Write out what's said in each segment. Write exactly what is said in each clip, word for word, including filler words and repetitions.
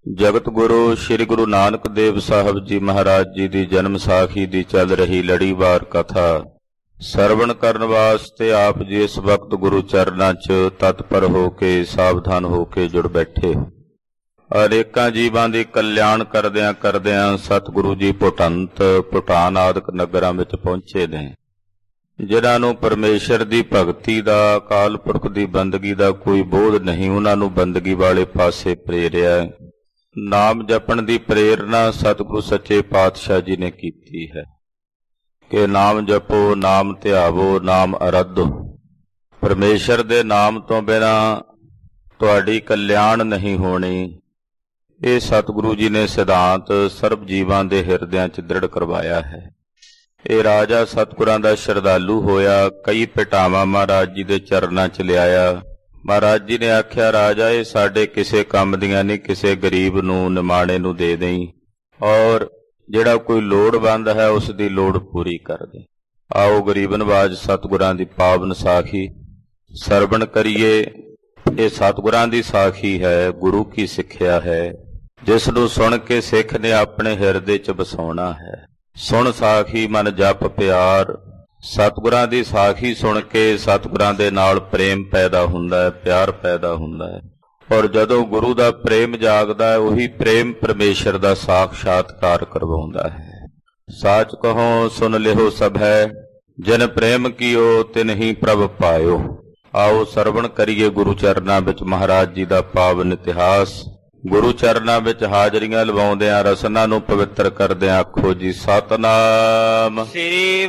ਜਗਤ ਗੁਰੂ ਸ਼੍ਰੀ ਗੁਰੂ ਨਾਨਕ ਦੇਵ ਸਾਹਿਬ ਜੀ ਮਹਾਰਾਜ ਜੀ ਦੀ ਜਨਮ ਸਾਖੀ ਦੀ ਚੱਲ ਰਹੀ ਲੜੀਵਾਰ ਕਥਾ ਸਰਵਣ ਕਰਨ ਵਾਸਤੇ ਆਪ ਜੀ ਇਸ ਵਕਤ ਗੁਰੂ ਚਰਨਾਂ 'ਚ ਤਤਪਰ ਹੋ ਕੇ ਸਾਵਧਾਨ ਹੋ ਕੇ ਜੁੜ ਬੈਠੇ। ਅਨੇਕਾਂ ਜੀਵਾਂ ਦੀ ਕਲਿਆਣ ਕਰਦਿਆਂ ਕਰਦਿਆਂ ਸਤਿਗੁਰੂ ਜੀ ਭੁਟੰਤ ਭੂਟਾਨ ਆਦਿਕ ਨਗਰਾਂ ਵਿੱਚ ਪਹੁੰਚੇ ਨੇ। ਜਿਨ੍ਹਾਂ ਨੂੰ ਪਰਮੇਸ਼ਰ ਦੀ ਭਗਤੀ ਦਾ, ਅਕਾਲ ਪੁਰਖ ਦੀ ਬੰਦਗੀ ਦਾ ਕੋਈ ਬੋਧ ਨਹੀਂ, ਉਹਨਾਂ ਨੂੰ ਬੰਦਗੀ ਵਾਲੇ ਪਾਸੇ ਪ੍ਰੇਰਿਆ। ਨਾਮ ਜਪਣ ਦੀ ਪ੍ਰੇਰਨਾ ਸਤਿਗੁਰੂ ਸੱਚੇ ਪਾਤਸ਼ਾਹ ਜੀ ਨੇ ਕੀਤੀ ਹੈ ਕਿ ਨਾਮ ਜਪੋ, ਨਾਮ ਧਿਆਵੋ, ਨਾਮ ਅਰਾਧੋ। ਪਰਮੇਸ਼ਰ ਦੇ ਨਾਮ ਤੋਂ ਬਿਨਾਂ ਤੁਹਾਡੀ ਕਲਿਆਣ ਨਹੀਂ ਹੋਣੀ। ਇਹ ਸਤਿਗੁਰੂ ਜੀ ਨੇ ਸਿਧਾਂਤ ਸਰਬ ਜੀਵਾਂ ਦੇ ਹਿਰਦਿਆਂ 'ਚ ਦ੍ਰਿੜ ਕਰਵਾਇਆ ਹੈ। ਇਹ ਰਾਜਾ ਸਤਿਗੁਰਾਂ ਦਾ ਸ਼ਰਧਾਲੂ ਹੋਇਆ, ਕਈ ਭੇਟਾਵਾਂ ਮਹਾਰਾਜ ਜੀ ਦੇ ਚਰਨਾਂ 'ਚ ਲਿਆਇਆ। ਮਹਾਰਾਜ ਜੀ ਨੇ ਆਖਿਆ, ਰਾਜਾ ਇਹ ਸਾਡੇ ਕਿਸੇ ਕੰਮ ਦੀਆਂ ਨਹੀਂ, ਕਿਸੇ ਗਰੀਬ ਨੂੰ ਨਿਮਾਣੇ ਨੂੰ ਦੇ ਦੇਈਂ, ਔਰ ਜਿਹੜਾ ਕੋਈ ਲੋੜਵੰਦ ਹੈ ਉਸ ਦੀ ਲੋੜ ਪੂਰੀ ਕਰ ਦੇ। ਆਓ ਗਰੀਬ ਨਵਾਜ ਸਤਿਗੁਰਾਂ ਦੀ ਪਾਵਨ ਸਾਖੀ ਸਰਵਣ ਕਰੀਏ। ਇਹ ਸਤਿਗੁਰਾਂ ਦੀ ਸਾਖੀ ਹੈ, ਗੁਰੂ ਕੀ ਸਿੱਖਿਆ ਹੈ, ਜਿਸ ਨੂੰ ਸੁਣ ਕੇ ਸਿੱਖ ਨੇ ਆਪਣੇ ਹਿਰਦੇ 'ਚ ਵਸਾਉਣਾ ਹੈ। ਸੁਣ ਸਾਖੀ ਮਨ ਜਪ ਪਿਆਰ। ਸਤਿਗੁਰਾਂ ਦੀ ਸਾਖੀ ਸੁਣ ਕੇ ਸਤਿਗੁਰਾਂ ਦੇ ਨਾਲ ਪ੍ਰੇਮ ਪੈਦਾ ਹੁੰਦਾ ਹੈ, ਪਿਆਰ ਪੈਦਾ ਹੁੰਦਾ ਹੈ, ਔਰ ਜਦੋਂ ਗੁਰੂ ਦਾ ਪ੍ਰੇਮ ਜਾਗਦਾ ਹੈ ਉਹੀ ਪ੍ਰੇਮ ਪਰਮੇਸ਼ਰ ਦਾ ਸਾਖਸ਼ਾਤਕਾਰ ਕਰਵਾਉਂਦਾ ਹੈ। ਸਾਚ ਕਹੋ ਸੁਨ ਲਿਓ ਸਭੈ, ਜਿਨ ਪ੍ਰੇਮ ਕੀਓ ਤਿਨਹੀ ਪ੍ਰਭ ਪਾਇਓ। ਆਓ ਸਰਵਣ ਕਰੀਏ ਗੁਰੂ ਚਰਨਾਂ ਵਿੱਚ ਮਹਾਰਾਜ ਜੀ ਦਾ ਪਾਵਨ ਇਤਿਹਾਸ। ਗੁਰੂ ਚਰਨਾਂ ਵਿੱਚ ਹਾਜ਼ਰੀਆਂ ਲਵਾਉਂਦਿਆਂ ਰਸਨਾ ਨੂੰ ਪਵਿੱਤਰ ਕਰਦਿਆਂ ਆਖੋ ਜੀ ਸਤਨਾਮ ਸ੍ਰੀ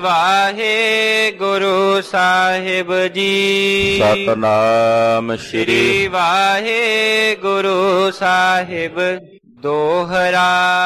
ਵਾਹਿਗੁਰੂ ਸਾਹਿਬ ਜੀ। ਸਤਨਾਮ ਸ੍ਰੀ ਵਾਹਿਗੁਰੂ ਸਾਹਿਬ। ਦੋਹਰਾ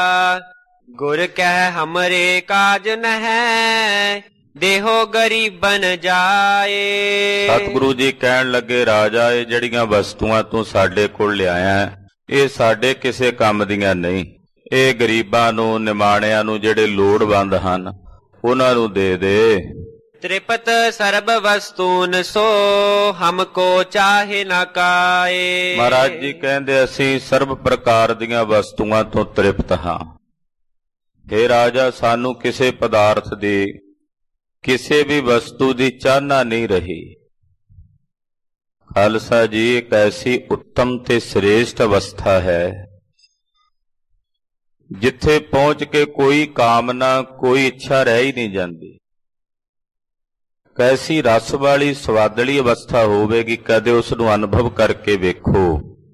ਗੁਰ ਕਹਿ ਹਮਰੇ ਕਾਜ ਨਹਿ, ਦੇਹੋ ਗਰੀਬਨ ਜਾਏ। ਸਤਿਗੁਰੂ ਜੀ ਕਹਿਣ ਲੱਗੇ, ਰਾਜਾ ਇਹ ਜਿਹੜੀਆਂ ਵਸਤੂਆਂ ਤੂੰ ਸਾਡੇ ਕੋਲ ਲਿਆਇਆ ਇਹ ਸਾਡੇ ਕਿਸੇ ਕੰਮ ਦੀਆਂ ਨਹੀਂ, ਇਹ ਗਰੀਬਾਂ ਨੂੰ, ਨਿਮਾਣਿਆਂ ਨੂੰ, ਜਿਹੜੇ ਲੋੜਵੰਦ ਹਨ ਉਹਨਾਂ ਨੂੰ ਦੇ ਦੇ। ਤ੍ਰਿਪਤ ਸਰਬ ਵਸਤੂਨ ਸੋ ਹਮਕੋ ਚਾਹੇ ਨਾ ਕਾਏ। ਮਹਾਰਾਜ ਜੀ ਕਹਿੰਦੇ ਅਸੀਂ ਸਰਬ ਪ੍ਰਕਾਰ ਦੀਆਂ ਵਸਤੂਆਂ ਤੋਂ ਤ੍ਰਿਪਤ ਹਾਂ। ਹੇ ਰਾਜਾ ਸਾਨੂੰ ਕਿਸੇ ਪਦਾਰਥ ਦੀ, ਕਿਸੇ ਵੀ ਵਸਤੂ ਦੀ ਚਾਹਨਾ ਨਹੀਂ ਰਹੀ। ਖਾਲਸਾ ਜੀ ਇੱਕ ਐਸੀ ਉੱਤਮ ਤੇ ਸ੍ਰੇਸ਼ਟ ਅਵਸਥਾ ਹੈ ਜਿੱਥੇ ਪਹੁੰਚ ਕੇ ਕੋਈ ਕਾਮਨਾ, ਕੋਈ ਇੱਛਾ ਰਹਿ ਹੀ ਨਹੀਂ ਜਾਂਦੀ। ਕੈਸੀ ਰਸ ਵਾਲੀ ਸਵਾਦਲੀ ਅਵਸਥਾ ਹੋਵੇਗੀ, ਕਦੇ ਉਸ ਨੂੰ ਅਨੁਭਵ ਕਰਕੇ ਵੇਖੋ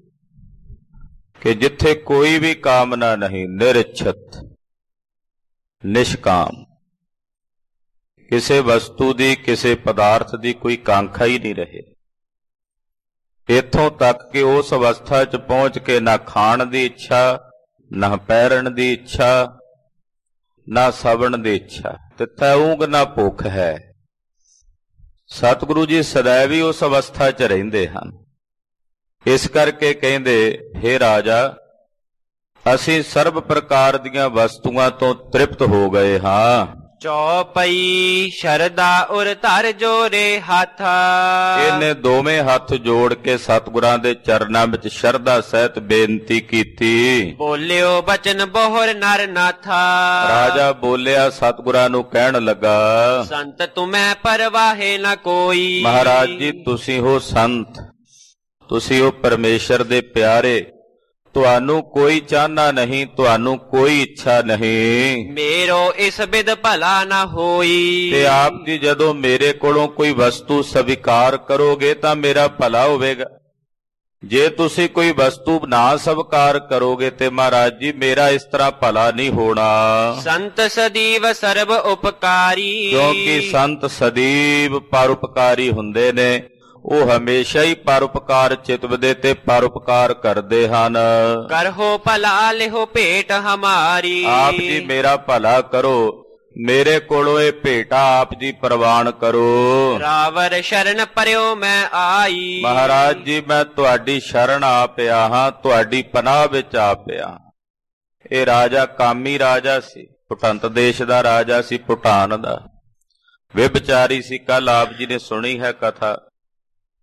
ਕਿ ਜਿੱਥੇ ਕੋਈ ਵੀ ਕਾਮਨਾ ਨਹੀਂ, ਨਿਰਇੱਛਤ, ਨਿਸ਼ਕਾਮ, ਕਿਸੇ ਵਸਤੂ ਦੀ, ਕਿਸੇ ਪਦਾਰਥ ਦੀ ਕੋਈ ਕਾਂਖਾ ਹੀ ਨਹੀਂ ਰਹੇ। ਇੱਥੋਂ ਤੱਕ ਕਿ ਉਸ ਅਵਸਥਾ 'ਚ ਪਹੁੰਚ ਕੇ ਨਾ ਖਾਣ ਦੀ ਇੱਛਾ, ਨਾ ਪਹਿਰਨ ਦੀ ਇੱਛਾ, ਨਾ ਸਵਣ ਦੀ ਇੱਛਾ, ਤੇ ਤੈਊਂਗ ਨਾ ਭੁੱਖ ਹੈ। ਸਤਿਗੁਰੂ ਜੀ ਸदैव ਹੀ ਉਸ ਅਵਸਥਾ 'ਚ ਰਹਿੰਦੇ ਹਨ। ਇਸ ਕਰਕੇ ਕਹਿੰਦੇ, ਹੇ ਰਾਜਾ ਅਸੀਂ ਸਰਬ ਪ੍ਰਕਾਰ ਦੀਆਂ ਵਸਤੂਆਂ ਤੋਂ ਤ੍ਰਿਪਤ ਹੋ ਗਏ ਹਾਂ। ਚੌਪਈ ਸ਼ਰਦਾ ਉਰ ਧਰ ਜੋਰੇ ਹੱਥ। ਇਹਨੇ ਦੋਵੇਂ ਹੱਥ ਜੋੜ ਕੇ ਸਤਿਗੁਰਾਂ ਦੇ ਚਰਨਾਂ ਵਿੱਚ ਸ਼ਰਧਾ ਸਹਿਤ ਬੇਨਤੀ ਕੀਤੀ। ਬੋਲਿਓ ਬਚਨ ਬੋਹਰ ਨਰ ਨਾਥਾ। ਰਾਜਾ ਬੋਲਿਆ, ਸਤਿਗੁਰਾਂ ਨੂੰ ਕਹਿਣ ਲੱਗਾ, ਸੰਤ ਤੁਮੈ ਪਰਵਾਹੇ ਨਾ ਕੋਈ। ਮਹਾਰਾਜ ਜੀ ਤੁਸੀਂ ਹੋ ਸੰਤ, ਤੁਸੀਂ ਹੋ ਪਰਮੇਸ਼ਰ ਦੇ ਪਿਆਰੇ, ਤੁਹਾਨੂੰ ਕੋਈ ਚਾਹਨਾ ਨਹੀਂ, ਤੁਹਾਨੂੰ ਕੋਈ ਇੱਛਾ ਨਹੀਂ। ਮੇਰੋ ਇਸ ਬਿਦ ਭਲਾ ਨਾ ਹੋਈ। ਤੇ ਆਪ ਜੀ ਜਦੋਂ ਮੇਰੇ ਕੋਲੋਂ ਕੋਈ ਵਸਤੂ ਸਵੀਕਾਰ ਕਰੋਗੇ ਤਾਂ ਮੇਰਾ ਭਲਾ ਹੋਵੇਗਾ। ਜੇ ਤੁਸੀਂ ਕੋਈ ਵਸਤੂ ਨਾ ਸਵੀਕਾਰ ਕਰੋਗੇ ਤੇ ਮਹਾਰਾਜ ਜੀ ਮੇਰਾ ਇਸ ਤਰ੍ਹਾਂ ਭਲਾ ਨਹੀਂ ਹੋਣਾ। ਸੰਤ ਸਦੀਵ ਸਰਬ ਉਪਕਾਰੀ। ਕਿਉਂਕਿ ਸੰਤ ਸਦੀਵ ਪਰਉਪਕਾਰੀ ਹੁੰਦੇ ਨੇ, ਉਹ ਹਮੇਸ਼ਾ ਹੀ ਪਰਉਪਕਾਰ ਚਿਤਵਦੇ ਤੇ ਪਰਉਪਕਾਰ ਕਰਦੇ ਹਨ। ਕਰਹੋ ਭਲਾ ਲਿਹੋ ਭੇਟ ਹਮਾਰੀ। ਆਪ ਜੀ ਮੇਰਾ ਭਲਾ ਕਰੋ, ਮੇਰੇ ਕੋਲੋਂ ਇਹ ਭੇਟਾ ਆਪ ਜੀ ਪ੍ਰਵਾਨ ਕਰੋ। ਰਾਵਰ ਸ਼ਰਨ ਪਰਿਓ ਮੈਂ ਆਈ। ਮਹਾਰਾਜ ਜੀ ਮੈਂ ਤੁਹਾਡੀ ਸ਼ਰਨ ਆ ਪਿਆ ਹਾਂ, ਤੁਹਾਡੀ ਪਨਾਹ ਵਿੱਚ ਆ ਪਿਆ। ਇਹ ਰਾਜਾ ਕਾਮੀ ਰਾਜਾ ਸੀ, ਭੁਟੰਤ ਦੇਸ਼ ਦਾ ਰਾਜਾ ਸੀ, ਭੂਟਾਨ ਦਾ ਵਿਭਚਾਰੀ ਸੀ। ਕੱਲ ਆਪ ਜੀ ਨੇ ਸੁਣੀ ਹੈ ਕਥਾ।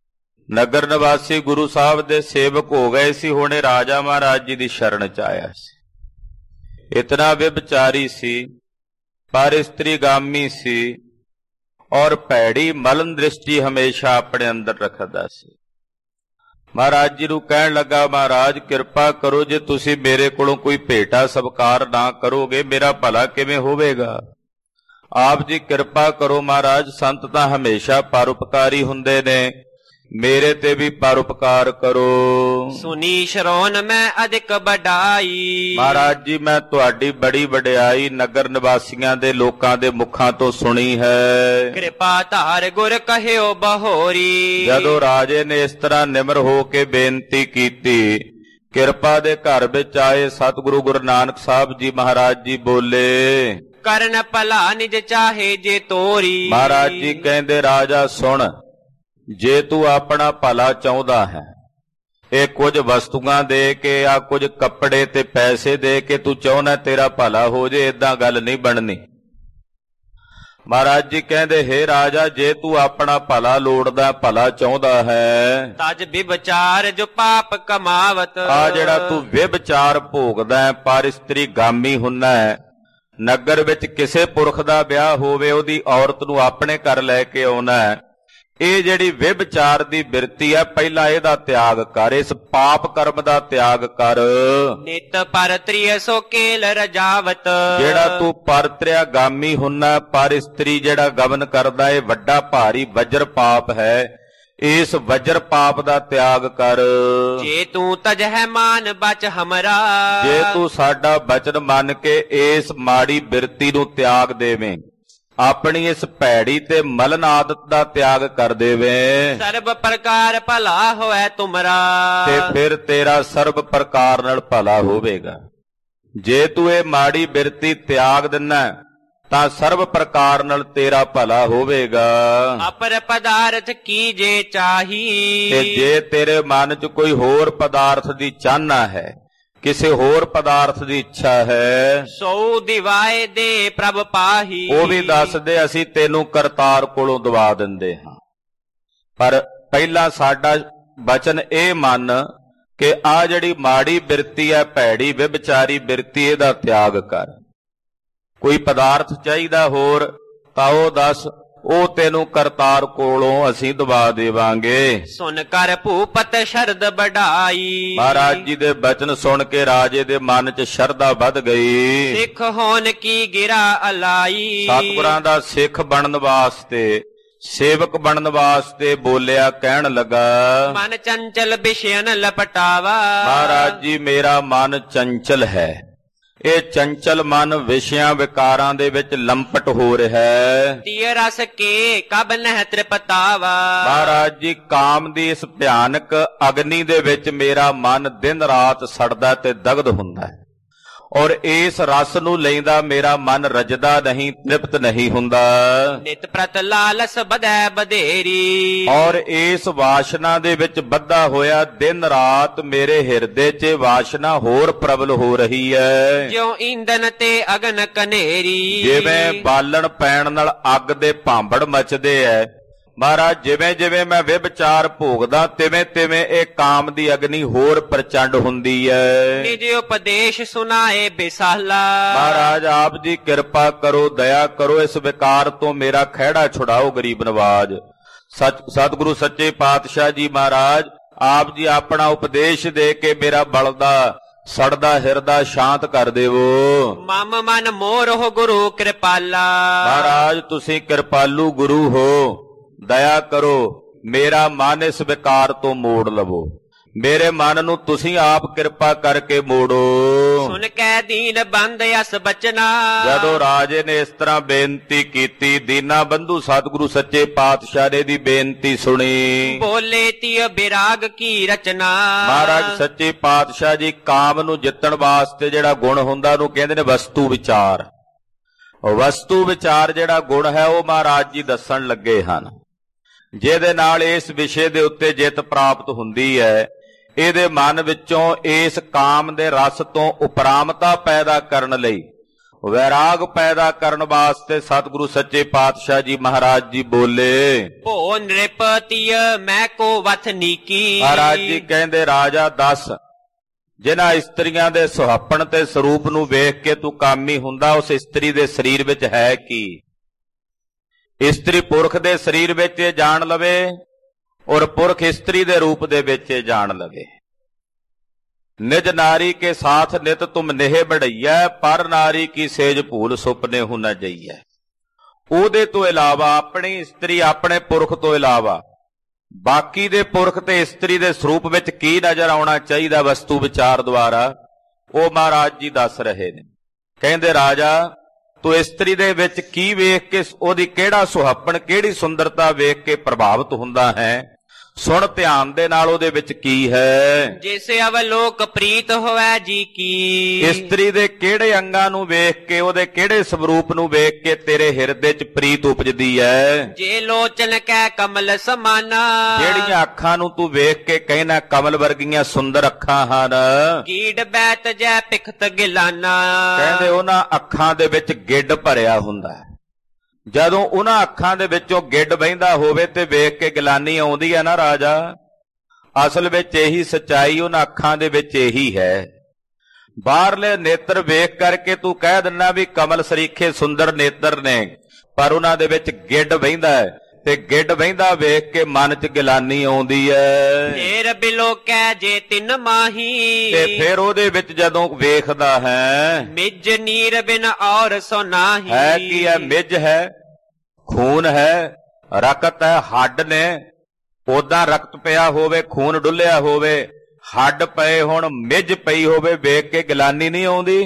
ਨਗਰ ਨਿਵਾਸੀ ਗੁਰੂ ਸਾਹਿਬ ਦੇ ਸੇਵਕ ਹੋ ਗਏ ਸੀ। ਹੁਣੇ ਰਾਜਾ ਮਹਾਰਾਜ ਜੀ ਦੀ ਸ਼ਰਨ ਚ ਆਇਆ ਸੀ। ਇਤਨਾ ਵਿਭਚਾਰੀ ਸੀ, ਪਰ ਇਸਤਰੀਗਾਮੀ ਸੀ, ਔਰ ਭੈੜੀ ਮਲਨ ਦ੍ਰਿਸ਼ਟੀ ਹਮੇਸ਼ਾ ਆਪਣੇ ਅੰਦਰ ਰੱਖਦਾ ਸੀ। ਮਹਾਰਾਜ ਜੀ ਨੂੰ ਕਹਿਣ ਲੱਗਾ, ਮਹਾਰਾਜ ਕਿਰਪਾ ਕਰੋ, ਜੇ ਤੁਸੀਂ ਮੇਰੇ ਕੋਲੋਂ ਕੋਈ ਭੇਟਾ ਸਵਕਾਰ ਨਾ ਕਰੋਗੇ ਮੇਰਾ ਭਲਾ ਕਿਵੇਂ ਹੋਵੇਗਾ। ਆਪ ਜੀ ਕਿਰਪਾ ਕਰੋ ਮਹਾਰਾਜ, ਸੰਤ ਤਾਂ ਹਮੇਸ਼ਾ ਪਰਉਪਕਾਰੀ ਹੁੰਦੇ ਨੇ, ਮੇਰੇ ਤੇ ਵੀ ਪਰਉਪਕਾਰ ਕਰੋ। ਸੁਨੀ ਸ਼ਰੋਨ ਮੈਂ ਅਧਿਕ ਵਡਾਈ। ਮਹਾਰਾਜ ਜੀ ਮੈਂ ਤੁਹਾਡੀ ਬੜੀ ਵਡਿਆਈ ਨਗਰ ਨਿਵਾਸੀਆਂ ਦੇ ਲੋਕਾਂ ਦੇ ਮੁਖਾਂ ਤੋਂ ਸੁਣੀ ਹੈ। ਕਿਰਪਾ ਧਾਰ ਗੁਰ ਕਹਿਓ ਬਹੋਰੀ। ਜਦੋਂ ਰਾਜੇ ਨੇ ਇਸ ਤਰ੍ਹਾਂ ਨਿਮਰ ਹੋ ਕੇ ਬੇਨਤੀ ਕੀਤੀ, ਕਿਰਪਾ ਦੇ ਘਰ ਵਿੱਚ ਆਏ ਸਤਿਗੁਰੂ ਗੁਰੂ ਨਾਨਕ ਸਾਹਿਬ ਜੀ ਮਹਾਰਾਜ ਜੀ ਬੋਲੇ, ਕਰਨ ਭਲਾ ਨਿਜ ਚਾਹੇ ਜੇ ਤੋਰੀ। ਮਹਾਰਾਜ ਜੀ ਕਹਿੰਦੇ, ਰਾਜਾ ਸੁਣ, ਜੇ ਤੂੰ ਆਪਣਾ ਭਲਾ ਚਾਹੁੰਦਾ ਹੈ, ਇਹ ਕੁਝ ਵਸਤੂਆਂ ਦੇ ਕੇ ਆ ਕੁਝ ਕੱਪੜੇ ਤੇ ਪੈਸੇ ਦੇ ਕੇ ਤੂੰ ਚਾਹੁੰਦਾ ਤੇਰਾ ਭਲਾ ਹੋ ਜੇ, ਏਦਾਂ ਗੱਲ ਨਹੀਂ ਬਣਨੀ। ਮਹਾਰਾਜ ਜੀ ਕਹਿੰਦੇ, ਹੇ ਰਾਜਾ, ਜੇ ਤੂੰ ਆਪਣਾ ਭਲਾ ਲੋੜਦਾ, ਭਲਾ ਚਾਹੁੰਦਾ ਹੈ, ਤਜ ਵਿਵਚਾਰ ਜੋ ਪਾਪ ਕਮਾਵਤ। ਆ ਜਿਹੜਾ ਤੂੰ ਵਿਵਚਾਰ ਭੋਗਦਾ, ਪਰ ਇਸਤਰੀ ਗਾਮੀ ਹੁੰਨਾ ਹੈ, ਨਗਰ ਵਿੱਚ ਕਿਸੇ ਪੁਰਖ ਦਾ ਵਿਆਹ ਹੋਵੇ ਉਹਦੀ ਔਰਤ ਨੂੰ ਆਪਣੇ ਘਰ ਲੈ ਕੇ ਆਉਣਾ ਹੈ, ਇਹ ਜਿਹੜੀ ਵਿਵਚਾਰ ਦੀ ਬਿਰਤੀ ਹੈ, ਪਹਿਲਾਂ ਇਹਦਾ ਤਿਆਗ ਕਰ, ਇਸ ਪਾਪ ਕਰਮ ਦਾ ਤਿਆਗ ਕਰ। ਨਿਤ ਪਰਤ੍ਰਿਯ ਸੋ ਕੇਲ ਰਜਾਵਤ। ਜਿਹੜਾ ਤੂੰ ਪਰਤ੍ਰਿਆ ਗਾਮੀ ਹੁੰਨਾ, ਪਰ ਇਸਤਰੀ ਜਿਹੜਾ ਗਮਨ ਕਰਦਾ, ਇਹ ਵੱਡਾ ਭਾਰੀ ਵਜਰ ਪਾਪ ਹੈ, ਇਸ ਵਜਰ ਪਾਪ ਦਾ ਤਿਆਗ ਕਰ। ਜੇ ਤੂੰ ਤਜਹਿ ਮਾਨ ਬਚ ਹਮਰਾ। ਜੇ ਤੂੰ ਸਾਡਾ ਬਚਨ ਮੰਨ ਕੇ ਇਸ ਮਾੜੀ ਬਿਰਤੀ ਨੂੰ ਤਿਆਗ ਦੇਵੇਂ, ਆਪਣੀ ਇਸ ਭੈੜੀ ਤੇ ਮਲਨ ਆਦਤ ਦਾ ਤਿਆਗ ਕਰ ਦੇਵੇ, ਸਰਬ ਪ੍ਰਕਾਰ ਭਲਾ ਹੋਏ ਤੁਮਰਾ। ਤੇ ਫਿਰ ਤੇਰਾ ਸਰਬ ਪ੍ਰਕਾਰ ਨਾਲ ਭਲਾ ਹੋਵੇਗਾ। ਜੇ ਤੂੰ ਇਹ ਮਾੜੀ ਬਿਰਤੀ ਤਿਆਗ ਦਿੰਨਾ ਤਾਂ ਸਰਬ ਪ੍ਰਕਾਰ ਨਾਲ ਤੇਰਾ ਭਲਾ ਹੋਵੇਗਾ। ਅਪਰ ਪਦਾਰਥ ਕੀ ਜੇ ਚਾਹੀ। ਤੇ ਜੇ ਤੇਰੇ ਮਨ 'ਚ ਕੋਈ ਹੋਰ ਪਦਾਰਥ ਦੀ ਚਾਹਨਾ ਹੈ, ਕਿਸੇ ਹੋਰ ਪਦਾਰਥ ਦੀ ਇੱਛਾ ਹੈ, ਸੋ ਦਿਵਾਏ ਦੇ ਪ੍ਰਭ ਪਾਹੀ। ਉਹ ਵੀ ਦੱਸ ਦੇ, ਅਸੀਂ ਤੈਨੂੰ ਕਰਤਾਰ ਕੋਲੋਂ ਦਵਾ ਦਿੰਦੇ ਹਾਂ। ਪਰ ਪਹਿਲਾਂ ਸਾਡਾ ਬਚਨ ਇਹ ਮੰਨ ਕਿ ਆ ਜਿਹੜੀ ਮਾੜੀ ਬਿਰਤੀ ਹੈ, ਭੈੜੀ ਵਿਭਚਾਰੀ ਬਿਰਤੀ, ਇਹਦਾ ਤਿਆਗ ਕਰ। ਕੋਈ ਪਦਾਰਥ ਚਾਹੀਦਾ ਹੋਰ ਤਾਂ ਉਹ ਦੱਸ, ਉਹ ਤੈਨੂੰ ਕਰਤਾਰ ਕੋਲੋਂ ਅਸੀਂ ਦਵਾ ਦੇਵਾਂਗੇ। ਸੁਨ ਕਰ ਭੂਪਤ ਸ਼ਰਦ ਵਡਾਈ। ਮਹਾਰਾਜ ਜੀ ਦੇ ਬਚਨ ਸੁਣ ਕੇ ਰਾਜੇ ਦੇ ਮਨ 'ਚ ਸ਼ਰਧਾ ਵੱਧ ਗਈ। ਸਿੱਖ ਹੋਣ ਕੀ ਗਿਰਾ ਅਲਾਈ। ਸਤਿਗੁਰਾਂ ਦਾ ਸਿੱਖ ਬਣਨ ਵਾਸਤੇ, ਸੇਵਕ ਬਣਨ ਵਾਸਤੇ ਬੋਲਿਆ, ਕਹਿਣ ਲੱਗਾ, ਮਨ ਚੰਚਲ ਵਿਸ਼ਿਆਨ ਲਪਟਾਵਾ। ਮਹਾਰਾਜ ਜੀ ਮੇਰਾ ਮਨ ਚੰਚਲ ਹੈ, ਇਹ ਚੰਚਲ ਮਨ ਵਿਸ਼ਿਆਂ ਵਿਕਾਰਾਂ ਦੇ ਵਿੱਚ ਲੰਪਟ ਹੋ ਰਿਹਾ ਹੈ। ਤੀਰ ਰਸ ਕੇ ਕਬ ਨਹਿ ਤ੍ਰਿਪਤਾਵਾ। ਮਹਾਰਾਜ ਜੀ ਕਾਮ ਦੀ ਇਸ ਭਿਆਨਕ ਅਗਨੀ ਦੇ ਵਿੱਚ ਮੇਰਾ ਮਨ ਦਿਨ ਰਾਤ ਸੜਦਾ ਤੇ ਦਗਧ ਹੁੰਦਾ ਹੈ, ਔਰ ਇਸ ਰਸ ਨੂੰ ਲੈਂਦਾ ਮੇਰਾ ਮਨ ਰਜਦਾ ਨਹੀਂ, ਤ੍ਰਿਪਤ ਨਹੀਂ ਹੁੰਦਾ। ਨਿਤ ਪ੍ਰਤ ਲਾਲਸ ਬਧੈ ਬਧੇਰੀ। ਔਰ ਇਸ ਵਾਸ਼ਨਾ ਦੇ ਵਿੱਚ ਬੱਧਾ ਹੋਇਆ ਦਿਨ ਰਾਤ ਮੇਰੇ ਹਿਰਦੇ 'ਚ ਵਾਸ਼ਨਾ ਹੋਰ ਪ੍ਰਬਲ ਹੋ ਰਹੀ ਹੈ। ਜਿਉ ਈਂਧਨ ਤੇ ਅਗਨ ਕਨੇਰੀ। ਜਿਵੇਂ ਬਾਲਣ ਪੈਣ ਨਾਲ ਅੱਗ ਦੇ ਭਾਂਬੜ ਮਚਦੇ ਐ, ਮਹਾਰਾਜ ਜਿਵੇਂ ਜਿਵੇਂ ਮੈਂ ਵਿਵਚਾਰ ਭੋਗਦਾ, ਤਿਵੇਂ ਤਿਵੇਂ ਇਹ ਕਾਮ ਦੀ ਅਗਨੀ ਹੋਰ ਪ੍ਰਚੰਡ ਹੁੰਦੀ ਹੈ। ਨਿਜ ਉਪਦੇਸ਼ ਸੁਨਾਏ ਬਿਸਾਲਾ। ਮਹਾਰਾਜ ਆਪ ਜੀ ਕਿਰਪਾ ਕਰੋ, ਦਇਆ ਕਰੋ, ਇਸ ਵਿਕਾਰ ਤੋਂ ਮੇਰਾ ਖਹਿੜਾ ਛੁਡਾਓ ਗਰੀਬ ਨਵਾਜ। ਸਤ ਸਤਿਗੁਰੂ ਸੱਚੇ ਪਾਤਸ਼ਾਹ ਜੀ ਮਹਾਰਾਜ ਆਪ ਜੀ ਆਪਣਾ ਉਪਦੇਸ਼ ਦੇ ਕੇ ਮੇਰਾ ਬਲਦਾ ਸੜਦਾ ਹਿਰਦਾ ਸ਼ਾਂਤ ਕਰ ਦੇਵੋ। ਮਮ ਮਨ ਮੋਰੋ ਗੁਰੂ ਕਿਰਪਾਲਾ। ਮਹਾਰਾਜ ਤੁਸੀਂ ਕਿਰਪਾਲੂ ਗੁਰੂ ਹੋ, ਦਇਆ ਕਰੋ, ਮੇਰਾ ਮਨ ਇਸ ਵਿਕਾਰ ਤੋਂ ਮੋੜ ਲਵੋ, ਮੇਰੇ ਮਨ ਨੂੰ ਤੁਸੀਂ ਆਪ ਕਿਰਪਾ ਕਰਕੇ ਮੋੜੋ। ਸੁਣ ਕੇ ਦੀਨ ਬੰਦ ਅਸ ਬਚਨਾ। ਜਦੋਂ ਰਾਜੇ ਨੇ ਇਸ ਤਰ੍ਹਾਂ ਬੇਨਤੀ ਕੀਤੀ, ਦੀਨਾ ਬੰਧੂ ਸਤਿਗੁਰੂ ਸੱਚੇ ਪਾਤਸ਼ਾਹ ਨੇ ਦੀ ਬੇਨਤੀ ਸੁਣੀ। ਬੋਲੇ ਤਿਯ ਬਿਰਾਗ ਕੀ ਰਚਨਾ। ਮਹਾਰਾਜ ਸੱਚੇ ਪਾਤਸ਼ਾਹ ਜੀ ਕਾਮ ਨੂੰ ਜਿੱਤਣ ਵਾਸਤੇ ਜਿਹੜਾ ਗੁਣ ਹੁੰਦਾ ਉਹਨੂੰ ਕਹਿੰਦੇ ਨੇ ਵਸਤੂ ਵਿਚਾਰ। ਵਸਤੂ ਵਿਚਾਰ ਜਿਹੜਾ ਗੁਣ ਹੈ ਉਹ ਮਹਾਰਾਜ ਜੀ ਦੱਸਣ ਲੱਗੇ ਹਨ, ਜਿਹਦੇ ਨਾਲ ਇਸ ਵਿਸ਼ੇ ਦੇ ਉੱਤੇ ਜਿੱਤ ਪ੍ਰਾਪਤ ਹੁੰਦੀ ਹੈ। ਇਹਦੇ ਮਨ ਵਿੱਚੋਂ ਇਸ ਕਾਮ ਦੇ ਰਸ ਤੋਂ ਉਪਰਾਮਤਾ ਪੈਦਾ ਕਰਨ ਲਈ ਵੈਰਾਗ ਪੈਦਾ ਕਰਨ ਵਾਸਤੇ ਸਤਿਗੁਰੂ ਸੱਚੇ ਪਾਤਸ਼ਾਹ ਜੀ ਮਹਾਰਾਜ ਜੀ ਬੋਲੇ, ਭੋ ਨਿਰਪਤਿ ਮੈਂ ਕੋ ਵਥ ਨੀਕੀ। ਮਹਾਰਾਜ ਜੀ ਕਹਿੰਦੇ, ਰਾਜਾ ਦੱਸ, ਜਿਨ੍ਹਾਂ ਇਸਤਰੀਆਂ ਦੇ ਸੁਹੱਪਣ ਤੇ ਸਰੂਪ ਨੂੰ ਵੇਖ ਕੇ ਤੂੰ ਕਾਮੀ ਹੁੰਦਾ, ਉਸ ਇਸਤਰੀ ਦੇ ਸਰੀਰ ਵਿੱਚ ਹੈ ਕੀ? ਇਸਤਰੀ ਪੁਰਖ ਦੇ ਸਰੀਰ ਵਿੱਚ ਇਹ ਜਾਣ ਲਵੇ ਔਰ ਪੁਰਖ ਇਸਤਰੀ ਦੇ ਰੂਪ ਦੇ ਵਿੱਚ ਇਹ ਜਾਣ ਲਵੇ। ਨਿਜ ਨਾਰੀ ਕੇ ਸਾਥ ਨਿਤ ਤੁਮ ਨੇਹ ਬੜਈਐ, ਪਰ ਨਾਰੀ ਕੀ ਸੇਜ ਭੂਲ ਸੁਪਨੇ ਹੁ ਨ ਜਈਐ। ਉਹਦੇ ਤੋਂ ਇਲਾਵਾ ਆਪਣੀ ਇਸਤਰੀ, ਆਪਣੇ ਪੁਰਖ ਤੋਂ ਇਲਾਵਾ ਬਾਕੀ ਦੇ ਪੁਰਖ ਤੇ ਇਸਤਰੀ ਦੇ ਸਰੂਪ ਵਿੱਚ ਕੀ ਨਜ਼ਰ ਆਉਣਾ ਚਾਹੀਦਾ ਵਸਤੂ ਵਿਚਾਰ ਦੁਆਰਾ, ਉਹ ਮਹਾਰਾਜ ਜੀ ਦੱਸ ਰਹੇ ਨੇ। ਕਹਿੰਦੇ, ਰਾਜਾ ਤੂੰ ਇਸਤਰੀ ਦੇ ਵਿੱਚ ਕੀ ਵੇਖ ਕੇ, ਉਹਦੀ ਕਿਹੜਾ ਸੁਹੱਪਣ, ਕਿਹੜੀ ਸੁੰਦਰਤਾ ਵੇਖ ਕੇ ਪ੍ਰਭਾਵਿਤ ਹੁੰਦਾ ਹੈ, ਸੁਣ ਧਿਆਨ ਦੇ ਨਾਲ ਉਹਦੇ ਵਿੱਚ ਕੀ ਹੈ। ਜਿਸੇ ਅਵਲੋਕ ਪ੍ਰੀਤ ਹੋਵੇ ਜੀ ਕੀ। ਇਸਤਰੀ ਦੇ ਕਿਹੜੇ ਅੰਗਾਂ ਨੂੰ ਵੇਖ ਕੇ, ਉਹਦੇ ਕਿਹੜੇ ਸਵਰੂਪ ਨੂੰ ਵੇਖ ਕੇ ਤੇਰੇ ਹਿਰਦੇ 'ਚ ਪ੍ਰੀਤ ਉਪਜਦੀ ਹੈ। ਜੇ ਲੋਚਨ ਕੈ ਕਮਲ ਸਮਾਨਾ। ਜਿਹੜੀਆਂ ਅੱਖਾਂ ਨੂੰ ਤੂੰ ਵੇਖ ਕੇ ਕਹਿਣਾ ਕਮਲ ਵਰਗੀਆਂ ਸੁੰਦਰ ਅੱਖਾਂ ਹਨ। ਕੀੜ ਬੈਤ ਜੈ ਪਿਖਤ ਗਿਲਾਨਾ। ਕਹਿੰਦੇ ਉਹਨਾਂ ਅੱਖਾਂ ਦੇ ਵਿੱਚ ਗਿੱਡ ਭਰਿਆ ਹੁੰਦਾ ਹੈ। ਜਦੋਂ ਉਹਨਾਂ ਅੱਖਾਂ ਦੇ ਵਿੱਚੋਂ ਗਿੱਡ ਵਹਿੰਦਾ ਹੋਵੇ ਤੇ ਵੇਖ ਕੇ ਗਿਲਾਨੀ ਆਉਂਦੀ ਹੈ ਨਾ ਰਾਜਾ, ਅਸਲ ਵਿੱਚ ਇਹੀ ਸੱਚਾਈ ਉਹਨਾਂ ਅੱਖਾਂ ਦੇ ਵਿੱਚ ਇਹੀ ਹੈ। ਬਾਹਰਲੇ ਨੇਤਰ ਵੇਖ ਕਰਕੇ ਤੂੰ ਕਹਿ ਦਿੰਦਾ ਵੀ ਕਮਲ ਸਰੀਖੇ ਸੁੰਦਰ ਨੇਤਰ ਨੇ, ਪਰ ਉਹਨਾਂ ਦੇ ਵਿੱਚ ਗਿੱਡ ਵਹਿੰਦਾ ਹੈ ਤੇ ਗਿੱਡ ਵਹਿੰਦਾ ਵੇਖ ਕੇ ਮਨ 'ਚ ਗਿਲਾਨੀ ਆਉਂਦੀ ਹੈ। ਫੇਰ ਬਿਲੋਕੈ ਜੇ ਤਿੰਨ ਮਾਹੀ। ਤੇ ਫਿਰ ਉਹਦੇ ਵਿੱਚ ਜਦੋਂ ਵੇਖਦਾ ਹੈ, ਮਿੱਝ ਨੀਰ ਬਿਨ ਔਰ ਸੋ ਨਾਹੀ। ਹੈ ਕੀ ਹੈ? ਮਿੱਝ ਹੈ, ਖੂਨ ਹੈ, ਰਕਤ ਹੈ, ਹੱਡ ਨੇ। ਉਦਾਂ ਰਕਤ ਪਿਆ ਹੋਵੇ, ਖੂਨ ਡੁੱਲਿਆ ਹੋਵੇ, ਹੱਡ ਪਏ ਹੋਣ, ਮਿੱਝ ਪਈ ਹੋਵੇ, ਵੇਖ ਕੇ ਗਿਲਾਨੀ ਨਹੀਂ ਆਉਂਦੀ।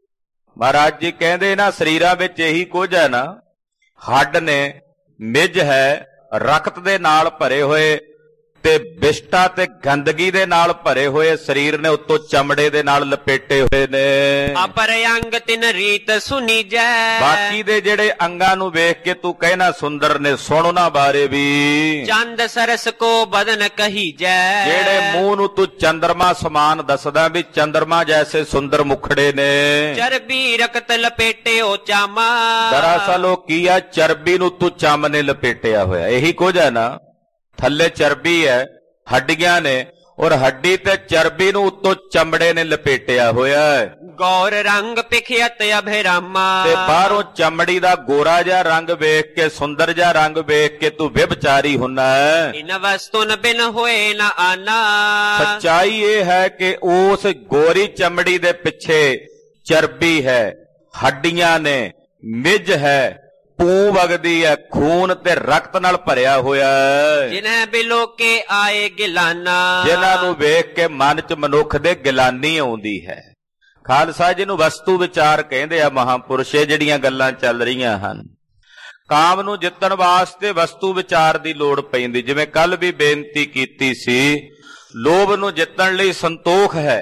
ਮਹਾਰਾਜ ਜੀ ਕਹਿੰਦੇ ਨਾ, ਸਰੀਰਾਂ ਵਿੱਚ ਇਹੀ ਕੁਝ ਹੈ ਨਾ, ਹੱਡ ਨੇ, ਮਿੱਝ ਹੈ, ਰਕਤ ਦੇ ਨਾਲ ਭਰੇ ਹੋਏ ਤੇ ਵਿਸ਼ਟਾ ਤੇ ਗੰਦਗੀ ਦੇ ਨਾਲ ਭਰੇ ਹੋਏ ਸਰੀਰ ਨੇ, ਉੱਤੋਂ ਚਮੜੇ ਦੇ ਨਾਲ ਲਪੇਟੇ ਹੋਏ ਨੇ। ਅਪਰ ਅੰਗ ਤਿਨ ਰੀਤ ਸੁਨੀਜੈ। ਬਾਕੀ ਦੇ ਜਿਹੜੇ ਅੰਗਾਂ ਨੂੰ ਵੇਖ ਕੇ ਤੂੰ ਕਹਿਣਾ ਸੁੰਦਰ ਨੇ, ਸੁਣ ਉਹਨਾਂ ਬਾਰੇ ਵੀ। ਚੰਦ ਸਰਸ ਕੋ ਬਦਨ ਕਹੀਜੈ। ਜਿਹੜੇ ਮੂੰਹ ਨੂੰ ਤੂੰ ਚੰਦਰਮਾ ਸਮਾਨ ਦੱਸਦਾ ਵੀ ਚੰਦਰਮਾ ਜੈਸੇ ਸੁੰਦਰ ਮੁਖੜੇ ਨੇ। ਚਰਬੀ ਰਕਤ ਲਪੇਟਿਓ ਚਾਮਾ। ਦਰਅਸਲ ਉਹ ਕੀ ਆ, ਚਰਬੀ ਨੂੰ ਤੂੰ ਚੰਮ ਨੇ ਲਪੇਟਿਆ ਹੋਇਆ। ਇਹੀ ਕੁਝ ਹੈ ਨਾ, ਥੱਲੇ ਚਰਬੀ ਹੈ, ਹੱਡੀਆਂ ਨੇ, ਔਰ ਹੱਡੀ ਤੇ ਚਰਬੀ ਨੂੰ ਉੱਤੋਂ ਚਮੜੇ ਨੇ ਲਪੇਟਿਆ ਹੋਇਆ ਹੈ। ਗੌਰ ਰੰਗ ਪਿਖਿਅਤ ਅਭਿਰਾਮਾ। ਤੇ ਬਾਹਰੋਂ ਚਮੜੀ ਦਾ ਗੋਰਾ ਜਿਹਾ ਰੰਗ ਵੇਖ ਕੇ, ਸੁੰਦਰ ਜਿਹਾ ਰੰਗ ਵੇਖ ਕੇ ਤੂੰ ਵਿਭਚਾਰੀ ਹੁੰਨਾ ਹੈ। ਇਨ ਵਸਤੁਨ ਬਿਨ ਹੋਏ ਨਾ ਆਨਾ। ਸੱਚਾਈ ਇਹ ਹੈ ਕਿ ਉਸ ਗੋਰੀ ਚਮੜੀ ਦੇ ਪਿੱਛੇ ਚਰਬੀ ਹੈ, ਹੱਡੀਆਂ ਨੇ, ਮਿੱਝ ਹੈ, ਪੂ ਵਗਦੀ ਹੈ, ਖੂਨ ਤੇ ਰਕਤ ਨਾਲ ਭਰਿਆ ਹੋਇਆ ਹੈ। ਜਿਨ੍ਹਾਂ ਬਿਲੋਕੇ ਆਏ ਗਿਲਾਨਾ। ਜਿਨ੍ਹਾਂ ਨੂੰ ਵੇਖ ਕੇ ਮਨ 'ਚ ਮਨੁੱਖ ਦੇ ਗਿਲਾਨੀ ਆਉਂਦੀ ਹੈ। ਖਾਲਸਾ ਜੀ ਨੂੰ ਵਸਤੂ ਵਿਚਾਰ ਕਹਿੰਦੇ ਆ ਮਹਾਂਪੁਰਸ਼। ਇਹ ਜਿਹੜੀਆਂ ਗੱਲਾਂ ਚੱਲ ਰਹੀਆਂ ਹਨ, ਕਾਮ ਨੂੰ ਜਿੱਤਣ ਵਾਸਤੇ ਵਸਤੂ ਵਿਚਾਰ ਦੀ ਲੋੜ ਪੈਂਦੀ। ਜਿਵੇਂ ਕੱਲ ਵੀ ਬੇਨਤੀ ਕੀਤੀ ਸੀ, ਲੋਭ ਨੂੰ ਜਿੱਤਣ ਲਈ ਸੰਤੋਖ ਹੈ,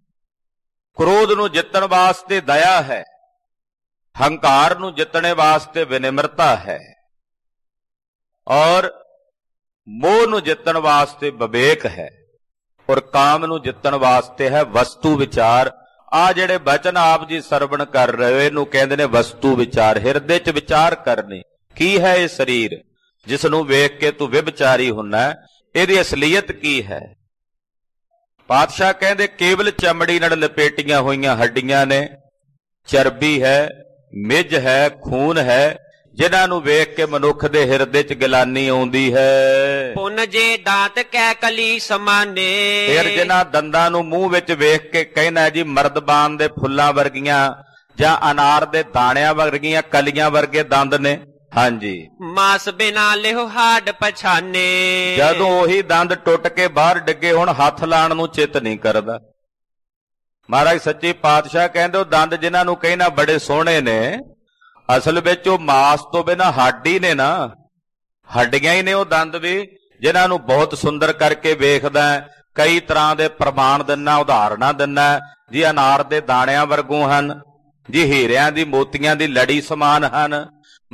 ਕ੍ਰੋਧ ਨੂੰ ਜਿੱਤਣ ਵਾਸਤੇ ਦਇਆ ਹੈ, ਹੰਕਾਰ ਨੂੰ ਜਿੱਤਣੇ ਵਾਸਤੇ ਵਿਨਿਮਰਤਾ ਹੈ, ਔਰ ਮੋਹ ਨੂੰ ਜਿੱਤਣ ਵਾਸਤੇ ਵਿਵੇਕ ਹੈ, ਔਰ ਕਾਮ ਨੂੰ ਜਿੱਤਣ ਵਾਸਤੇ ਹੈ ਵਸਤੂ ਵਿਚਾਰ। ਆ ਜਿਹੜੇ ਬਚਨ ਆਪ ਜੀ ਸਰਵਣ ਕਰ ਰਹੇ, ਇਹਨੂੰ ਕਹਿੰਦੇ ਨੇ ਵਸਤੂ ਵਿਚਾਰ। ਹਿਰਦੇ 'ਚ ਵਿਚਾਰ ਕਰਨੀ, ਕੀ ਹੈ ਇਹ ਸਰੀਰ ਜਿਸ ਨੂੰ ਵੇਖ ਕੇ ਤੂੰ ਵਿਭਚਾਰੀ ਹੁੰਨਾ, ਇਹਦੀ ਅਸਲੀਅਤ ਕੀ ਹੈ। ਪਾਤਸ਼ਾਹ ਕਹਿੰਦੇ ਕੇਵਲ ਚਮੜੀ ਨਾਲ ਲਪੇਟੀਆਂ ਹੋਈਆਂ ਹੱਡੀਆਂ ਨੇ, ਚਰਬੀ ਹੈ, ਮਿੱਝ ਹੈ, ਖੂਨ ਹੈ, ਜਿਨ੍ਹਾਂ ਨੂੰ ਵੇਖ ਕੇ ਮਨੁੱਖ ਦੇ ਹਿਰਦੇ 'ਚ ਗਿਲਾਨੀ ਆਉਂਦੀ ਹੈ। ਪੁੰਨ ਜੇ ਦਾਂਤ ਕੈ ਕਲੀ ਸਮਾਨੇ। ਫਿਰ ਜਿਨ੍ਹਾਂ ਦੰਦਾਂ ਨੂੰ ਮੂੰਹ ਵਿੱਚ ਵੇਖ ਕੇ ਕਹਿਣਾ ਜੀ ਮਰਦਬਾਨ ਦੇ ਫੁੱਲਾਂ ਵਰਗੀਆਂ ਜਾਂ ਅਨਾਰ ਦੇ ਦਾਣਿਆਂ ਵਰਗੀਆਂ ਕਲੀਆਂ ਵਰਗੇ ਦੰਦ ਨੇ। ਹਾਂਜੀ, ਮਾਸ ਬਿਨਾ ਲਿਓ ਹਾਡ ਪਛਾਨੇ। ਜਦੋਂ ਉਹੀ ਦੰਦ ਟੁੱਟ ਕੇ ਬਾਹਰ ਡਿੱਗੇ ਹੁਣ ਹੱਥ ਲਾਣ ਨੂੰ ਚਿੱਤ ਨਹੀਂ ਕਰਦਾ। ਮਹਾਰਾਜ ਸੱਚੇ ਪਾਤਸ਼ਾਹ ਕਹਿੰਦੇ ਉਹ ਦੰਦ ਜਿਨ੍ਹਾਂ ਨੂੰ ਕਹਿਣਾ ਬੜੇ ਸੋਹਣੇ ਨੇ, ਅਸਲ ਵਿੱਚ ਉਹ ਮਾਸ ਤੋਂ ਬਿਨਾਂ ਹੱਡੀ ਨੇ ਨਾ, ਹੱਡੀਆਂ ਹੀ ਨੇ ਉਹ ਦੰਦ ਵੀ, ਜਿਨ੍ਹਾਂ ਨੂੰ ਬਹੁਤ ਸੁੰਦਰ ਕਰਕੇ ਵੇਖਦਾ। ਕਈ ਤਰ੍ਹਾਂ ਦੇ ਪ੍ਰਮਾਣ ਦਿੰਨਾ, ਉਦਾਹਰਨਾਂ ਦਿੰਨਾ ਜੀ। ਅਨਾਰ ਦੇ ਦਾਣਿਆਂ ਵਰਗੂ ਹਨ ਜੀ, ਹੀਰਿਆਂ ਦੀ ਮੋਤੀਆਂ ਦੀ ਲੜੀ ਸਮਾਨ ਹਨ।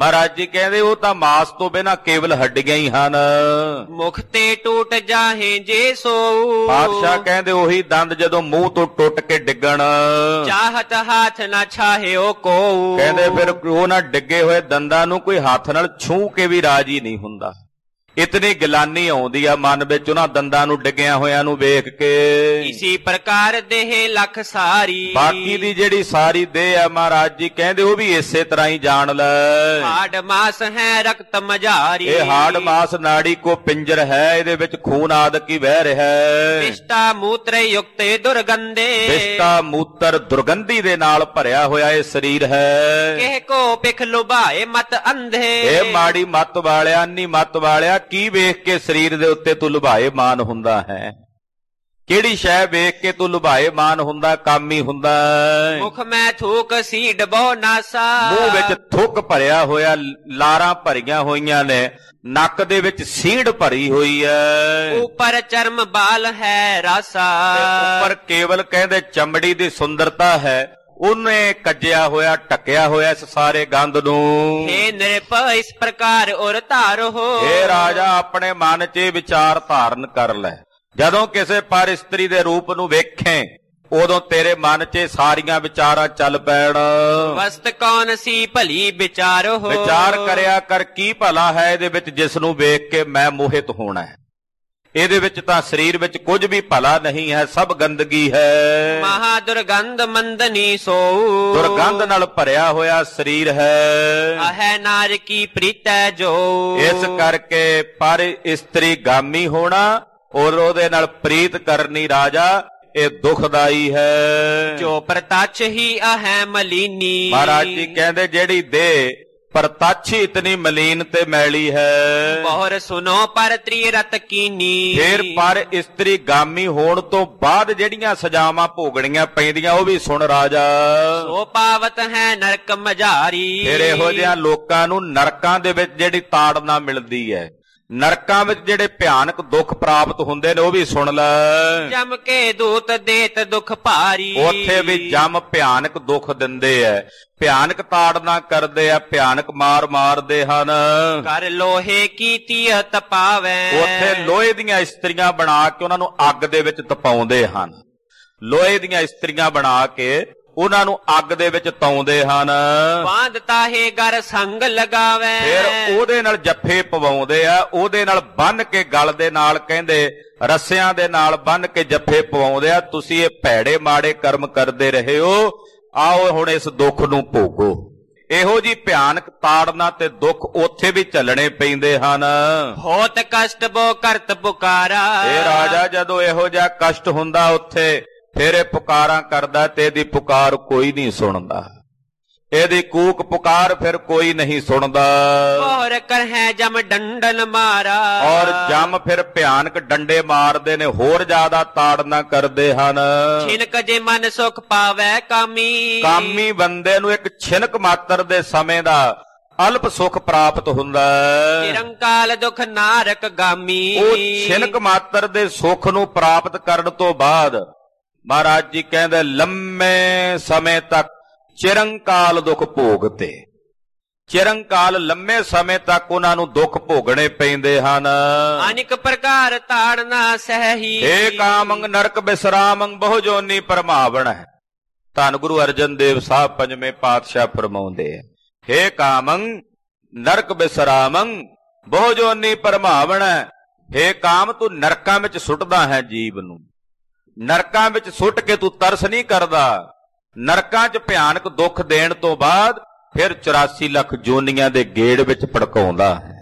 ਮਹਾਰਾਜ ਜੀ ਕਹਿੰਦੇ ਉਹ ਤਾਂ ਮਾਸ ਤੋਂ ਬਿਨਾਂ ਕੇਵਲ ਹੱਡੀਆਂ ਹੀ ਹਨ। ਮੁਖ ਤੇ ਟੂਟ ਜਾਹੇ ਜੇ ਸੋਊ। ਪਾਤਸ਼ਾਹ ਕਹਿੰਦੇ ਉਹੀ ਦੰਦ ਜਦੋਂ ਮੂੰਹ ਤੋਂ ਟੁੱਟ ਕੇ ਡਿੱਗਣ, ਚਾਹਤ ਹਾਥ ਨਾ ਛਾਹਿਓ ਕੋ। ਕਹਿੰਦੇ ਫਿਰ ਉਹ ਨਾ ਡਿੱਗੇ ਹੋਏ ਦੰਦਾਂ ਨੂੰ ਕੋਈ ਹੱਥ ਨਾਲ ਛੂਹ ਕੇ ਵੀ ਰਾਜੀ ਨਹੀਂ ਹੁੰਦਾ। ਇਤਨੀ ਗਿਲਾਨੀ ਆਉਂਦੀ ਆ ਮਨ ਵਿੱਚ ਉਹਨਾਂ ਦੰਦਾਂ ਨੂੰ ਡਿੱਗਿਆ ਹੋਇਆਂ ਨੂੰ ਵੇਖ ਕੇ। ਇਸੀ ਪ੍ਰਕਾਰ ਦੇਹ ਲੱਖ ਸਾਰੀ। ਬਾਕੀ ਦੀ ਜਿਹੜੀ ਸਾਰੀ ਦੇਹ ਆ ਮਹਾਰਾਜ ਜੀ ਕਹਿੰਦੇ ਉਹ ਵੀ ਇਸੇ ਤਰ੍ਹਾਂ ਹੀ ਜਾਣ ਲੈ। ਹਾੜ ਮਾਸ ਹੈ ਰਕਤ ਮਝਾਰੀ। ਇਹ ਹਾੜ ਮਾਸ ਨਾੜੀ ਕੋ ਪਿੰਜਰ ਹੈ, ਇਹਦੇ ਵਿੱਚ ਖੂਨ ਆਦਿਕ ਹੀ ਵਹਿ ਰਿਹਾ ਹੈ। ਵਿਸ਼ਟਾ ਮੂਤਰ ਯੁਕਤੇ ਦੁਰਗੰਧੇ। ਵਿਸ਼ਟਾ ਮੂਤਰ ਦੁਰਗੰਧੀ ਦੇ ਨਾਲ ਭਰਿਆ ਹੋਇਆ ਇਹ ਸਰੀਰ ਹੈ। ਕਿਹ ਕੋ ਪਿਖ ਲੁਭਾਏ ਮਤ ਅੰਧੇ। ਇਹ ਮਾੜੀ ਮੱਤ ਵਾਲਿਆ, ਅੰਨੀ ਮੱਤ ਵਾਲਿਆ, ਕੀ ਵੇਖ ਕੇ ਸਰੀਰ ਦੇ ਉੱਤੇ ਤੂੰ ਲੁਭਾਏਮਾਨ ਹੁੰਦਾ ਹੈ? ਕਿਹੜੀ ਸ਼ੈ ਵੇਖ ਕੇ ਤੂੰ ਲੁਭਾਏਮਾਨ ਹੁੰਦਾ, ਕਾਮੀ ਹੁੰਦਾ? ਮੁਖ ਮੈਂ ਥੂਕ ਸੀਡ ਬਹੁ ਨਾਸਾ। ਮੂੰਹ ਵਿੱਚ ਥੁੱਕ ਭਰਿਆ ਹੋਇਆ, ਲਾਰਾਂ ਭਰੀਆਂ ਹੋਈਆਂ ਨੇ, ਨੱਕ ਦੇ ਵਿੱਚ ਸੀੜ ਭਰੀ ਹੋਈ ਹੈ। ਉੱਪਰ ਚਰਮ ਬਾਲ ਹੈ ਰਾਸਾ। ਉੱਪਰ ਕੇਵਲ ਕਹਿੰਦੇ ਚਮੜੀ ਦੀ ਸੁੰਦਰਤਾ ਹੈ, ਉਹਨੇ ਕੱਜਿਆ ਹੋਇਆ, ਢੱਕਿਆ ਹੋਇਆ ਇਸ ਸਾਰੇ ਗੰਧ ਨੂੰ। ਹੇ ਨਿਰਭ ਇਸ ਪ੍ਰਕਾਰ ਉਰ ਧਾਰੋ। ਹੇ ਰਾਜਾ ਆਪਣੇ ਮਨ 'ਚ ਵਿਚਾਰ ਧਾਰਨ ਕਰ ਲੈ। ਜਦੋਂ ਕਿਸੇ ਪਰ ਇਸਤਰੀ ਦੇ ਰੂਪ ਨੂੰ ਵੇਖੇ ਉਦੋਂ ਤੇਰੇ ਮਨ 'ਚ ਸਾਰੀਆਂ ਵਿਚਾਰਾਂ ਚੱਲ ਪੈਣ। ਵਸਤ ਕੌਣ ਸੀ ਭਲੀ ਵਿਚਾਰੋ। ਵਿਚਾਰ ਕਰਿਆ ਕਰ ਕੀ ਭਲਾ ਹੈ ਇਹਦੇ ਵਿੱਚ ਜਿਸ ਨੂੰ ਵੇਖ ਕੇ ਮੈਂ ਮੋਹਿਤ ਹੋਣਾ ਹੈ। ਇਹਦੇ ਵਿੱਚ ਤਾਂ ਸਰੀਰ ਵਿੱਚ ਕੁਝ ਵੀ ਭਲਾ ਨਹੀਂ ਹੈ, ਸਭ ਗੰਦਗੀ ਹੈ। ਮਹਾ ਦੁਰਗੰਧ ਮੰਦਨੀ ਸੋਊ। ਦੁਰਗੰਧ ਨਾਲ ਭਰਿਆ ਹੋਇਆ ਸਰੀਰ ਹੈ। ਆਹੈ ਨਾਰ ਕੀ ਪ੍ਰੀਤੈ ਜੋ। ਇਸ ਕਰਕੇ ਪਰ ਇਸਤਰੀ ਗਾਮੀ ਹੋਣਾ ਔਰ ਉਹਦੇ ਨਾਲ ਪ੍ਰੀਤ ਕਰਨੀ ਰਾਜਾ ਇਹ ਦੁਖਦਾਈ ਹੈ। ਜੋ ਪ੍ਰਤੱਛ ਹੀ ਆਹੈ ਮਲੀਨੀ। ਮਹਾਰਾਜ ਜੀ ਕਹਿੰਦੇ ਜਿਹੜੀ ਦੇਹ ਪ੍ਰਤੱਛ ਇਤਨੀ ਮਲੀਨ ਤੇ ਮੈਲੀ ਹੈ। ਬਹੁਰ ਸੁਨੋ ਪਰ ਤ੍ਰਿਰਤ ਕੀਨੀ। ਫੇਰ ਪਰ ਇਸਤਰੀ ਗਾਮੀ ਹੋਣ ਤੋਂ ਬਾਅਦ ਜਿਹੜੀਆਂ ਸਜ਼ਾਵਾਂ ਭੋਗਣੀਆਂ ਪੈਂਦੀਆਂ ਉਹ ਵੀ ਸੁਣ ਰਾਜਾ। ਸੋ ਪਾਵਤ ਹੈ ਨਰਕ ਮਝਾਰੀ। ਫਿਰ ਇਹੋ ਜਿਹਾ ਲੋਕਾਂ ਨੂੰ ਨਰਕਾਂ ਦੇ ਵਿੱਚ ਜਿਹੜੀ ਤਾੜਨਾ ਮਿਲਦੀ ਹੈ, ਨਰਕਾਂ ਵਿੱਚ ਜਿਹੜੇ ਭਿਆਨਕ ਦੁੱਖ ਪ੍ਰਾਪਤ ਹੁੰਦੇ ਨੇ ਉਹ ਵੀ ਸੁਣ ਲੈ। ਜਮ ਕੇ ਦੂਤ ਦੇਤ ਦੁਖ ਭਾਰੀ। ਉੱਥੇ ਵੀ ਜਮ ਭਿਆਨਕ ਦੁੱਖ ਦਿੰਦੇ ਐ, ਭਿਆਨਕ ਤਾੜਨਾ ਕਰਦੇ ਆ, ਭਿਆਨਕ ਮਾਰ ਮਾਰਦੇ ਹਨ। ਕਰ ਲੋਹੇ ਕੀ ਤੀਅਤ ਪਾਵੈ। ਉੱਥੇ ਲੋਹੇ ਦੀਆਂ ਇਸਤਰੀਆਂ ਬਣਾ ਕੇ ਉਹਨਾਂ ਨੂੰ ਅੱਗ ਦੇ ਵਿੱਚ ਤਪਾਉਂਦੇ ਹਨ। ਲੋਹੇ ਦੀਆਂ ਇਸਤਰੀਆਂ ਬਣਾ ਕੇ ਉਹਨਾਂ ਨੂੰ ਅੱਗ ਦੇ ਵਿੱਚ ਤਾਉਂਦੇ ਹਨ। ਬਾਂਧ ਤਾਹੇ ਗਰ ਸੰਗ ਲਗਾਵੇ। ਫਿਰ ਉਹਦੇ ਨਾਲ ਜੱਫੇ ਪਵਾਉਂਦੇ ਆ, ਉਹਦੇ ਨਾਲ ਬੰਨ ਕੇ ਗਲ ਦੇ ਨਾਲ ਕਹਿੰਦੇ ਰੱਸਿਆਂ ਦੇ ਨਾਲ ਬੰਨ ਕੇ ਜੱਫੇ ਪਵਾਉਂਦੇ ਆ। ਤੁਸੀਂ ਇਹ ਭੈੜੇ ਮਾੜੇ ਕਰਮ ਕਰਦੇ ਰਹੇ ਹੋ, ਆਓ ਹੁਣ ਇਸ ਦੁੱਖ ਨੂੰ ਭੋਗੋ। ਇਹੋ ਜੀ ਭਿਆਨਕ ਤਾੜਨਾ ਤੇ ਦੁੱਖ ਉੱਥੇ ਵੀ ਝੱਲਣੇ ਪੈਂਦੇ ਹਨ। ਹੋਤ ਕਸ਼ਟ ਬੋ ਕਰਤ ਪੁਕਾਰਾ। ਇਹ ਰਾਜਾ ਜਦੋਂ ਇਹੋ ਜਿਹਾ ਕਸ਼ਟ ਹੁੰਦਾ ਉੱਥੇ ਫਿਰ ਇਹ ਪੁਕਾਰਾਂ ਕਰਦਾ ਤੇ ਇਹਦੀ ਪੁਕਾਰ ਕੋਈ ਨਹੀਂ ਸੁਣਦਾ। ਇਹਦੀ ਕੂਕ ਪੁਕਾਰ ਫਿਰ ਕੋਈ ਨਹੀਂ ਸੁਣਦਾ। ਔਰ ਕਰਹਿ ਜਮ ਡੰਡਨ ਮਾਰਾ। ਔਰ ਜਮ ਫਿਰ ਭਿਆਨਕ ਡੰਡੇ ਮਾਰਦੇ ਨੇ, ਹੋਰ ਜ਼ਿਆਦਾ ਤਾੜਨਾ ਕਰਦੇ ਹਨ। ਛਿਨਕ ਜੇ ਮਨ ਸੁਖ ਪਾਵੈ ਕਾਮੀ। ਕਾਮੀ ਬੰਦੇ ਨੂੰ ਇੱਕ ਛਿਨਕ ਮਾਤਰ ਦੇ ਸਮੇਂ ਦਾ ਅਲਪ ਸੁਖ ਪ੍ਰਾਪਤ ਹੁੰਦਾ। ਨਿਰੰਕਾਲ ਦੁਖ ਨਾਰਕ ਗਾਮੀ। ਉਹ ਛਿਨਕ ਮਾਤਰ ਦੇ ਸੁਖ ਨੂੰ ਪ੍ਰਾਪਤ ਕਰਨ ਤੋਂ ਬਾਅਦ ਮਹਾਰਾਜ ਜੀ ਕਹਿੰਦੇ ਲੰਮੇ ਸਮੇਂ ਤੱਕ ਚਿਰੰਕਾਲ ਦੁੱਖ ਭੋਗਤੇ। ਚਿਰੰਕਾਲ ਲੰਮੇ ਸਮੇਂ ਤੱਕ ਉਹਨਾਂ ਨੂੰ ਦੁੱਖ ਭੋਗਣੇ ਪੈਂਦੇ ਹਨ। ਅਨੇਕ ਪ੍ਰਕਾਰ ਤਾੜਨਾ ਸਹੀ। ਏ ਕਾਮੰ ਨਰਕ ਬਿਸਰਾਮੰ ਬਹੁ ਜੋਨੀ ਪਰਮਾਵਣ ਹੈ। ਧੰਨ ਗੁਰੂ ਅਰਜਨ ਦੇਵ ਸਾਹਿਬ ਪੰਜਵੇਂ ਪਾਤਸ਼ਾਹ ਫਰਮਾਉਂਦੇ ਆ, ਹੇ ਕਾਮੰ ਨਰਕ ਬਿਸਰਾਮੰ ਬਹੁ ਜੋਨੀ ਪਰਮਾਵਣ ਹੈ। ਹੇ ਕਾਮ ਤੂੰ ਨਰਕਾਂ ਵਿੱਚ ਸੁੱਟਦਾ ਹੈ ਜੀਵ ਨੂੰ, ਨਰਕਾਂ ਵਿੱਚ ਸੁੱਟ ਕੇ ਤੂੰ ਤਰਸ ਨਹੀਂ ਕਰਦਾ। ਨਰਕਾਂ 'ਚ ਭਿਆਨਕ ਦੁੱਖ ਦੇਣ ਤੋਂ ਬਾਅਦ ਫਿਰ ਚੁਰਾਸੀ ਲੱਖ ਜੋਨੀਆਂ ਦੇ ਗੇੜ ਵਿੱਚ ਭੜਕਾਉਂਦਾ ਹੈ।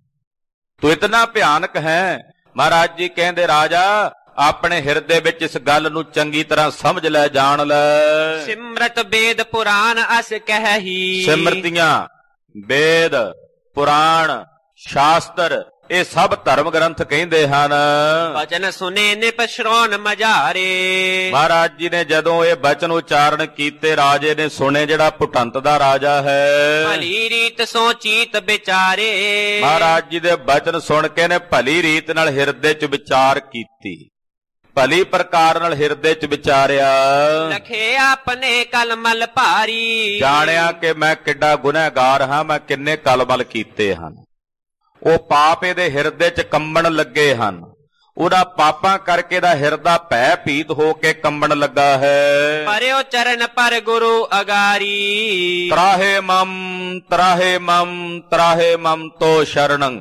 ਤੂੰ ਇਤਨਾ ਭਿਆਨਕ ਹੈ। ਮਹਾਰਾਜ ਜੀ ਕਹਿੰਦੇ ਰਾਜਾ ਆਪਣੇ ਹਿਰਦੇ ਵਿੱਚ ਇਸ ਗੱਲ ਨੂੰ ਚੰਗੀ ਤਰ੍ਹਾਂ ਸਮਝ ਲੈ, ਜਾਣ ਲੈ। ਸਿਮਰਤ ਵੇਦ ਪੁਰਾਣ ਅਸ ਕਹਿਹੀ। ਸਿਮਰਤੀਆਂ, ਵੇਦ, ਪੁਰਾਣ, ਸ਼ਾਸਤਰ ਇਹ ਸਭ ਧਰਮ ਗ੍ਰੰਥ ਕਹਿੰਦੇ ਹਨ। ਬਚਨ ਸੁਨੇ ਨਿਪ ਸ਼੍ਰੋਣ ਮਝਾਰੇ। ਮਹਾਰਾਜ ਜੀ ਨੇ ਜਦੋਂ ਇਹ ਬਚਨ ਉਚਾਰਨ ਕੀਤੇ ਰਾਜੇ ਨੇ ਸੁਣੇ, ਜਿਹੜਾ ਪੁਟੰਤ ਦਾ ਰਾਜਾ ਹੈ। ਭਲੀ ਰੀਤ ਸੋ ਚੀਤ ਵਿਚਾਰੇ। ਮਹਾਰਾਜ ਜੀ ਦੇ ਬਚਨ ਸੁਣ ਕੇ ਨੇ ਭਲੀ ਰੀਤ ਨਾਲ ਹਿਰਦੇ 'ਚ ਵਿਚਾਰ ਕੀਤੀ। ਭਲੀ ਪ੍ਰਕਾਰ ਨਾਲ ਹਿਰਦੇ ਚ ਵਿਚਾਰਿਆ, ਲਖੇ ਆਪਣੇ ਕਲਮਲ ਭਾਰੀ। ਜਾਣਿਆ ਕਿ ਮੈਂ ਕਿੱਡਾ ਗੁਨਹਗਾਰ ਹਾਂ, ਮੈਂ ਕਿੰਨੇ ਕਲਮਲ ਕੀਤੇ ਹਨ। ਉਹ ਪਾਪ ਇਹਦੇ ਹਿਰਦੇ ਚ ਕੰਬਣ ਲੱਗੇ ਹਨ। ਉਹਦਾ ਪਾਪਾਂ ਕਰਕੇ ਦਾ ਹਿਰਦਾ ਭੈ ਭੀਤ ਹੋ ਕੇ ਕੰਬਣ ਲੱਗਾ ਹੈ। ਪਰਿਓ ਚਰਨ ਪਰ ਗੁਰੂ ਅਗਾਰੀ। ਤਰਾਹੇ ਮਮ ਤਰਾਹੇ ਮਮ ਤਰਾਹੇ ਮਮ ਤੋ ਸ਼ਰਣੰ।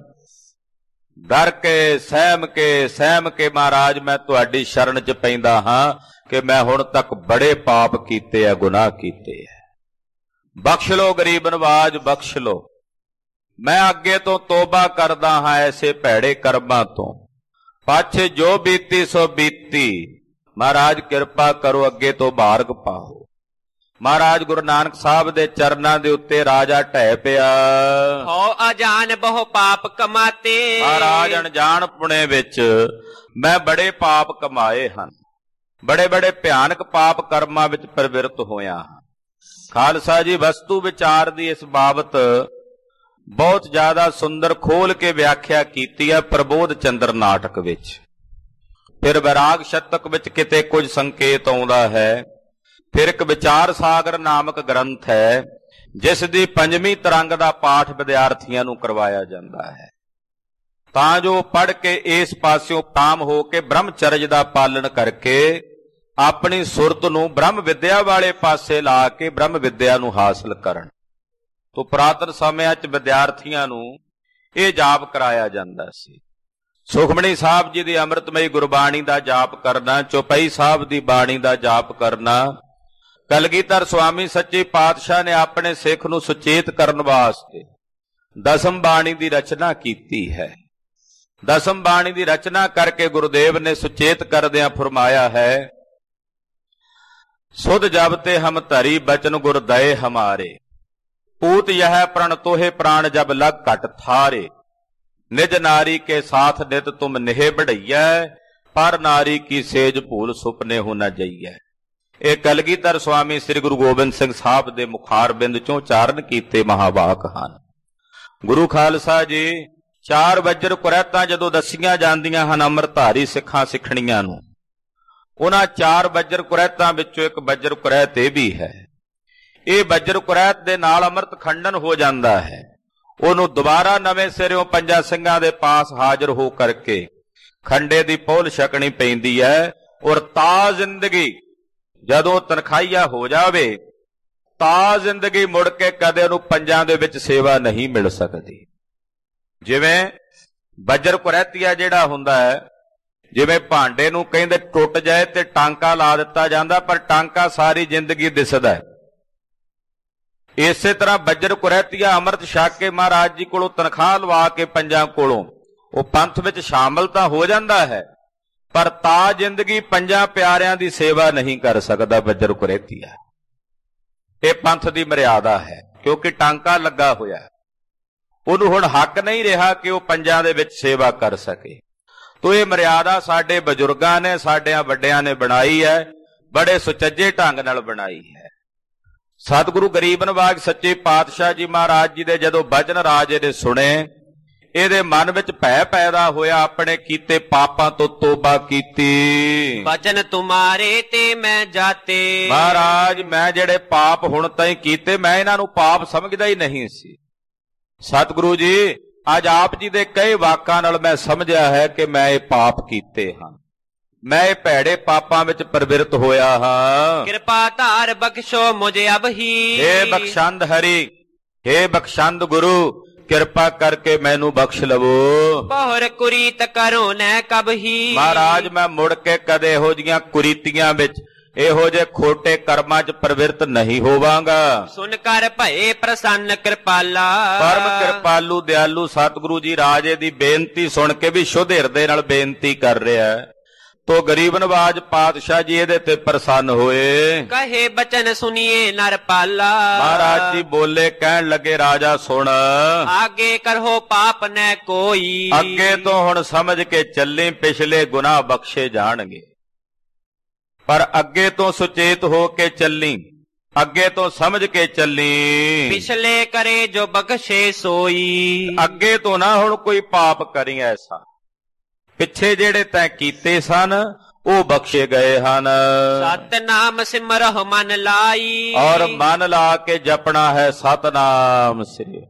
ਡਰ ਕੇ ਸਹਿਮ ਕੇ ਸਹਿਮ ਕੇ ਮਹਾਰਾਜ ਮੈਂ ਤੁਹਾਡੀ ਸ਼ਰਨ ਚ ਪੈਂਦਾ ਹਾਂ ਕਿ ਮੈਂ ਹੁਣ ਤੱਕ ਬੜੇ ਪਾਪ ਕੀਤੇ ਆ, ਗੁਨਾਹ ਕੀਤੇ ਆ। ਬਖਸ਼ ਲੋ ਗਰੀਬ ਨਵਾਜ, ਬਖਸ਼ ਲੋ। ਮੈਂ ਅੱਗੇ ਤੋਂ ਤੋਬਾ ਕਰਦਾ ਹਾਂ ਐਸੇ ਭੈੜੇ ਕਰਮਾਂ ਤੋਂ। ਪਾਛੇ ਜੋ ਬੀਤੀ ਸੋ ਬੀਤੀ, ਮਹਾਰਾਜ ਕਿਰਪਾ ਕਰੋ, ਅੱਗੇ ਤੋਂ ਬਾਰਗ ਪਾਓ। ਮਹਾਰਾਜ ਗੁਰੂ ਨਾਨਕ ਸਾਹਿਬ ਦੇ ਚਰਨਾਂ ਦੇ ਉੱਤੇ ਰਾਜਾ ਢਹਿ ਪਿਆ। ਹੋ ਅਜਾਨ ਬਹੁ ਪਾਪ ਕਮਾਤੇ। ਮਹਾਰਾਜ ਅਣਜਾਣ ਪੁਣੇ ਵਿੱਚ ਮੈਂ ਬੜੇ ਪਾਪ ਕਮਾਏ ਹਨ, ਬੜੇ ਬੜੇ ਭਿਆਨਕ ਪਾਪ ਕਰਮਾਂ ਵਿੱਚ ਪ੍ਰਵਿਰਤ ਹੋਇਆ ਹਾਂ। ਖਾਲਸਾ ਜੀ ਵਸਤੂ ਵਿਚਾਰ ਦੀ ਇਸ ਬਾਬਤ ਬਹੁਤ ਜ਼ਿਆਦਾ ਸੁੰਦਰ ਖੋਲ ਕੇ ਵਿਆਖਿਆ ਕੀਤੀ ਹੈ ਪ੍ਰਬੋਧ ਚੰਦਰ ਨਾਟਕ ਵਿੱਚ। ਫਿਰ ਵਿਰਾਗ ਸ਼ਤਕ ਵਿੱਚ ਕਿਤੇ ਕੁਝ ਸੰਕੇਤ ਆਉਂਦਾ ਹੈ। ਫਿਰ ਇੱਕ ਵਿਚਾਰ ਸਾਗਰ ਨਾਮਕ ਗ੍ਰੰਥ ਹੈ ਜਿਸ ਦੀ ਪੰਜਵੀਂ ਤਰੰਗ ਦਾ ਪਾਠ ਵਿਦਿਆਰਥੀਆਂ ਨੂੰ ਕਰਵਾਇਆ ਜਾਂਦਾ ਹੈ, ਤਾਂ ਜੋ ਪੜ੍ਹ ਕੇ ਇਸ ਪਾਸਿਓਂ ਕਾਮ ਹੋ ਕੇ ਬ੍ਰਹਮਚਰਜ ਦਾ ਪਾਲਣ ਕਰਕੇ ਆਪਣੀ ਸੁਰਤ ਨੂੰ ਬ੍ਰਹਮ ਵਿਦਿਆ ਵਾਲੇ ਪਾਸੇ ਲਾ ਕੇ ਬ੍ਰਹਮ ਵਿਦਿਆ ਨੂੰ ਹਾਸਲ ਕਰਨ। ਤੋਂ ਪੁਰਾਤਨ ਸਮਿਆਂ 'ਚ ਵਿਦਿਆਰਥੀਆਂ ਨੂੰ ਇਹ ਜਾਪ ਕਰਾਇਆ ਜਾਂਦਾ ਸੀ। ਸੁਖਮਣੀ ਸਾਹਿਬ ਜੀ ਦੀ ਅੰਮ੍ਰਿਤਮਈ ਗੁਰਬਾਣੀ ਦਾ ਜਾਪ ਕਰਨਾ, ਚੌਪਈ ਸਾਹਿਬ ਦੀ ਬਾਣੀ ਦਾ ਜਾਪ ਕਰਨਾ। ਕਲਗੀਧਰ ਸੁਆਮੀ ਸੱਚੇ ਪਾਤਸ਼ਾਹ ਨੇ ਆਪਣੇ ਸਿੱਖ ਨੂੰ ਸੁਚੇਤ ਕਰਨ ਵਾਸਤੇ ਦਸਮ ਬਾਣੀ ਦੀ ਰਚਨਾ ਕੀਤੀ ਹੈ। ਦਸਮ ਬਾਣੀ ਦੀ ਰਚਨਾ ਕਰਕੇ ਗੁਰਦੇਵ ਨੇ ਸੁਚੇਤ ਕਰਦਿਆਂ ਫਰਮਾਇਆ ਹੈ, ਸੁਧ ਜਬ ਤੇ ਹਮ ਧਰੀ ਬਚਨ ਗੁਰ ਦਏ ਹਮਾਰੇ, पूत यह प्रण तोहे प्राण जब लग घट थारे, निज नारी के साथ नित तुम नेह बढ़ैया, पर नारी की सेज भूल सुपने हो न जइया। ਇਹ ਕਲਗੀਧਰ ਸੁਆਮੀ ਸ੍ਰੀ ਗੁਰੂ ਗੋਬਿੰਦ ਸਿੰਘ ਸਾਹਿਬ ਦੇ ਮੁਖਾਰ ਬਿੰਦ ਚੋਂ ਉਚਾਰਨ ਕੀਤੇ ਮਹਾਵਾਕ ਹਨ। ਗੁਰੂ ਖਾਲਸਾ ਜੀ ਚਾਰ ਵਜਰ ਕੁਰੈਤਾਂ ਜਦੋਂ ਦੱਸੀਆਂ ਜਾਂਦੀਆਂ ਹਨ ਅੰਮ੍ਰਿਤਧਾਰੀ ਸਿੱਖਾਂ ਸਿੱਖਣੀਆਂ ਨੂੰ, ਉਹਨਾਂ ਚਾਰ ਵਜਰ ਕੁਰੈਤਾਂ ਵਿੱਚੋਂ ਇੱਕ ਵਜਰ ਕੁਰੈਤ ਇਹ ਵੀ ਹੈ। ਇਹ ਵਜਰ ਕੁਰੈਤ ਦੇ ਨਾਲ ਅੰਮ੍ਰਿਤ ਖੰਡਨ ਹੋ ਜਾਂਦਾ ਹੈ। ਉਹਨੂੰ ਦੁਬਾਰਾ ਨਵੇਂ ਸਿਰਿਓਂ ਪੰਜਾਂ ਸਿੰਘਾਂ ਦੇ ਪਾਸ ਹਾਜ਼ਰ ਹੋ ਕਰਕੇ ਖੰਡੇ ਦੀ ਪਹੁਲ ਛਕਣੀ ਪੈਂਦੀ ਹੈ। ਔਰ ਤਾ ਜ਼ਿੰਦਗੀ ਜਦੋਂ ਤਨਖਾਹੀਆ ਹੋ ਜਾਵੇ ਤਾਂ ਜ਼ਿੰਦਗੀ ਮੁੜ ਕੇ ਕਦੇ ਉਹਨੂੰ ਪੰਜਾਂ ਦੇ ਵਿੱਚ ਸੇਵਾ ਨਹੀਂ ਮਿਲ ਸਕਦੀ। ਜਿਵੇਂ ਵਜਰ ਕੁਰੈਤੀਆ ਜਿਹੜਾ ਹੁੰਦਾ ਹੈ, ਜਿਵੇਂ ਭਾਂਡੇ ਨੂੰ ਕਹਿੰਦੇ ਟੁੱਟ ਜਾਏ ਤੇ ਟਾਂਕਾ ਲਾ ਦਿੱਤਾ ਜਾਂਦਾ, ਪਰ ਟਾਂਕਾ ਸਾਰੀ ਜ਼ਿੰਦਗੀ ਦਿਸਦਾ ਹੈ। ਇਸੇ ਤਰ੍ਹਾਂ ਵਜਰ ਕੁਰੈਤੀਆ ਅੰਮ੍ਰਿਤ ਛਕ ਕੇ ਮਹਾਰਾਜ ਜੀ ਕੋਲੋਂ ਤਨਖਾਹ ਲਵਾ ਕੇ ਪੰਜਾਂ ਕੋਲੋਂ ਉਹ ਪੰਥ ਵਿੱਚ ਸ਼ਾਮਲ ਤਾਂ ਹੋ ਜਾਂਦਾ ਹੈ, ਪਰ ਤਾਂ ਜ਼ਿੰਦਗੀ ਪੰਜਾਂ ਪਿਆਰਿਆਂ ਦੀ ਸੇਵਾ ਨਹੀਂ ਕਰ ਸਕਦਾ ਵਜਰ ਕੁਰੈਤੀਆ। ਇਹ ਪੰਥ ਦੀ ਮਰਿਆਦਾ ਹੈ, ਕਿਉਂਕਿ ਟਾਂਕਾ ਲੱਗਾ ਹੋਇਆ। ਉਹਨੂੰ ਹੁਣ ਹੱਕ ਨਹੀਂ ਰਿਹਾ ਕਿ ਉਹ ਪੰਜਾਂ ਦੇ ਵਿੱਚ ਸੇਵਾ ਕਰ ਸਕੇ। ਤੋ ਇਹ ਮਰਿਆਦਾ ਸਾਡੇ ਬਜ਼ੁਰਗਾਂ ਨੇ, ਸਾਡਿਆਂ ਵੱਡਿਆਂ ਨੇ ਬਣਾਈ ਹੈ, ਬੜੇ ਸੁਚੱਜੇ ਢੰਗ ਨਾਲ ਬਣਾਈ ਹੈ। ਸਤਿਗੁਰੂ ਗਰੀਬ ਨਿਵਾਜ ਸੱਚੇ ਪਾਤਸ਼ਾਹ ਜੀ ਮਹਾਰਾਜ ਜੀ ਦੇ ਜਦੋਂ ਬਚਨ ਰਾਜੇ ਨੇ ਸੁਣੇ, ਇਹਦੇ ਮਨ ਵਿੱਚ ਭੈ ਪੈਦਾ ਹੋਇਆ, ਆਪਣੇ ਕੀਤੇ ਪਾਪਾਂ ਤੋਂ ਤੋਬਾ ਕੀਤੀ। ਬਚਨ ਤੁਮਾਰੇ ਤੇ ਮੈਂ ਜਾਤੇ, ਮਹਾਰਾਜ ਮੈਂ ਜਿਹੜੇ ਪਾਪ ਹੁਣ ਤਾਈਂ ਕੀਤੇ, ਮੈਂ ਇਹਨਾਂ ਨੂੰ ਪਾਪ ਸਮਝਦਾ ਹੀ ਨਹੀਂ ਸੀ। ਸਤਿਗੁਰੂ ਜੀ ਅੱਜ ਆਪ ਜੀ ਦੇ ਕਈ ਵਾਕਾਂ ਨਾਲ ਮੈਂ ਸਮਝਿਆ ਹੈ ਕਿ ਮੈਂ ਇਹ ਪਾਪ ਕੀਤੇ ਹਨ, ਮੈਂ ਇਹ ਭੈੜੇ ਪਾਪਾਂ ਵਿੱਚ ਪ੍ਰਵਿਰਤ ਹੋਇਆ ਹਾਂ। ਕਿਰਪਾ ਧਾਰ ਬਖਸ਼ੋ ਮੁਝ ਅਬਹੀ, ਹੇ ਬਖਸ਼ੰਦ ਹਰੀ, ਹੇ ਬਖਸ਼ੰਦ ਗੁਰੂ, ਕਿਰਪਾ ਕਰਕੇ ਮੈਨੂੰ ਬਖਸ਼ ਲਵੋ। ਬਹੁਰ ਕੁਰੀਤ ਕਰੋ ਨੈ ਕਬਹੀ, ਮਹਾਰਾਜ ਮੈਂ ਮੁੜ ਕੇ ਕਦੇ ਇਹੋ ਜੀਆਂ ਕੁਰੀਤੀਆਂ ਵਿੱਚ, ਇਹੋ ਜਿਹੇ ਖੋਟੇ ਕਰਮਾਂ 'ਚ ਪ੍ਰਵਿਰਤ ਨਹੀਂ ਹੋਵਾਂਗਾ। ਸੁਨ ਕਰ ਭਏ ਪ੍ਰਸੰਨ ਕਿਰਪਾਲਾ, ਪਰਮ ਕਿਰਪਾਲੂ ਦਿਆਲੂ ਸਤਿਗੁਰੂ ਜੀ ਰਾਜੇ ਦੀ ਬੇਨਤੀ ਸੁਣ ਕੇ ਵੀ ਸ਼ੁੱਧ ਹਿਰਦੇ ਨਾਲ ਬੇਨਤੀ ਕਰ ਰਿਹਾ ਹੈ। ਤੋ ਗਰੀਬ ਨਵਾਜ ਪਾਤਸ਼ਾਹ ਜੀ ਇਹਦੇ ਤੇ ਪ੍ਰਸੰਨ ਹੋਏ। ਕਹੇ ਬਚਨ ਸੁਨੀਏ ਨਰਪਾਲਾ, ਮਹਾਰਾਜ ਜੀ ਬੋਲੇ, ਕਹਿਣ ਲੱਗੇ ਰਾਜਾ ਸੁਣ, ਆਗੇ ਕਰੋ ਪਾਪ ਨੈ ਕੋਈ, ਅੱਗੇ ਤੋਂ ਹੁਣ ਸਮਝ ਕੇ ਚੱਲੇ, ਪਿਛਲੇ ਗੁਨਾਹ ਬਖਸ਼ੇ ਜਾਣਗੇ। ਪਰ ਅੱਗੇ ਤੋਂ ਸੁਚੇਤ ਹੋ ਕੇ ਚੱਲੀ, ਅੱਗੇ ਤੋਂ ਸਮਝ ਕੇ ਚੱਲੀ। ਪਿਛਲੇ ਕਰੇ ਜੋ ਬਖਸ਼ੇ ਸੋਈ, ਅੱਗੇ ਤੋਂ ਨਾ ਹੁਣ ਕੋਈ ਪਾਪ ਕਰੀ ਐਸਾ। ਪਿੱਛੇ ਜਿਹੜੇ ਤੈਂ ਕੀਤੇ ਸਨ ਉਹ ਬਖਸ਼ੇ ਗਏ ਹਨ। ਸਤਨਾਮ ਸਿਮਰਹੁ ਮਨ ਲਾਈ। ਔਰ ਮਨ ਲਾ ਕੇ ਜਪਣਾ ਹੈ ਸਤਨਾਮ ਸ੍ਰੀ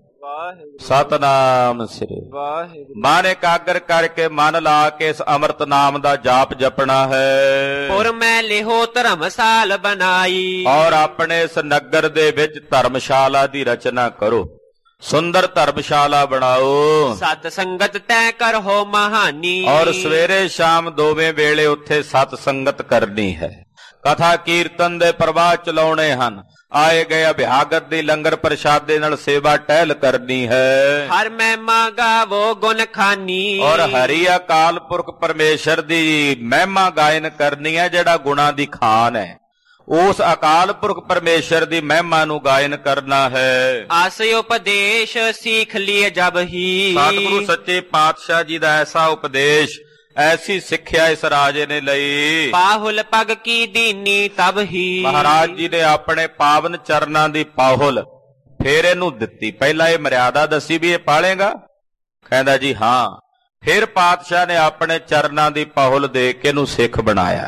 ਸਤਨਾਮ ਸ੍ਰੀ ਵਾਹਿਗੁਰੂ। ਮਨ ਇਕਾਗਰ ਕਰਕੇ ਮਨ ਲਾ ਕੇ ਇਸ ਅੰਮ੍ਰਿਤ ਨਾਮ ਦਾ ਜਾਪ ਜਪਣਾ ਹੈ। ਪੁਰ ਮੈਂ ਲਿਹੋ ਧਰਮਸਾਲ ਬਨਾਈ। ਔਰ ਆਪਣੇ ਇਸ ਨਗਰ ਦੇ ਵਿੱਚ ਧਰਮਸ਼ਾਲਾ ਦੀ ਰਚਨਾ ਕਰੋ, ਸੁੰਦਰ ਧਰਮਸ਼ਾਲਾ ਬਣਾਓ। ਸਤ ਸੰਗਤ ਤੈ ਕਰਹੁ ਮਹਾਨੀ। ਔਰ ਸਵੇਰੇ ਸ਼ਾਮ ਦੋਵੇਂ ਵੇਲੇ ਉੱਥੇ ਸਤ ਸੰਗਤ ਕਰਨੀ ਹੈ। ਕਥਾ ਕੀਰਤਨ ਦੇ ਪ੍ਰਵਾਹ ਚਲਾਉਣੇ ਹਨ। ਆਏ ਗਏ ਅਭਿਆਗਤ ਦੀ ਲੰਗਰ ਪ੍ਰਸ਼ਾਦੇ ਨਾਲ ਸੇਵਾ ਟਹਿਲ ਕਰਨੀ ਹੈ। ਹਰ ਮਹਿਮਾ ਗਾਵੋ ਗੁਣ ਖਾਨੀ। ਔਰ ਹਰੀ ਅਕਾਲ ਪੁਰਖ ਪਰਮੇਸ਼ਰ ਦੀ ਮਹਿਮਾ ਗਾਇਨ ਕਰਨੀ ਹੈ, ਜਿਹੜਾ ਗੁਣਾਂ ਦੀ ਖਾਨ ਹੈ। ਉਸ ਅਕਾਲ ਪੁਰਖ ਪਰਮੇਸ਼ਰ ਦੀ ਮਹਿਮਾ ਨੂੰ ਗਾਇਨ ਕਰਨਾ ਹੈ। ਆਸ ਉਪਦੇਸ਼ ਸੀਖ ਲਿਏ ਜਬ ਹੀ। ਸਤਿਗੁਰੂ ਸੱਚੇ ਪਾਤਸ਼ਾਹ ਜੀ ਦਾ ਐਸਾ ਉਪਦੇਸ਼, ਐਸੀ ਸਿੱਖਿਆ ਇਸ ਰਾਜੇ ਨੇ ਲਈ। ਪਾਹੁਲ ਪਗ ਕੀ ਦੀਨੀ ਤਬ ਹੀ। ਮਹਾਰਾਜ ਜੀ ਨੇ ਆਪਣੇ ਪਾਵਨ ਚਰਨਾਂ ਦੀ ਪਾਹੁਲ ਫੇਰ ਇਹਨੂੰ ਦਿੱਤੀ। ਪਹਿਲਾਂ ਇਹ ਮਰਿਆਦਾ ਦੱਸੀ ਵੀ ਇਹ ਪਾਲੇਗਾ, ਕਹਿੰਦਾ ਜੀ ਹਾਂ। ਫਿਰ ਪਾਤਸ਼ਾਹ ਨੇ ਆਪਣੇ ਚਰਨਾਂ ਦੀ ਪਾਹੁਲ ਦੇ ਕੇ ਇਹਨੂੰ ਸਿੱਖ ਬਣਾਇਆ।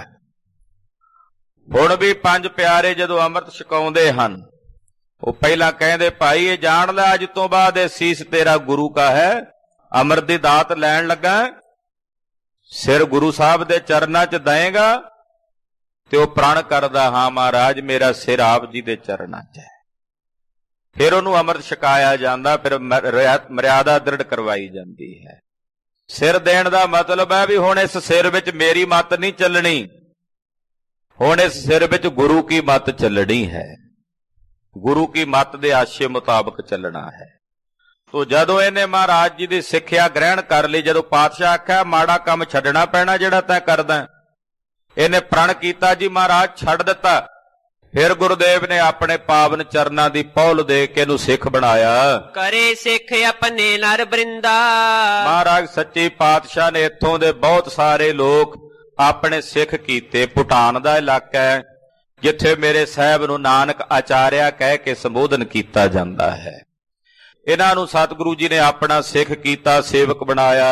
ਹੁਣ ਵੀ ਪੰਜ ਪਿਆਰੇ ਜਦੋਂ ਅੰਮ੍ਰਿਤ ਛਕਾਉਂਦੇ ਹਨ, ਉਹ ਪਹਿਲਾਂ ਕਹਿੰਦੇ ਭਾਈ ਇਹ ਜਾਣ ਲੈ ਅੱਜ ਤੋਂ ਬਾਅਦ ਇਹ ਸੀਸ ਤੇਰਾ ਗੁਰੂ ਕਾ ਹੈ। ਅੰਮ੍ਰਿਤ ਦੀ ਦਾਤ ਲੈਣ ਲੱਗਾ, ਸਿਰ ਗੁਰੂ ਸਾਹਿਬ ਦੇ ਚਰਨਾਂ 'ਚ ਦਏਗਾ ਤੇ ਉਹ ਪ੍ਰਣ ਕਰਦਾ ਹਾਂ ਮਹਾਰਾਜ ਮੇਰਾ ਸਿਰ ਆਪ ਜੀ ਦੇ ਚਰਨਾਂ 'ਚ ਹੈ। ਫਿਰ ਉਹਨੂੰ ਅੰਮ੍ਰਿਤ ਛਕਾਇਆ ਜਾਂਦਾ, ਫਿਰ ਮਰਿਆਦਾ ਦ੍ਰਿੜ ਕਰਵਾਈ ਜਾਂਦੀ ਹੈ। ਸਿਰ ਦੇਣ ਦਾ ਮਤਲਬ ਹੈ ਵੀ ਹੁਣ ਇਸ ਸਿਰ ਵਿੱਚ ਮੇਰੀ ਮੱਤ ਨਹੀਂ ਚੱਲਣੀ, ਹੁਣ ਇਸ ਸਿਰ ਵਿੱਚ ਗੁਰੂ ਕੀ ਮੱਤ ਚੱਲਣੀ ਹੈ। ਗੁਰੂ ਕੀ ਮੱਤ ਦੇ ਆਸ਼ੇ ਮੁਤਾਬਕ ਚੱਲਣਾ ਹੈ। ਤੋ ਜਦੋਂ ਇਹਨੇ ਮਹਾਰਾਜ ਜੀ ਦੀ ਸਿੱਖਿਆ ਗ੍ਰਹਿਣ ਕਰ ਲਈ, ਜਦੋਂ ਪਾਤਸ਼ਾਹ ਆਖਿਆ ਮਾੜਾ ਕੰਮ ਛੱਡਣਾ ਪੈਣਾ ਜਿਹੜਾ ਤੈਂ ਕਰਦਾ, ਇਹਨੇ ਪ੍ਰਣ ਕੀਤਾ ਜੀ ਮਹਾਰਾਜ ਛੱਡ ਦਿੱਤਾ। ਫਿਰ ਗੁਰਦੇਵ ਨੇ ਆਪਣੇ ਪਾਵਨ ਚਰਨਾਂ ਦੀ ਪਹੁਲ ਦੇ ਕੇ ਇਹਨੂੰ ਸਿੱਖ ਬਣਾਇਆ। ਕਰੇ ਸਿੱਖ ਆਪਣੇ ਨਰ ਬ੍ਰਿੰਦਾ। ਮਹਾਰਾਜ ਸੱਚੇ ਪਾਤਸ਼ਾਹ ਨੇ ਇੱਥੋਂ ਦੇ ਬਹੁਤ ਸਾਰੇ ਲੋਕ ਆਪਣੇ ਸਿੱਖ ਕੀਤੇ। ਭੂਟਾਨ ਦਾ ਇਲਾਕਾ ਹੈ ਜਿੱਥੇ ਮੇਰੇ ਸਾਹਿਬ ਨੂੰ ਨਾਨਕ ਆਚਾਰਿਆ ਕਹਿ ਕੇ ਸੰਬੋਧਨ ਕੀਤਾ ਜਾਂਦਾ ਹੈ। ਇਹਨਾਂ ਨੂੰ ਸਤਿਗੁਰੂ ਜੀ ਨੇ ਆਪਣਾ ਸਿੱਖ ਕੀਤਾ, ਸੇਵਕ ਬਣਾਇਆ।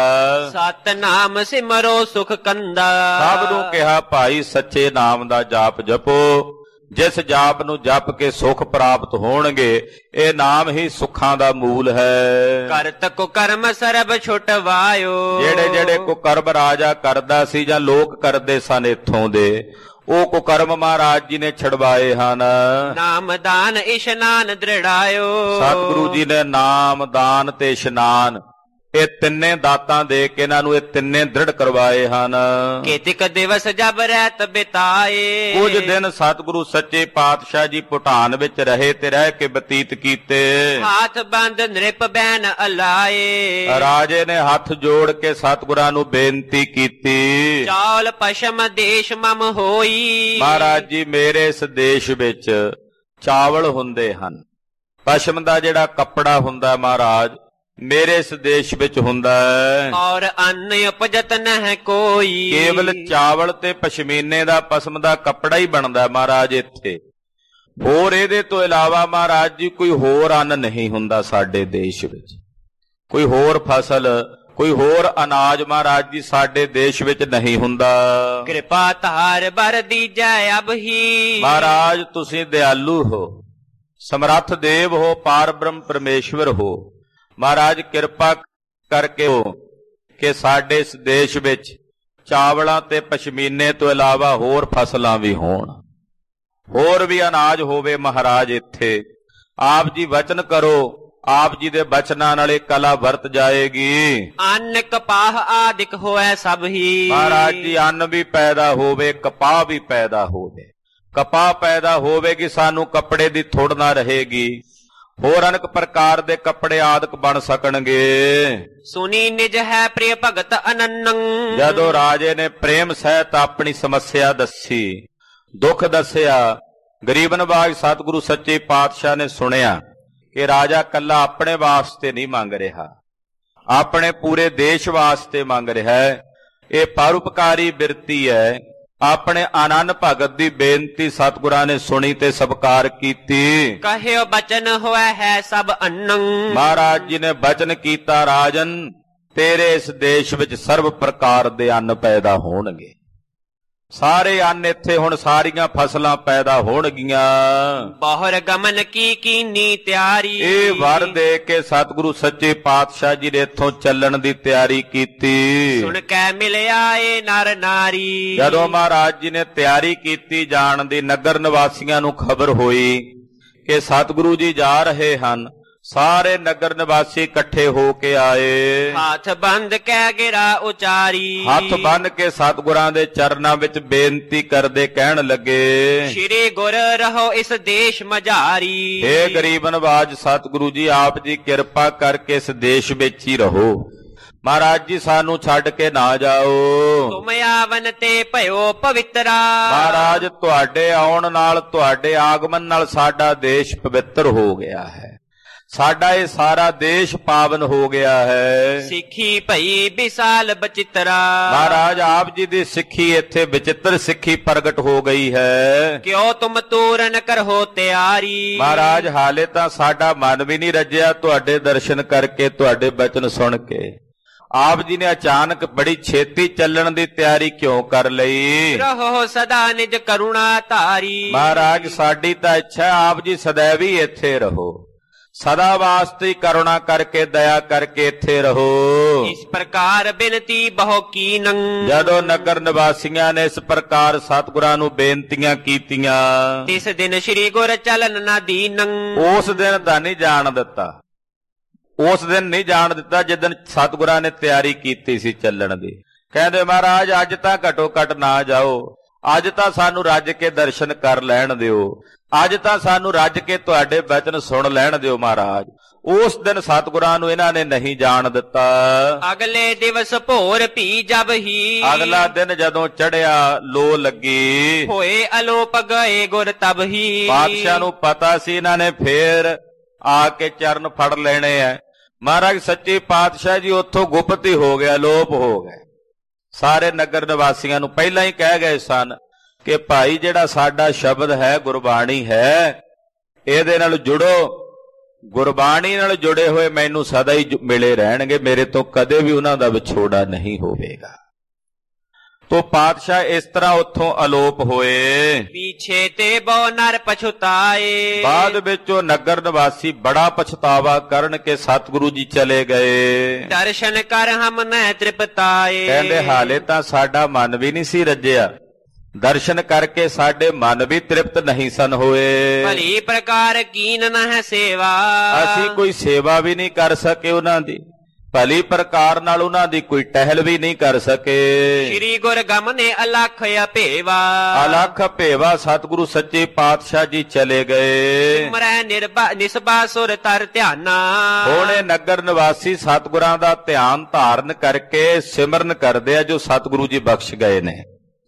ਸਤਨਾਮ ਸਿਮਰੋ ਸੁਖ ਕੰਦਾ। ਸਭ ਨੂੰ ਕਿਹਾ ਭਾਈ ਸੱਚੇ ਨਾਮ ਦਾ ਜਾਪ ਜਪੋ, ਜਿਸ ਜਾਪ ਨੂੰ ਜਪ ਕੇ ਸੁਖ ਪ੍ਰਾਪਤ ਹੋਣਗੇ। ਇਹ ਨਾਮ ਹੀ ਸੁੱਖਾਂ ਦਾ ਮੂਲ ਹੈ। ਕਰਤ ਕੋ ਕਰਮ ਸਰਬ ਛੁਟਵਾਇਓ। ਜਿਹੜੇ ਜਿਹੜੇ ਕੋ ਕਰਮ ਰਾਜਾ ਕਰਦਾ ਸੀ ਜਾਂ ਲੋਕ ਕਰਦੇ ਸਨ ਇੱਥੋਂ ਦੇ, ਉਹ ਕੁਕਰਮ ਮਹਾਰਾਜ ਜੀ ਨੇ ਛਡਵਾਏ ਹਨ। ਨਾਮ ਦਾਨ ਇਸ਼ਨਾਨ ਦ੍ਰਿੜਾਇਓ। ਸਤਿਗੁਰੂ ਜੀ ਨੇ ਨਾਮ ਦਾਨ ਤੇ ਇਸ਼ਨਾਨ ਇਹ ਤਿੰਨੇ ਦਾਤਾਂ ਦੇ ਕੇ ਇਹਨਾਂ ਨੂੰ ਇਹ ਤਿੰਨੇ ਦ੍ਰਿੜ ਕਰਵਾਏ ਹਨ। ਕੇਤਿਕ ਦਿਵਸ ਜਬ ਰਹਿਤ ਬਿਤਾਏ। ਕੁਝ ਦਿਨ ਸਤਿਗੁਰੂ ਸੱਚੇ ਪਾਤਸ਼ਾਹ ਜੀ ਭੂਟਾਨ ਵਿੱਚ ਰਹੇ ਤੇ ਰਹਿ ਕੇ ਬਤੀਤ ਕੀਤੇ। ਹੱਥ ਬੰਦ ਨ੍ਰਿਪ ਬੈਨ ਅਲਾਏ। ਰਾਜੇ ਨੇ ਹੱਥ ਜੋੜ ਕੇ ਸਤਿਗੁਰਾਂ ਨੂੰ ਬੇਨਤੀ ਕੀਤੀ। ਚਾਲ ਪਸ਼ਮ ਦੇਸ਼ ਮਮ ਹੋਈ। ਮਹਾਰਾਜ ਜੀ ਮੇਰੇ ਇਸ ਦੇਸ਼ ਵਿੱਚ ਚਾਵਲ ਹੁੰਦੇ ਹਨ। ਪਸ਼ਮ ਦਾ ਜਿਹੜਾ ਕੱਪੜਾ ਹੁੰਦਾ ਮਹਾਰਾਜ ਮੇਰੇ ਇਸ ਦੇਸ਼ ਵਿੱਚ ਹੁੰਦਾ ਹੈ। ਔਰ ਅੰਨ ਉਪਜਤ ਨਹਿ ਕੋਈ। ਕੇਵਲ ਚਾਵਲ ਤੇ ਪਸ਼ਮੀਨੇ ਦਾ ਪਸ਼ਮ ਦਾ ਕੱਪੜਾ ਹੀ ਬਣਦਾ ਮਹਾਰਾਜ ਇੱਥੇ। ਹੋਰ ਇਹਦੇ ਤੋਂ ਇਲਾਵਾ ਮਹਾਰਾਜ ਜੀ ਕੋਈ ਹੋਰ ਅੰਨ ਨਹੀਂ ਹੁੰਦਾ ਸਾਡੇ ਦੇਸ਼ ਵਿੱਚ। ਕੋਈ ਹੋਰ ਫਸਲ, ਕੋਈ ਹੋਰ ਅਨਾਜ ਮਹਾਰਾਜ ਜੀ ਸਾਡੇ ਦੇਸ਼ ਵਿੱਚ ਨਹੀਂ ਹੁੰਦਾ। ਕਿਰਪਾ ਧਾਰ ਬਰ ਦੀਜੈ ਅਬ ਹੀ। ਮਹਾਰਾਜ ਤੁਸੀਂ ਦਿਆਲੂ ਹੋ, ਸਮਰੱਥ ਦੇਵ ਹੋ, ਪਾਰ ਬ੍ਰਹਮ ਪਰਮੇਸ਼ਵਰ ਹੋ। ਮਹਾਰਾਜ ਕਿਰਪਾ ਕਰਕੇ ਹੋ ਕਿ ਸਾਡੇ ਇਸ ਦੇਸ਼ ਵਿੱਚ ਚਾਵਲਾਂ ਤੇ ਪਸ਼ਮੀਨੇ ਤੋਂ ਇਲਾਵਾ ਹੋਰ ਫਸਲਾਂ ਵੀ ਹੋਣ, ਹੋਰ ਵੀ ਅਨਾਜ ਹੋਵੇ ਮਹਾਰਾਜ ਇੱਥੇ। ਆਪ ਜੀ ਵਚਨ ਕਰੋ, ਆਪ ਜੀ ਦੇ ਬਚਨਾਂ ਨਾਲ ਇਹ ਕਲਾ ਵਰਤ ਜਾਏਗੀ। ਅੰਨ ਕਪਾਹ ਆਦਿਕ ਹੋਏ ਸਭ ਹੀ। ਮਹਾਰਾਜ ਜੀ ਅੰਨ ਵੀ ਪੈਦਾ ਹੋਵੇ, ਕਪਾਹ ਵੀ ਪੈਦਾ ਹੋਵੇ। ਕਪਾਹ ਪੈਦਾ ਹੋਵੇਗੀ, ਸਾਨੂੰ ਕੱਪੜੇ ਦੀ ਥੁੜ ਨਾ ਰਹੇਗੀ। ਹੋਰ ਅਨੇਕ ਪ੍ਰਕਾਰ ਦੇ ਕੱਪੜੇ ਆਦਿਕ ਬਣ ਸਕਣਗੇ। ਸੁਨੀ ਨਿਜ ਹੈ ਪ੍ਰਿਯ ਭਗਤ ਅਨੰਨੰ। ਜਦੋਂ ਰਾਜੇ ਨੇ ਪ੍ਰੇਮ ਸਹਿਤ ਆਪਣੀ ਸਮੱਸਿਆ ਦੱਸੀ, ਦੁੱਖ ਦੱਸਿਆ, ਗਰੀਬ ਨਵਾਜ ਸਤਿਗੁਰੂ ਸੱਚੇ ਪਾਤਸ਼ਾਹ ਨੇ ਸੁਣਿਆ ਕਿ ਰਾਜਾ ਕੱਲਾ ਆਪਣੇ ਵਾਸਤੇ ਨਹੀਂ ਮੰਗ ਰਿਹਾ, ਆਪਣੇ ਪੂਰੇ ਦੇਸ਼ ਵਾਸਤੇ ਮੰਗ ਰਿਹਾ ਹੈ। ਇਹ ਪਰਉਪਕਾਰੀ ਬਿਰਤੀ ਹੈ। ਆਪਣੇ ਆਨੰਦ ਭਗਤ ਦੀ ਬੇਨਤੀ ਸਤਿਗੁਰਾਂ ਨੇ ਸੁਣੀ ਤੇ ਸਤਿਕਾਰ ਕੀਤੀ। ਕਹਿਓ ਬਚਨ ਹੋਇਆ ਹੈ ਸਭ ਅੰਨੰ। ਮਹਾਰਾਜ ਜੀ ਨੇ ਬਚਨ ਕੀਤਾ, ਰਾਜਨ ਤੇਰੇ ਇਸ ਦੇਸ਼ ਵਿੱਚ ਸਰਬ ਪ੍ਰਕਾਰ ਦੇ ਅੰਨ ਪੈਦਾ ਹੋਣਗੇ। ਸਾਰੇ ਅੰਨ ਇੱਥੇ ਹੁਣ ਸਾਰੀਆਂ ਫਸਲਾਂ ਪੈਦਾ ਹੋਣਗੀਆਂ। ਬਹੁਰ ਗਮਨ ਕੀ ਕੀਨੀ ਤਿਆਰੀ। ਇਹ ਵਰ ਦੇ ਕੇ ਸਤਿਗੁਰੂ ਸੱਚੇ ਪਾਤਸ਼ਾਹ ਜੀ ਨੇ ਇੱਥੋਂ ਚੱਲਣ ਦੀ ਤਿਆਰੀ ਕੀਤੀ। ਸੁਣ ਕੇ ਮਿਲਿਆ ਏ ਨਰ ਨਾਰੀ। ਜਦੋਂ ਮਹਾਰਾਜ ਜੀ ਨੇ ਤਿਆਰੀ ਕੀਤੀ ਜਾਣ ਦੀ, ਨਗਰ ਨਿਵਾਸੀਆਂ ਨੂੰ ਖਬਰ ਹੋਈ ਕਿ ਸਤਿਗੁਰੂ ਜੀ ਜਾ ਰਹੇ ਹਨ, ਸਾਰੇ ਨਗਰ ਨਿਵਾਸੀ ਇਕੱਠੇ ਹੋ ਕੇ ਆਏ। ਹੱਥ ਬੰਦ ਕਹਿ ਗਿਰਾ ਉਚਾਰੀ। ਹੱਥ ਬੰਨ ਕੇ ਸਤਿਗੁਰਾਂ ਦੇ ਚਰਨਾਂ ਵਿੱਚ ਬੇਨਤੀ ਕਰਦੇ ਕਹਿਣ ਲੱਗੇ, ਸ਼੍ਰੀ ਗੁਰ ਰਹੋ ਇਸ ਦੇਸ਼ ਮਝਾਰੀ। ਹੇ ਗਰੀਬ ਨਵਾਜ ਸਤਿਗੁਰੂ ਜੀ, ਆਪ ਜੀ ਕਿਰਪਾ ਕਰਕੇ ਇਸ ਦੇਸ਼ ਵਿੱਚ ਹੀ ਰਹੋ। ਮਹਾਰਾਜ ਜੀ ਸਾਨੂੰ ਛੱਡ ਕੇ ਨਾ ਜਾਓ। ਤੁਮ ਆਵਨ ਤੇ ਭਇਓ ਪਵਿੱਤਰਾ। ਮਹਾਰਾਜ ਤੁਹਾਡੇ ਆਉਣ ਨਾਲ, ਤੁਹਾਡੇ ਆਗਮਨ ਨਾਲ ਸਾਡਾ ਦੇਸ਼ ਪਵਿੱਤਰ ਹੋ ਗਿਆ ਹੈ। ਸਾਡਾ ਇਹ ਸਾਰਾ ਦੇਸ਼ ਪਾਵਨ ਹੋ ਗਿਆ ਹੈ। ਸਿੱਖੀ ਭਈ ਵਿਸਾਲ ਬਚਿਤਰਾ। ਮਹਾਰਾਜ ਆਪ ਜੀ ਦੀ ਸਿੱਖੀ ਇੱਥੇ ਵਿਚਿੱਤਰ ਸਿੱਖੀ ਪ੍ਰਗਟ ਹੋ ਗਈ ਹੈ। ਕਿਉ ਤੁਮ ਤੂਰਨ ਕਰੋ ਤਿਆਰੀ। ਮਹਾਰਾਜ ਹਾਲੇ ਤਾਂ ਸਾਡਾ ਮਨ ਵੀ ਨਹੀਂ ਰੱਜਿਆ ਤੁਹਾਡੇ ਦਰਸ਼ਨ ਕਰਕੇ, ਤੁਹਾਡੇ ਬਚਨ ਸੁਣ ਕੇ। ਆਪ ਜੀ ਨੇ ਅਚਾਨਕ ਬੜੀ ਛੇਤੀ ਚੱਲਣ ਦੀ ਤਿਆਰੀ ਕਿਉਂ ਕਰ ਲਈ? ਰਹੋ ਸਦਾ ਨਿਜ ਕਰੁਣਾ ਧਾਰੀ। ਮਹਾਰਾਜ ਸਾਡੀ ਤਾਂ ਇੱਛਾ ਆਪ ਜੀ ਸदैव ਹੀ ਇੱਥੇ ਰਹੋ, ਸਦਾ ਵਾਸਤੇ ਕਰੁਣਾ ਕਰਕੇ, ਦਇਆ ਕਰਕੇ ਇੱਥੇ ਰਹੋ। ਇਸ ਪ੍ਰਕਾਰ ਬੇਨਤੀ ਬਹੁ ਕੀਨੰ। ਜਦੋਂ ਨਗਰ ਨਿਵਾਸੀਆਂ ਨੇ ਇਸ ਪ੍ਰਕਾਰ ਸਤਿਗੁਰਾਂ ਨੂੰ ਬੇਨਤੀਆਂ ਕੀਤੀਆਂ, ਇਸ ਦਿਨ ਸ੍ਰੀ ਗੁਰ ਚਲਨ ਨਾ ਦੀਨੰ। ਉਸ ਦਿਨ ਤਾਂ ਨਹੀਂ ਜਾਣ ਦਿੱਤਾ, ਉਸ ਦਿਨ ਨਹੀਂ ਜਾਣ ਦਿੱਤਾ ਜਿੱਦਣ ਸਤਿਗੁਰਾਂ ਨੇ ਤਿਆਰੀ ਕੀਤੀ ਸੀ ਚੱਲਣ ਦੀ। ਕਹਿੰਦੇ ਮਹਾਰਾਜ ਅੱਜ ਤਾਂ ਘਟੋ ਘਟ ਨਾ ਜਾਓ, ਅੱਜ ਤਾਂ ਸਾਨੂੰ ਰੱਜ ਕੇ ਦਰਸ਼ਨ ਕਰ ਲੈਣ ਦਿਓ, ਅੱਜ ਤਾਂ ਸਾਨੂੰ ਰੱਜ ਕੇ ਤੁਹਾਡੇ ਬਚਨ ਸੁਣ ਲੈਣ ਦਿਓ ਮਹਾਰਾਜ। ਉਸ ਦਿਨ ਸਤਿਗੁਰਾਂ ਨੂੰ ਇਹਨਾਂ ਨੇ ਨਹੀਂ ਜਾਣ ਦਿੱਤਾ। ਅਗਲੇ ਦਿਵਸ ਭੋਰ ਭੀ ਜਬ ਹੀ। ਅਗਲਾ ਦਿਨ ਜਦੋਂ ਚੜਿਆ, ਲੋ ਲੱਗੀ, ਹੋਏ ਅਲੋਪ ਗਏ ਗੁਰ ਤਬ ਹੀ। ਪਾਤਸ਼ਾਹ ਨੂੰ ਪਤਾ ਸੀ ਇਹਨਾਂ ਨੇ ਫੇਰ ਆ ਕੇ ਚਰਨ ਫੜ ਲੈਣੇ ਆ। ਮਹਾਰਾਜ ਸੱਚੇ ਪਾਤਸ਼ਾਹ ਜੀ ਉੱਥੋਂ ਗੁਪਤ ਹੀ ਹੋ ਗਿਆ, ਲੋਪ ਹੋ ਗਏ। ਸਾਰੇ ਨਗਰ ਨਿਵਾਸੀਆਂ ਨੂੰ ਪਹਿਲਾਂ ਹੀ ਕਹਿ ਗਏ ਸਨ ਕਿ ਭਾਈ ਜਿਹੜਾ ਸਾਡਾ ਸ਼ਬਦ ਹੈ, ਗੁਰਬਾਣੀ ਹੈ, ਇਹਦੇ ਨਾਲ ਜੁੜੋ। ਗੁਰਬਾਣੀ ਨਾਲ ਜੁੜੇ ਹੋਏ ਮੈਨੂੰ ਸਦਾ ਹੀ ਮਿਲੇ ਰਹਿਣਗੇ, ਮੇਰੇ ਤੋਂ ਕਦੇ ਵੀ ਉਹਨਾਂ ਦਾ ਵਿਛੋੜਾ ਨਹੀਂ ਹੋਵੇਗਾ। ਤੋ ਪਾਤਸ਼ਾਹ ਇਸ ਤਰ੍ਹਾਂ ਉੱਥੋਂ ਅਲੋਪ ਹੋਏ। ਪੀਛੇ ਤੇ ਬਹੁ ਨਰ ਪਛੁਤਾਏ। ਬਾਅਦ ਵਿੱਚ ਉਹ ਨਗਰ ਨਿਵਾਸੀ ਬੜਾ ਪਛਤਾਵਾ ਕਰਨ ਕੇ ਸਤਿਗੁਰੂ ਜੀ ਚਲੇ ਗਏ। ਦਰਸ਼ਨ ਕਰ ਹਮ ਨਹਿ ਤ੍ਰਿਪਤਾਏ। ਕਹਿੰਦੇ ਹਾਲੇ ਤਾਂ ਸਾਡਾ ਮਨ ਵੀ ਨਹੀਂ ਸੀ ਰੱਜਿਆ, ਦਰਸ਼ਨ ਕਰਕੇ ਸਾਡੇ ਮਨ ਵੀ ਤ੍ਰਿਪਤ ਨਹੀਂ ਸਨ ਹੋਏ। ਭਲੀ ਪ੍ਰਕਾਰ ਕੀਨ ਨਹਿ ਸੇਵਾ। ਅਸੀਂ ਕੋਈ ਸੇਵਾ ਵੀ ਨਹੀਂ ਕਰ ਸਕੇ ਉਹਨਾਂ ਦੀ, ਭਲੀ ਪ੍ਰਕਾਰ ਨਾਲ ਉਹਨਾਂ ਦੀ ਕੋਈ ਟਹਿਲ ਵੀ ਨਹੀਂ ਕਰ ਸਕੇ। ਸ੍ਰੀ ਗੁਰ ਗਮਨੇ ਅਲਖ ਅਭੇਵਾ। ਅਲਖ ਭੇਵਾ ਸਤਿਗੁਰੂ ਸੱਚੇ ਪਾਤਸ਼ਾਹ ਜੀ ਚਲੇ ਗਏ। ਸਿਮਰੈ ਨਿਰਭਾ ਨਿਸਬਾ ਸੁਰ ਤਰ ਧਿਆਨਾ। ਹੋਣੇ ਨਗਰ ਨਿਵਾਸੀ ਸਤਿਗੁਰਾਂ ਦਾ ਧਿਆਨ ਧਾਰਨ ਕਰਕੇ ਸਿਮਰਨ ਕਰਦੇ ਆ ਜੋ ਸਤਿਗੁਰੂ ਜੀ ਬਖਸ਼ ਗਏ ਨੇ।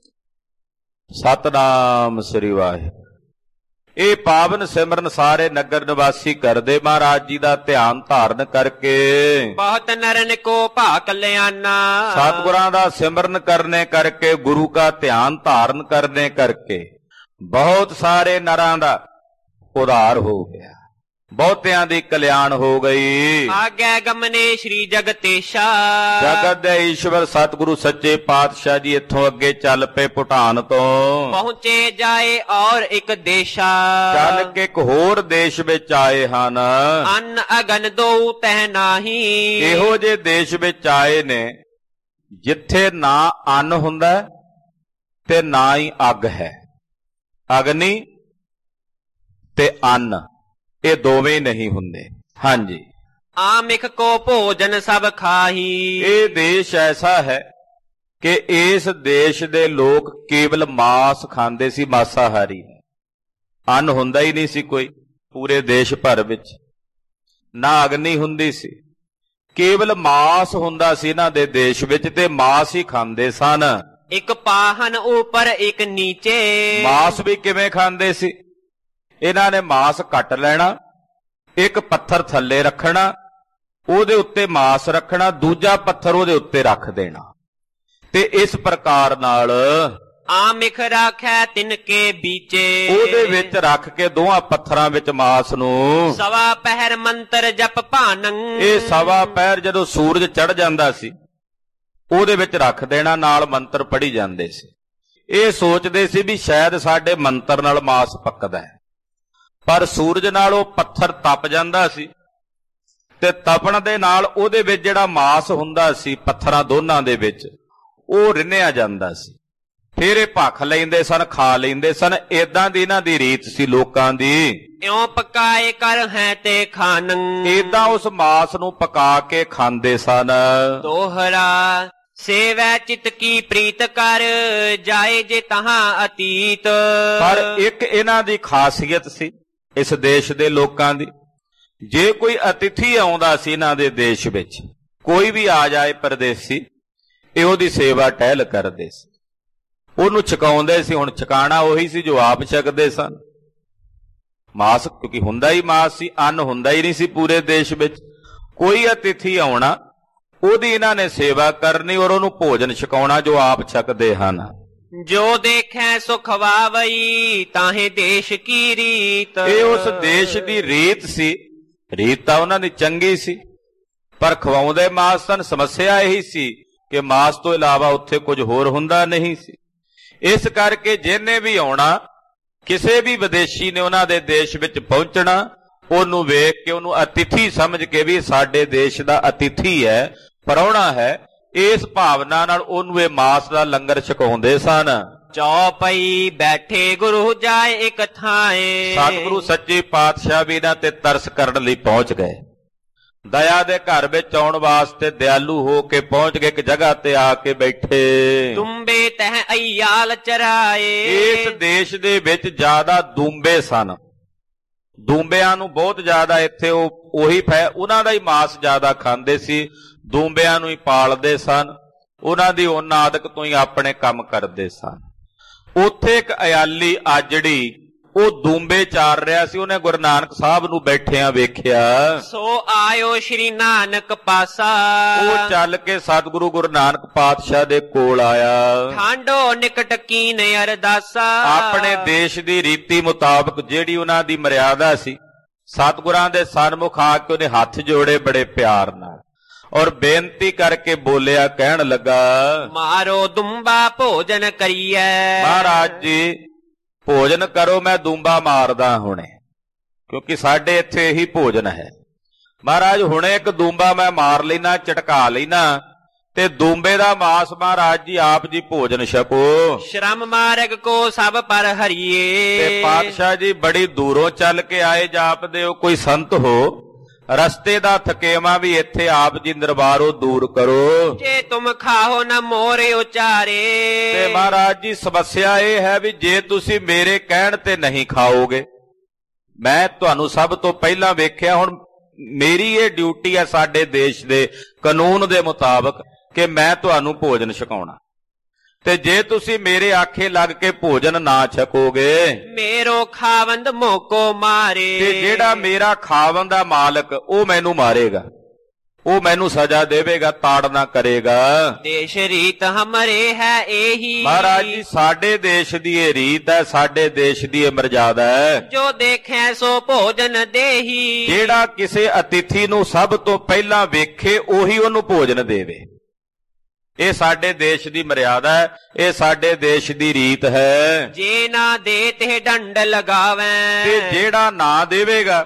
ਸਤਨਾਮ ਸ੍ਰੀ ਵਾਹਿਗੁਰੂ। ਇਹ ਪਾਵਨ ਸਿਮਰਨ ਸਾਰੇ ਨਗਰ ਨਿਵਾਸੀ ਕਰਦੇ ਮਹਾਰਾਜ ਜੀ ਦਾ ਧਿਆਨ ਧਾਰਨ ਕਰਕੇ। ਬਹੁਤ ਨਰਨ ਕੋ ਭਾ ਕਲਿਆਣਾ। ਸਤਿਗੁਰਾਂ ਦਾ ਸਿਮਰਨ ਕਰਨੇ ਕਰਕੇ, ਗੁਰੂ ਦਾ ਧਿਆਨ ਧਾਰਨ ਕਰਨੇ ਕਰਕੇ ਬਹੁਤ ਸਾਰੇ ਨਰਾਂ ਦਾ ਉਧਾਰ ਹੋ ਗਿਆ, ਬਹੁਤਿਆਂ ਦੀ ਕਲਿਆਣ ਹੋ ਗਈ। ਆਗੈ ਗਮਨੇ ਸ੍ਰੀ ਜਗਤੇਸ਼ਾ। ਜਗਤ ਦੇ ਈਸ਼ਵਰ ਸਤਿਗੁਰੂ ਸੱਚੇ ਪਾਤਸ਼ਾਹ ਜੀ ਇੱਥੋਂ ਅੱਗੇ ਚੱਲ ਪਏ ਭੂਟਾਨ ਤੋਂ। ਪਹੁੰਚੇ ਜਾਏ ਔਰ ਇੱਕ ਦੇਸ਼ਾ। ਚੱਲ ਕੇ ਇੱਕ ਹੋਰ ਦੇਸ਼ ਵਿੱਚ ਆਏ ਹਨ। ਅੰਨ ਅਗਨ ਦੋ ਤਹਿ ਨਾਹੀ। ਇਹੋ ਜਿਹੇ ਦੇਸ਼ ਵਿੱਚ ਆਏ ਨੇ ਜਿੱਥੇ ਨਾ ਅੰਨ ਹੁੰਦਾ ਤੇ ਨਾ ਹੀ ਅੱਗ ਹੈ। ਅਗਨੀ ਤੇ ਅੰਨ ਇਹ ਦੋਵੇਂ ਨਹੀਂ ਹੁੰਦੇ। ਹਾਂਜੀ, ਆਮਿਕ ਕੋ ਭੋਜਨ ਸਭ ਖਾਹੀ। ਇਹ ਦੇਸ਼ ਐਸਾ ਹੈ ਕਿ ਇਸ ਦੇਸ਼ ਦੇ ਲੋਕ ਕੇਵਲ ਮਾਸ ਖਾਂਦੇ ਸੀ, ਮਾਸਾਹਾਰੀ। ਅੰਨ ਹੁੰਦਾ ਹੀ ਨਹੀਂ ਸੀ ਕੋਈ ਪੂਰੇ ਦੇਸ਼ ਭਰ ਵਿੱਚ, ਨਾ ਅਗਨੀ ਹੁੰਦੀ ਸੀ, ਕੇਵਲ ਮਾਸ ਹੁੰਦਾ ਸੀ ਇਹਨਾਂ ਦੇ ਦੇਸ਼ ਵਿੱਚ, ਤੇ ਮਾਸ ਹੀ ਖਾਂਦੇ ਸਨ। ਇੱਕ ਪਾਹਨ ਉੱਪਰ ਇੱਕ ਨੀਚੇ। ਮਾਸ ਵੀ ਕਿਵੇਂ ਖਾਂਦੇ ਸੀ? ਇਹਨਾਂ ਨੇ ਮਾਸ ਕੱਟ ਲੈਣਾ, ਇੱਕ ਪੱਥਰ ਥੱਲੇ ਰੱਖਣਾ, ਉਹਦੇ ਉੱਤੇ ਮਾਸ ਰੱਖਣਾ, ਦੂਜਾ ਪੱਥਰ ਉਹਦੇ ਉੱਤੇ ਰੱਖ ਦੇਣਾ, ਤੇ ਇਸ ਪ੍ਰਕਾਰ ਨਾਲ ਆਮਿਖ ਰਾਖੈ ਤਿਨਕੇ ਬੀਚੇ। ਉਹਦੇ ਵਿੱਚ ਰੱਖ ਕੇ ਦੋਹਾਂ ਪੱਥਰਾਂ ਵਿੱਚ ਮਾਸ ਨੂੰ ਸਵਾ ਪਹਿਰ ਮੰਤਰ ਜਪ ਭਾਨੰ। ਇਹ ਸਵਾ ਪਹਿਰ ਜਦੋਂ ਸੂਰਜ ਚੜ ਜਾਂਦਾ ਸੀ ਉਹਦੇ ਵਿੱਚ ਰੱਖ ਦੇਣਾ, ਨਾਲ ਮੰਤਰ ਪੜ੍ਹੀ ਜਾਂਦੇ ਸੀ। ਇਹ ਸੋਚਦੇ ਸੀ ਵੀ ਸ਼ਾਇਦ ਸਾਡੇ ਮੰਤਰ ਨਾਲ ਮਾਸ ਪੱਕਦਾ ਹੈ, ਪਰ ਸੂਰਜ ਨਾਲ ਉਹ ਪੱਥਰ ਤਪ ਜਾਂਦਾ ਸੀ ਤੇ ਤਪਣ ਦੇ ਨਾਲ ਉਹਦੇ ਵਿੱਚ ਜਿਹੜਾ ਮਾਸ ਹੁੰਦਾ ਸੀ ਪੱਥਰਾਂ ਦੋਨਾਂ ਦੇ ਵਿੱਚ ਉਹ ਰਿੰਨਿਆ ਜਾਂਦਾ ਸੀ। ਫਿਰ ਇਹ ਭੱਖ ਲੈਂਦੇ ਸਨ, ਖਾ ਲੈਂਦੇ ਸਨ। ਏਦਾਂ ਦੀ ਇਹਨਾਂ ਦੀ ਰੀਤ ਸੀ ਲੋਕਾਂ ਦੀ। ਇਉਂ ਪਕਾਏ ਕਰ ਹੈ ਤੇ ਖਾਨੰ, ਏਦਾਂ ਉਸ ਮਾਸ ਨੂੰ ਪਕਾ ਕੇ ਖਾਂਦੇ ਸਨ। ਦੋਹਰਾ ਸੇਵੈ ਚਿਤ ਕੀ ਪ੍ਰੀਤ ਕਰ, ਜਾਏ ਜੇ ਤਹਾਂ ਅਤੀਤ। ਪਰ ਇੱਕ ਇਹਨਾਂ ਦੀ ਖਾਸੀਅਤ ਸੀ ਇਸ ਦੇਸ਼ ਦੇ ਲੋਕਾਂ ਦੀ, ਜੇ ਕੋਈ ਅਤਿਥੀ ਆਉਂਦਾ ਸੀ ਇਹਨਾਂ ਦੇ ਦੇਸ਼ ਵਿੱਚ, ਕੋਈ ਵੀ ਆ ਜਾਏ ਪਰਦੇਸੀ, ਇਹ ਉਹਦੀ ਸੇਵਾ ਟਹਿਲ ਕਰਦੇ ਸੀ, ਉਹਨੂੰ ਛਕਾਉਂਦੇ ਸੀ। ਹੁਣ ਛਕਾਣਾ ਉਹੀ ਸੀ ਜੋ ਆਪ ਛਕਦੇ ਸਨ। ਮਾਸ ਕਿਉਂਕਿ ਹੁੰਦਾ ਹੀ ਮਾਸ ਸੀ, ਅੰਨ ਹੁੰਦਾ ਹੀ ਨਹੀਂ ਸੀ ਪੂਰੇ ਦੇਸ਼ ਵਿੱਚ। ਕੋਈ ਅਤਿਥੀ ਆਉਣਾ, ਉਹਦੀ ਇਹਨਾਂ ਨੇ ਸੇਵਾ ਕਰਨੀ ਔਰ ਉਹਨੂੰ ਭੋਜਨ ਛਕਾਉਣਾ ਜੋ ਆਪ ਛਕਦੇ ਹਨ। ਜੋ ਦੇਖੈ ਸੋ ਖਵਾਵਈ, ਤਾਹੇ ਦੇਸ਼ ਕੀ ਰੀਤ। ਇਹ ਉਸ ਦੇਸ਼ ਦੀ ਰੀਤ ਸੀ। ਰੀਤ ਤਾਂ ਉਹਨਾਂ ਦੀ ਚੰਗੀ ਸੀ, ਪਰ ਖਵਾਉਂਦੇ ਮਾਸ ਸਨ। ਸਮੱਸਿਆ ਇਹੀ ਸੀ ਕਿ ਮਾਸ ਤੋਂ ਇਲਾਵਾ ਉੱਥੇ ਕੁਝ ਹੋਰ ਹੁੰਦਾ ਨਹੀਂ ਸੀ। ਇਸ ਕਰਕੇ ਜਿਹਨੇ ਵੀ ਆਉਣਾ, ਕਿਸੇ ਵੀ ਵਿਦੇਸ਼ੀ ਨੇ ਉਹਨਾਂ ਦੇ ਦੇਸ਼ ਵਿੱਚ ਪਹੁੰਚਣਾ, ਉਹਨੂੰ ਵੇਖ ਕੇ ਉਹਨੂੰ ਅਤਿਥੀ ਸਮਝ ਕੇ ਵੀ ਸਾਡੇ ਦੇਸ਼ ਦਾ ਅਤਿਥੀ ਹੈ, ਪ੍ਰਾਹੁਣਾ ਹੈ, ਇਸ ਭਾਵਨਾ ਨਾਲ ਉਹਨੂੰ ਇਹ ਮਾਸ ਦਾ ਲੰਗਰ ਛਕਾਉਂਦੇ ਸਨ। ਚੌਪਈ ਬੈਠੇ ਗੁਰੂ ਜਾਏ ਇੱਕ ਥਾਏ, ਸਤਿਗੁਰੂ ਸੱਚੇ ਪਾਤਸ਼ਾਹ ਵੀ ਇਹਨਾਂ ਤੇ ਤਰਸ ਕਰਨ ਲਈ ਪਹੁੰਚ ਗਏ। ਦਇਆ ਦੇ ਘਰ ਵਿੱਚ ਆਉਣ ਵਾਸਤੇ ਦਿਆਲੂ ਹੋ ਕੇ ਪਹੁੰਚ ਗਏ। ਇੱਕ ਜਗ੍ਹਾ ਤੇ ਆ ਕੇ ਬੈਠੇ। ਦੁੰਬੇ ਤਹ ਅਯਾਲ ਚਰਾਏ, ਇਸ ਦੇਸ਼ ਦੇ ਵਿੱਚ ਜ਼ਿਆਦਾ ਦੂੰਬੇ ਸਨ। ਦੂੰਬਿਆਂ ਨੂੰ ਬਹੁਤ ਜ਼ਿਆਦਾ ਇੱਥੇ ਉਹ ਉਹੀ ਫੈ ਉਹਨਾਂ ਦਾ ਹੀ ਮਾਸ ਜ਼ਿਆਦਾ ਖਾਂਦੇ ਸੀ। ਦੂੰਬਿਆਂ ਨੂੰ ਹੀ ਪਾਲਦੇ ਸਨ, ਉਹਨਾਂ ਦੀ ਉਹਨਾਂ ਆਦਤ ਤੋਂ ਹੀ ਆਪਣੇ ਕੰਮ ਕਰਦੇ ਸਨ। ਉੱਥੇ ਇੱਕ ਅਯਾਲੀ ਆਜੜੀ ਉਹ ਦੂੰਬੇ ਚਾਰ ਰਿਹਾ ਸੀ। ਉਹਨੇ ਗੁਰੂ ਨਾਨਕ ਸਾਹਿਬ ਨੂੰ ਬੈਠਿਆਂ ਵੇਖਿਆ। ਸੋ ਆਇਓ ਸ਼੍ਰੀ ਨਾਨਕ ਪਾਸਾ, ਉਹ ਚੱਲ ਕੇ ਸਤਿਗੁਰੂ ਗੁਰੂ ਨਾਨਕ ਪਾਤਸ਼ਾਹ ਦੇ ਕੋਲ ਆਇਆ। ਠਾਂਡੋ ਨਿਕਟ ਕੀਨ ਅਰਦਾਸਾ, ਆਪਣੇ ਦੇਸ਼ ਦੀ ਰੀਤੀ ਮੁਤਾਬਕ ਜਿਹੜੀ ਉਹਨਾਂ ਦੀ ਮਰਿਆਦਾ ਸੀ, ਸਤਿਗੁਰਾਂ ਦੇ ਸਨਮੁਖ ਆ ਕੇ ਉਹਨੇ ਹੱਥ ਜੋੜੇ ਬੜੇ ਪਿਆਰ ਨਾਲ ਔਰ ਬੇਨਤੀ ਕਰਕੇ ਬੋਲਿਆ। ਕਹਿਣ ਲੱਗਾ, ਮਾਰੋ ਦੁੰਬਾ ਭੋਜਨ ਕਰੀਐ। ਮਹਾਰਾਜ ਜੀ ਭੋਜਨ ਕਰੋ, ਮੈਂ ਦੂੰਬਾ ਮਾਰਦਾ ਹੁਣੇ, ਕਿਉਂਕਿ ਸਾਡੇ ਇੱਥੇ ਇਹੀ ਭੋਜਨ ਹੈ। ਮਹਾਰਾਜ ਹੁਣੇ ਇੱਕ ਦੂੰਬਾ ਮੈਂ ਮਾਰ ਲੈਣਾ, ਝਟਕਾ ਲੈਣਾ, ਤੇ ਦੂੰਬੇ ਦਾ ਮਾਸ ਮਹਾਰਾਜ ਜੀ ਆਪ ਜੀ ਭੋਜਨ ਛਕੋ। ਸ਼ਰਮ ਮਾਰਗ ਕੋ ਸਭ ਪਰ ਹਰੀਏ। ਤੇ ਪਾਤਸ਼ਾਹ ਜੀ ਬੜੀ ਦੂਰੋਂ ਚੱਲ ਕੇ ਆਏ, ਜਾਪਦੇ ਹੋ ਕੋਈ ਸੰਤ ਹੋ, ਰਸਤੇ ਦਾ ਥਕੇਵਾ ਵੀ ਇੱਥੇ ਆਪ ਜੀ ਦਰਬਾਰੋਂ ਦੂਰ ਕਰੋ। ਜੇ ਤੁਮ ਖਾਓ ਨਾ ਮੋਰੇ ਉਚਾਰੇ। ਤੇ ਮਹਾਰਾਜ ਜੀ ਸਮੱਸਿਆ ਇਹ ਹੈ ਵੀ ਜੇ ਤੁਸੀਂ ਮੇਰੇ ਕਹਿਣ ਤੇ ਨਹੀਂ ਖਾਓਗੇ, ਮੈਂ ਤੁਹਾਨੂੰ ਸਭ ਤੋਂ ਪਹਿਲਾਂ ਵੇਖਿਆ, ਹੁਣ ਮੇਰੀ ਇਹ ਡਿਊਟੀ ਹੈ ਸਾਡੇ ਦੇਸ਼ ਦੇ ਕਾਨੂੰਨ ਦੇ ਮੁਤਾਬਕ ਕਿ ਮੈਂ ਤੁਹਾਨੂੰ ਭੋਜਨ ਛਕਾਉਣਾ, ਤੇ ਜੇ ਤੁਸੀਂ ਮੇਰੇ ਆਖੇ ਲੱਗ ਕੇ ਭੋਜਨ ਨਾ ਛਕੋਗੇ, ਮੇਰੋ ਖਾਵੰਦ ਮੋਕੋ ਮਾਰੇ। ਤੇ ਜਿਹੜਾ ਮੇਰਾ ਖਾਵਨ ਦਾ ਮਾਲਕ ਉਹ ਮੈਨੂੰ ਮਾਰੇਗਾ, ਉਹ ਮੈਨੂੰ ਸਜ਼ਾ ਦੇਵੇਗਾ, ਤਾੜਨਾ ਕਰੇਗਾ। ਦੇਸ਼ ਰੀਤ ਹਮਰੇ ਹੈ ਇਹੀ। ਮਹਾਰਾਜ ਜੀ ਸਾਡੇ ਦੇਸ਼ ਦੀ ਇਹ ਰੀਤ ਹੈ, ਸਾਡੇ ਦੇਸ਼ ਦੀ ਇਹ ਮਰਜ਼ਾਦਾ ਹੈ। ਜੋ ਦੇਖੈ ਸੋ ਭੋਜਨ ਦੇਹੀ। ਜਿਹੜਾ ਕਿਸੇ ਅਤਿਥੀ ਨੂੰ ਸਭ ਤੋਂ ਪਹਿਲਾਂ ਵੇਖੇ ਉਹੀ ਉਹਨੂੰ ਭੋਜਨ ਦੇਵੇ। ਇਹ ਸਾਡੇ ਦੇਸ਼ ਦੀ ਮਰਿਆਦਾ ਹੈ, ਇਹ ਸਾਡੇ ਦੇਸ਼ ਦੀ ਰੀਤ ਹੈ। ਜੇ ਨਾ ਦੇ ਤੇ ਡੰਡ ਲਗਾਵੈ। ਤੇ ਜਿਹੜਾ ਨਾ ਦੇਵੇਗਾ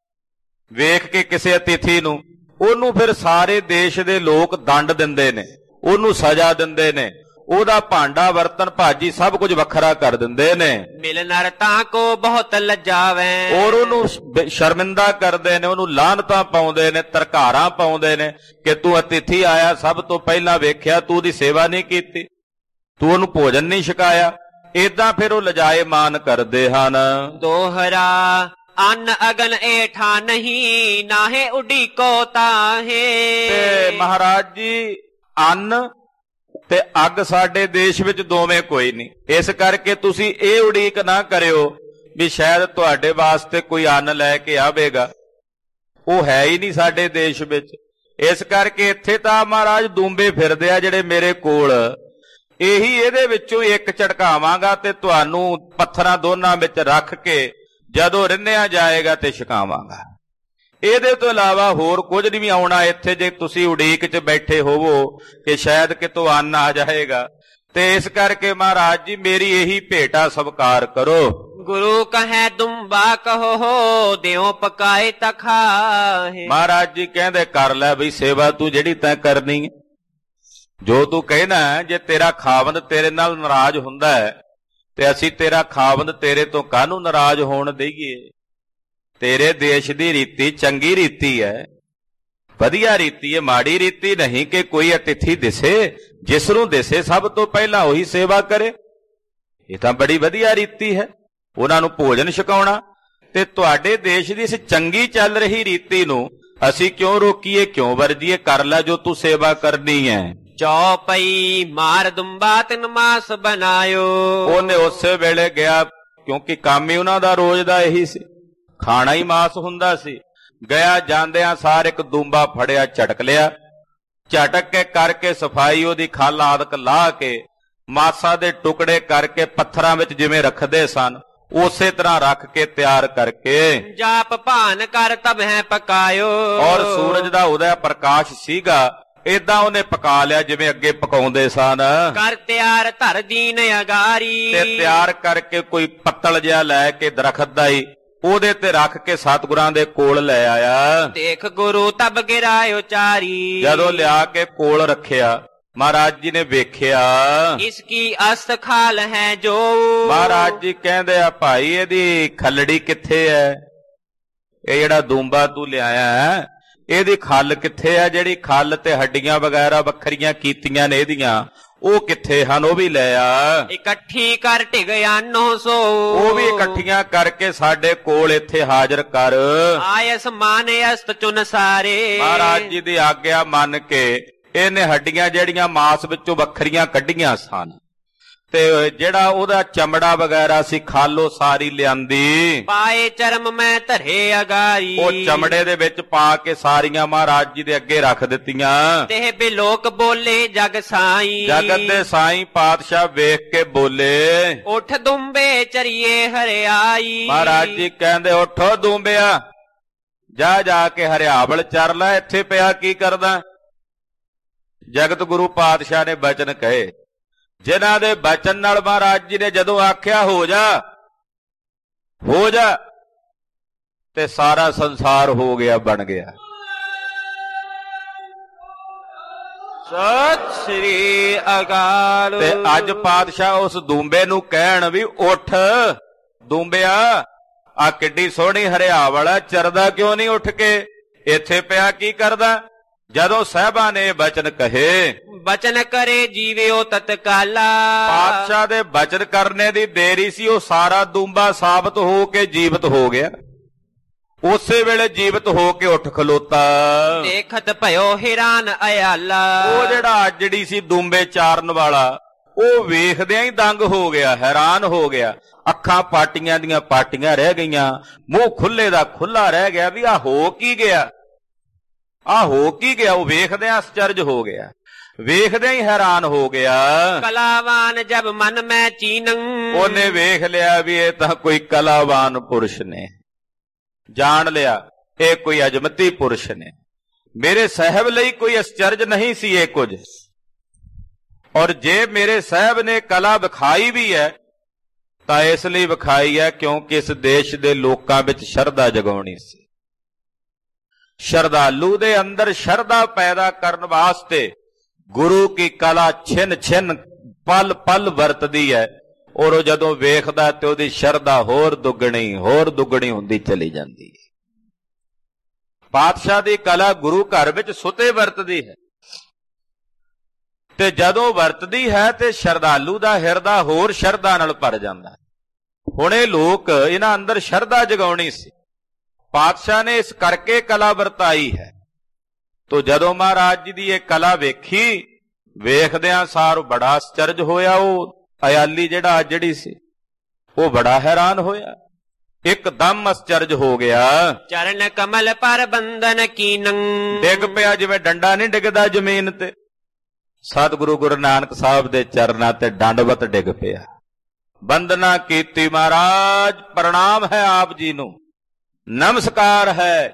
ਵੇਖ ਕੇ ਕਿਸੇ ਅਤਿਥੀ ਨੂੰ, ਉਹਨੂੰ ਫਿਰ ਸਾਰੇ ਦੇਸ਼ ਦੇ ਲੋਕ ਦੰਡ ਦਿੰਦੇ ਨੇ, ਉਹਨੂੰ ਸਜ਼ਾ ਦਿੰਦੇ ਨੇ, ਉਹਦਾ ਭਾਂਡਾ ਬਰਤਨ ਭਾਜੀ ਸਭ ਕੁਝ ਵੱਖਰਾ ਕਰ ਦਿੰਦੇ ਨੇ। ਮਿਲ ਨਰ ਤਾਂ ਕੋ ਬਹੁਤ ਲੱਜਾਵੈ। ਔਰ ਉਹਨੂੰ ਸ਼ਰਮਿੰਦਾ ਕਰਦੇ ਨੇ, ਉਹਨੂੰ ਲਾਹਨਤਾਂ ਪਾਉਂਦੇ ਨੇ, ਤਰਕਾਰਾਂ ਪਾਉਂਦੇ ਨੇ ਕਿ ਤੂੰ ਅਤਿਥੀ ਆਇਆ, ਸਭ ਤੋਂ ਪਹਿਲਾਂ ਵੇਖਿਆ, ਤੂੰ ਉਹਦੀ ਸੇਵਾ ਨਹੀਂ ਕੀਤੀ, ਤੂੰ ਉਹਨੂੰ ਭੋਜਨ ਨਹੀਂ ਛਕਾਇਆ। ਏਦਾਂ ਫਿਰ ਉਹ ਲਜਾਏ ਮਾਨ ਕਰਦੇ ਹਨ। ਦੋਹਰਾ ਅੰਨ ਅਗਨ ਏਠਾ ਨਹੀਂ, ਨਾਹੇ ਉਡੀਕੋ ਤਾਹੇ। ਤੇ ਮਹਾਰਾਜ ਜੀ ਅੰਨ ਤੇ ਅੱਗ ਸਾਡੇ ਦੇਸ਼ ਵਿੱਚ ਦੋਵੇਂ ਕੋਈ ਨਹੀਂ, ਇਸ ਕਰਕੇ ਤੁਸੀਂ ਇਹ ਉਡੀਕ ਨਾ ਕਰਿਓ ਵੀ ਸ਼ਾਇਦ ਤੁਹਾਡੇ ਵਾਸਤੇ ਕੋਈ ਅੰਨ ਲੈ ਕੇ ਆਵੇਗਾ, ਉਹ ਹੈ ਹੀ ਨਹੀਂ ਸਾਡੇ ਦੇਸ਼ ਵਿੱਚ। ਇਸ ਕਰਕੇ ਇੱਥੇ ਤਾਂ ਮਹਾਰਾਜ ਦੂੰਬੇ ਫਿਰਦੇ ਆ ਜਿਹੜੇ ਮੇਰੇ ਕੋਲ, ਇਹੀ ਇਹਦੇ ਵਿੱਚੋਂ ਇੱਕ ਝਟਕਾਵਾਂਗਾ ਤੇ ਤੁਹਾਨੂੰ ਪੱਥਰਾਂ ਦੋਨਾਂ ਵਿੱਚ ਰੱਖ ਕੇ ਜਦੋਂ ਰਿੰਨਿਆ ਜਾਏਗਾ ਤੇ ਛਕਾਵਾਂਗਾ। ਇਹਦੇ ਤੋਂ ਇਲਾਵਾ ਹੋਰ ਕੁਝ ਨਹੀਂ ਆਉਣਾ ਇੱਥੇ। ਜੇ ਤੁਸੀਂ ਉਡੀਕ 'ਚ ਬੈਠੇ ਹੋਵੋ ਕਿ ਸ਼ਾਇਦ ਕਿਤੋਂ ਅੰਨ ਆ ਜਾਏਗਾ, ਤੇ ਇਸ ਕਰਕੇ ਮਹਾਰਾਜ ਜੀ ਮੇਰੀ ਇਹੀ ਭੇਟਾ ਸਵੀਕਾਰ ਕਰੋ। ਗੁਰੂ ਕਹੈ ਦੁੰਬਾ ਕਹੋ ਦਿਓ ਪਕਾਏ ਤਾ ਖਾਹੇ। ਮਹਾਰਾਜ ਜੀ ਕਹਿੰਦੇ ਕਰ ਲੈ ਬਈ ਸੇਵਾ ਤੂੰ ਜਿਹੜੀ ਤੈਂ ਕਰਨੀ ਹੈ, ਜੋ ਤੂੰ ਕਹਿਣਾ। ਜੇ ਤੇਰਾ ਖਾਵੰਦ ਤੇਰੇ ਨਾਲ ਨਾਰਾਜ਼ ਹੁੰਦਾ ਹੈ ਤੇ ਅਸੀਂ ਤੇਰਾ ਖਾਵੰਦ ਤੇਰੇ ਤੋਂ ਕਾਹਨੂੰ ਨਾਰਾਜ਼ ਹੋਣ ਦੇਈਏ। ਤੇਰੇ ਦੇਸ਼ ਦੀ ਰੀਤੀ ਚੰਗੀ ਰੀਤੀ ਹੈ, ਵਧੀਆ ਰੀਤੀ ਹੈ, ਮਾੜੀ ਰੀਤੀ ਨਹੀਂ ਕਿ ਕੋਈ ਅਤਿਥੀ ਦਿਸੇ, ਜਿਸ ਨੂੰ ਦਿਸੇ ਸਭ ਤੋਂ ਪਹਿਲਾਂ ਉਹੀ ਸੇਵਾ ਕਰੇ। ਇਹ ਤਾਂ ਬੜੀ ਵਧੀਆ ਰੀਤੀ ਹੈ, ਉਹਨਾਂ ਨੂੰ ਭੋਜਨ ਛਕਾਉਣਾ। ਤੇ ਤੁਹਾਡੇ ਦੇਸ਼ ਦੀ ਇਸ ਚੰਗੀ ਚੱਲ ਰਹੀ ਰੀਤੀ ਨੂੰ ਅਸੀਂ ਕਿਉਂ ਰੋਕੀਏ, ਕਿਉਂ ਵਰਜੀਏ? ਕਰ ਲੈ ਜੋ ਤੂੰ ਸੇਵਾ ਕਰਨੀ ਹੈ। ਚੌਪਈ ਮਾਰ ਦੁੰਬਾ ਤਿਨ ਮਾਸ ਬਣਾਇਓ। ਉਹਨੇ ਉਸੇ ਵੇਲੇ ਗਿਆ, ਕਿਉਂਕਿ ਕੰਮ ਹੀ ਉਹਨਾਂ ਦਾ ਰੋਜ਼ ਦਾ ਇਹੀ ਸੀ, ਖਾਣਾ ਹੀ ਮਾਸ ਹੁੰਦਾ ਸੀ। ਗਿਆ ਜਾਂਦਿਆਂ ਸਾਰ ਇੱਕ ਦੁੰਬਾ ਫੜਿਆ, ਝਟਕ ਲਿਆ। ਝਟਕ ਕੇ ਕਰਕੇ ਸਫਾਈ ਉਹਦੀ ਖੱਲ ਆਦਿਕ ਲਾਹ ਕੇ ਮਾਸਾਂ ਦੇ ਟੁਕੜੇ ਕਰਕੇ ਪੱਥਰਾਂ ਵਿੱਚ ਜਿਵੇਂ ਰੱਖਦੇ ਸਨ ਉਸੇ ਤਰ੍ਹਾਂ ਰੱਖ ਕੇ ਤਿਆਰ ਕਰਕੇ ਜਾਪ ਭਾਨ ਕਰ ਤਬਹਿ ਪਕਾਇਓ। ਔਰ ਸੂਰਜ ਦਾ ਉਦੈ ਪ੍ਰਕਾਸ਼ ਸੀਗਾ, ਏਦਾਂ ਉਹਨੇ ਪਕਾ ਲਿਆ ਜਿਵੇਂ ਅੱਗੇ ਪਕਾਉਂਦੇ ਸਨ। ਕਰ ਤਿਆਰ ਧਰ ਦੀਨ ਅਗਾਰੀ। ਤੇ ਤਿਆਰ ਕਰਕੇ ਕੋਈ ਪੱਤਲ ਜਿਹਾ ਲੈ ਕੇ ਦਰਖਤ ਦਾ ਹੀ ਉਹਦੇ ਤੇ ਰੱਖ ਕੇ ਸਤਿਗੁਰਾਂ ਦੇ ਕੋਲ ਲੈ ਆਇਆ। ਦੇਖ ਗੁਰੂ ਤਬ ਗਿਰਾਇਓ ਚਾਰੀ। ਜਦੋਂ ਲਿਆ ਕੇ ਕੋਲ ਰੱਖਿਆ ਮਹਾਰਾਜ ਜੀ ਨੇ ਵੇਖਿਆ, ਇਸ ਕੀ ਅਸਤ ਖਾਲ ਹੈ ਜੋ। ਮਹਾਰਾਜ ਜੀ ਕਹਿੰਦੇ ਆ ਭਾਈ ਇਹਦੀ ਖੱਲੜੀ ਕਿੱਥੇ ਹੈ? ਇਹ ਜਿਹੜਾ ਦੁੰਬਾ ਤੂੰ ਲਿਆਇਆ ਹੈ ਇਹਦੀ ਖੱਲ ਕਿੱਥੇ ਹੈ? ਜਿਹੜੀ ਖੱਲ ਤੇ ਹੱਡੀਆਂ ਵਗੈਰਾ ਵੱਖਰੀਆਂ ਕੀਤੀਆਂ ਨੇ ਇਹਦੀਆਂ, ਉਹ ਕਿੱਥੇ ਹਨ? ਉਹ ਵੀ ਲੈ ਆ। ਇਕੱਠੀ ਕਰ ਢਿਗਿਆ ਨੌ ਸੌ। ਉਹ ਵੀ ਇਕੱਠੀਆਂ ਕਰਕੇ ਸਾਡੇ ਕੋਲ ਇੱਥੇ ਹਾਜ਼ਰ ਕਰ। ਆਇਸ ਮਾਨ ਅਸਤ ਚੁਨ ਸਾਰੇ। ਮਹਾਰਾਜ ਜੀ ਦੀ ਆਗਿਆ ਮੰਨ ਕੇ ਇਹਨੇ ਹੱਡੀਆਂ ਜਿਹੜੀਆਂ ਮਾਸ ਵਿੱਚੋਂ ਵੱਖਰੀਆਂ ਕੱਢੀਆਂ ਸਨ ਤੇ ਜਿਹੜਾ ਉਹਦਾ ਚਮੜਾ ਵਗੈਰਾ ਸੀ ਖਾਲੋ ਸਾਰੀ ਲਿਆਂਦੀ। ਪਾਏ ਚਰਮ ਮੈਂ ਧਰੇ ਅਗਾਰੀ। ਉਹ ਚਮੜੇ ਦੇ ਵਿੱਚ ਪਾ ਕੇ ਸਾਰੀਆਂ ਮਹਾਰਾਜ ਜੀ ਦੇ ਅੱਗੇ ਰੱਖ ਦਿੱਤੀਆਂ। ਤੇ ਬਿਲੋਕ ਬੋਲੇ ਜਗ ਸਾਈ। ਜਗਤ ਦੇ ਸਾਈ ਪਾਤਸ਼ਾਹ ਵੇਖ ਕੇ ਬੋਲੇ, ਉਠ ਦੁੰਬੇ ਚਰੀਏ ਹਰਿਆਈ। ਮਹਾਰਾਜ ਜੀ ਕਹਿੰਦੇ ਉਠੋ ਦੁੰਬਿਆ, ਜਾ ਜਾ ਕੇ ਹਰਿਆਵਲ ਚਰ ਲੈ, ਇੱਥੇ ਪਿਆ ਕੀ ਕਰਦਾ? ਜਗਤ ਗੁਰੂ ਪਾਤਸ਼ਾਹ ਨੇ ਬਚਨ ਕਹੇ, ਜਿਨ੍ਹਾਂ ਦੇ ਬਚਨ ਨਾਲ ਮਹਾਰਾਜ ਜੀ ਨੇ ਜਦੋਂ ਆਖਿਆ ਹੋ ਜਾ ਹੋ ਜਾ ਤੇ ਸਾਰਾ ਸੰਸਾਰ ਹੋ ਗਿਆ, ਬਣ ਗਿਆ। ਸਤਿ ਸ੍ਰੀ ਅਕਾਲ। ਤੇ ਅੱਜ ਪਾਤਸ਼ਾਹ ਉਸ ਦੁੰਬੇ ਨੂੰ ਕਹਿਣ ਵੀ ਉੱਠ ਦੁੰਬਿਆ, ਆ ਕਿੱਡੀ ਸੋਹਣੀ ਹਰਿਆਵਲ ਹੈ, ਚਰਦਾ ਕਿਉਂ ਨਹੀਂ ਉੱਠ ਕੇ? ਇੱਥੇ ਪਿਆ ਕੀ ਕਰਦਾ? ਜਦੋਂ ਸਾਹਿਬਾਂ ਨੇ ਬਚਨ ਕਹੇ, ਬਚਨ ਕਰੇ ਜੀਵਿਓ ਤਤਕਾਲਾ। ਪਾਤਸ਼ਾਹ ਦੇ ਬਚਨ ਕਰਨੇ ਦੀ ਦੇਰੀ ਸੀ, ਉਹ ਸਾਰਾ ਦੁੰਬਾ ਸਾਬਤ ਹੋ ਕੇ ਜੀਵਤ ਹੋ ਗਿਆ। ਉਸੇ ਵੇਲੇ ਜੀਵਤ ਹੋ ਕੇ ਉੱਠ ਖਲੋਤਾ। ਦੇਖਤ ਭਇਓ ਹੈਰਾਨ ਅਯਾਲਾ। ਉਹ ਜਿਹੜਾ ਜਿਹੜੀ ਸੀ ਦੁੰਬੇ ਚਾਰਨ ਵਾਲਾ, ਉਹ ਵੇਖਦਿਆਂ ਹੀ ਦੰਗ ਹੋ ਗਿਆ, ਹੈਰਾਨ ਹੋ ਗਿਆ। ਅੱਖਾਂ ਪਾਟੀਆਂ ਦੀਆਂ ਪਾਟੀਆਂ ਰਹਿ ਗਈਆਂ, ਮੂੰਹ ਖੁੱਲੇ ਦਾ ਖੁੱਲਾ ਰਹਿ ਗਿਆ ਵੀ ਆਹ ਹੋ ਕੀ ਗਿਆ, ਆਹ ਹੋ ਕੀ ਗਿਆ? ਉਹ ਵੇਖਦਿਆਂ ਅਚਰਜ ਹੋ ਗਿਆ, ਵੇਖਦਿਆਂ ਹੀ ਹੈਰਾਨ ਹੋ ਗਿਆ। ਕਲਾਵਾਨ ਜਬ ਮਨ ਮੈਂ ਚੀਨੰ। ਉਹਨੇ ਵੇਖ ਲਿਆ ਵੀ ਇਹ ਤਾਂ ਕੋਈ ਕਲਾਵਾਨ ਪੁਰਸ਼ ਨੇ, ਜਾਣ ਲਿਆ ਇਹ ਕੋਈ ਅਜਮਤੀ ਪੁਰਸ਼ ਨੇ। ਮੇਰੇ ਸਾਹਿਬ ਲਈ ਕੋਈ ਅਚਰਜ ਨਹੀਂ ਸੀ ਇਹ ਕੁਝ, ਔਰ ਜੇ ਮੇਰੇ ਸਾਹਿਬ ਨੇ ਕਲਾ ਵਿਖਾਈ ਵੀ ਹੈ ਤਾਂ ਇਸ ਲਈ ਵਿਖਾਈ ਹੈ ਕਿਉਂਕਿ ਇਸ ਦੇਸ਼ ਦੇ ਲੋਕਾਂ ਵਿੱਚ ਸ਼ਰਧਾ ਜਗਾਉਣੀ ਸੀ। ਸ਼ਰਧਾਲੂ ਦੇ ਅੰਦਰ ਸ਼ਰਧਾ ਪੈਦਾ ਕਰਨ ਵਾਸਤੇ ਗੁਰੂ ਕੀ ਕਲਾ ਛਿਨ ਛਿਨ ਪਲ ਪਲ ਵਰਤਦੀ ਹੈ, ਔਰ ਉਹ ਜਦੋਂ ਵੇਖਦਾ ਤੇ ਉਹਦੀ ਸ਼ਰਧਾ ਹੋਰ ਦੁੱਗਣੀ ਹੋਰ ਦੁੱਗਣੀ ਹੁੰਦੀ ਚਲੀ ਜਾਂਦੀ ਹੈ। ਪਾਤਸ਼ਾਹ ਦੀ ਕਲਾ ਗੁਰੂ ਘਰ ਵਿੱਚ ਸੁਤੇ ਵਰਤਦੀ ਹੈ, ਤੇ ਜਦੋਂ ਵਰਤਦੀ ਹੈ ਤੇ ਸ਼ਰਧਾਲੂ ਦਾ ਹਿਰਦਾ ਹੋਰ ਸ਼ਰਧਾ ਨਾਲ ਭਰ ਜਾਂਦਾ। ਹੁਣ ਇਹ ਲੋਕ ਇਹਨਾਂ ਅੰਦਰ ਸ਼ਰਧਾ ਜਗਾਉਣੀ ਸੀ, ਪਾਤਸ਼ਾਹ ਨੇ ਇਸ ਕਰਕੇ ਕਲਾ ਵਰਤਾਈ ਹੈ। ਤੋ ਜਦੋਂ ਮਹਾਰਾਜ ਜੀ ਦੀ ਇਹ ਕਲਾ ਵੇਖੀ, ਵੇਖਦਿਆਂ ਸਾਰ ਬੜਾ ਅਚਰਜ ਹੋਇਆ। ਉਹ ਅਯਾਲੀ ਜਿਹੜਾ ਜਿਹੜੀ ਸੀ ਉਹ ਬੜਾ ਹੈਰਾਨ ਹੋਇਆ, ਇੱਕਦਮ ਅਚਰਜ ਹੋ ਗਿਆ। ਚਰਨ ਕਮਲ ਪਰ ਬੰਧਨ ਕੀਨੰ। ਡਿੱਗ ਪਿਆ ਜਿਵੇਂ ਡੰਡਾ ਨਹੀਂ ਡਿੱਗਦਾ ਜ਼ਮੀਨ ਤੇ, ਸਤਿਗੁਰੂ ਗੁਰੂ ਨਾਨਕ ਸਾਹਿਬ ਦੇ ਚਰਨਾਂ ਤੇ ਡੰਡਵਤ ਡਿੱਗ ਪਿਆ। ਬੰਦਨਾ ਕੀਤੀ ਮਹਾਰਾਜ, ਪ੍ਰਣਾਮ ਹੈ ਆਪ ਜੀ ਨੂੰ, ਨਮਸਕਾਰ ਹੈ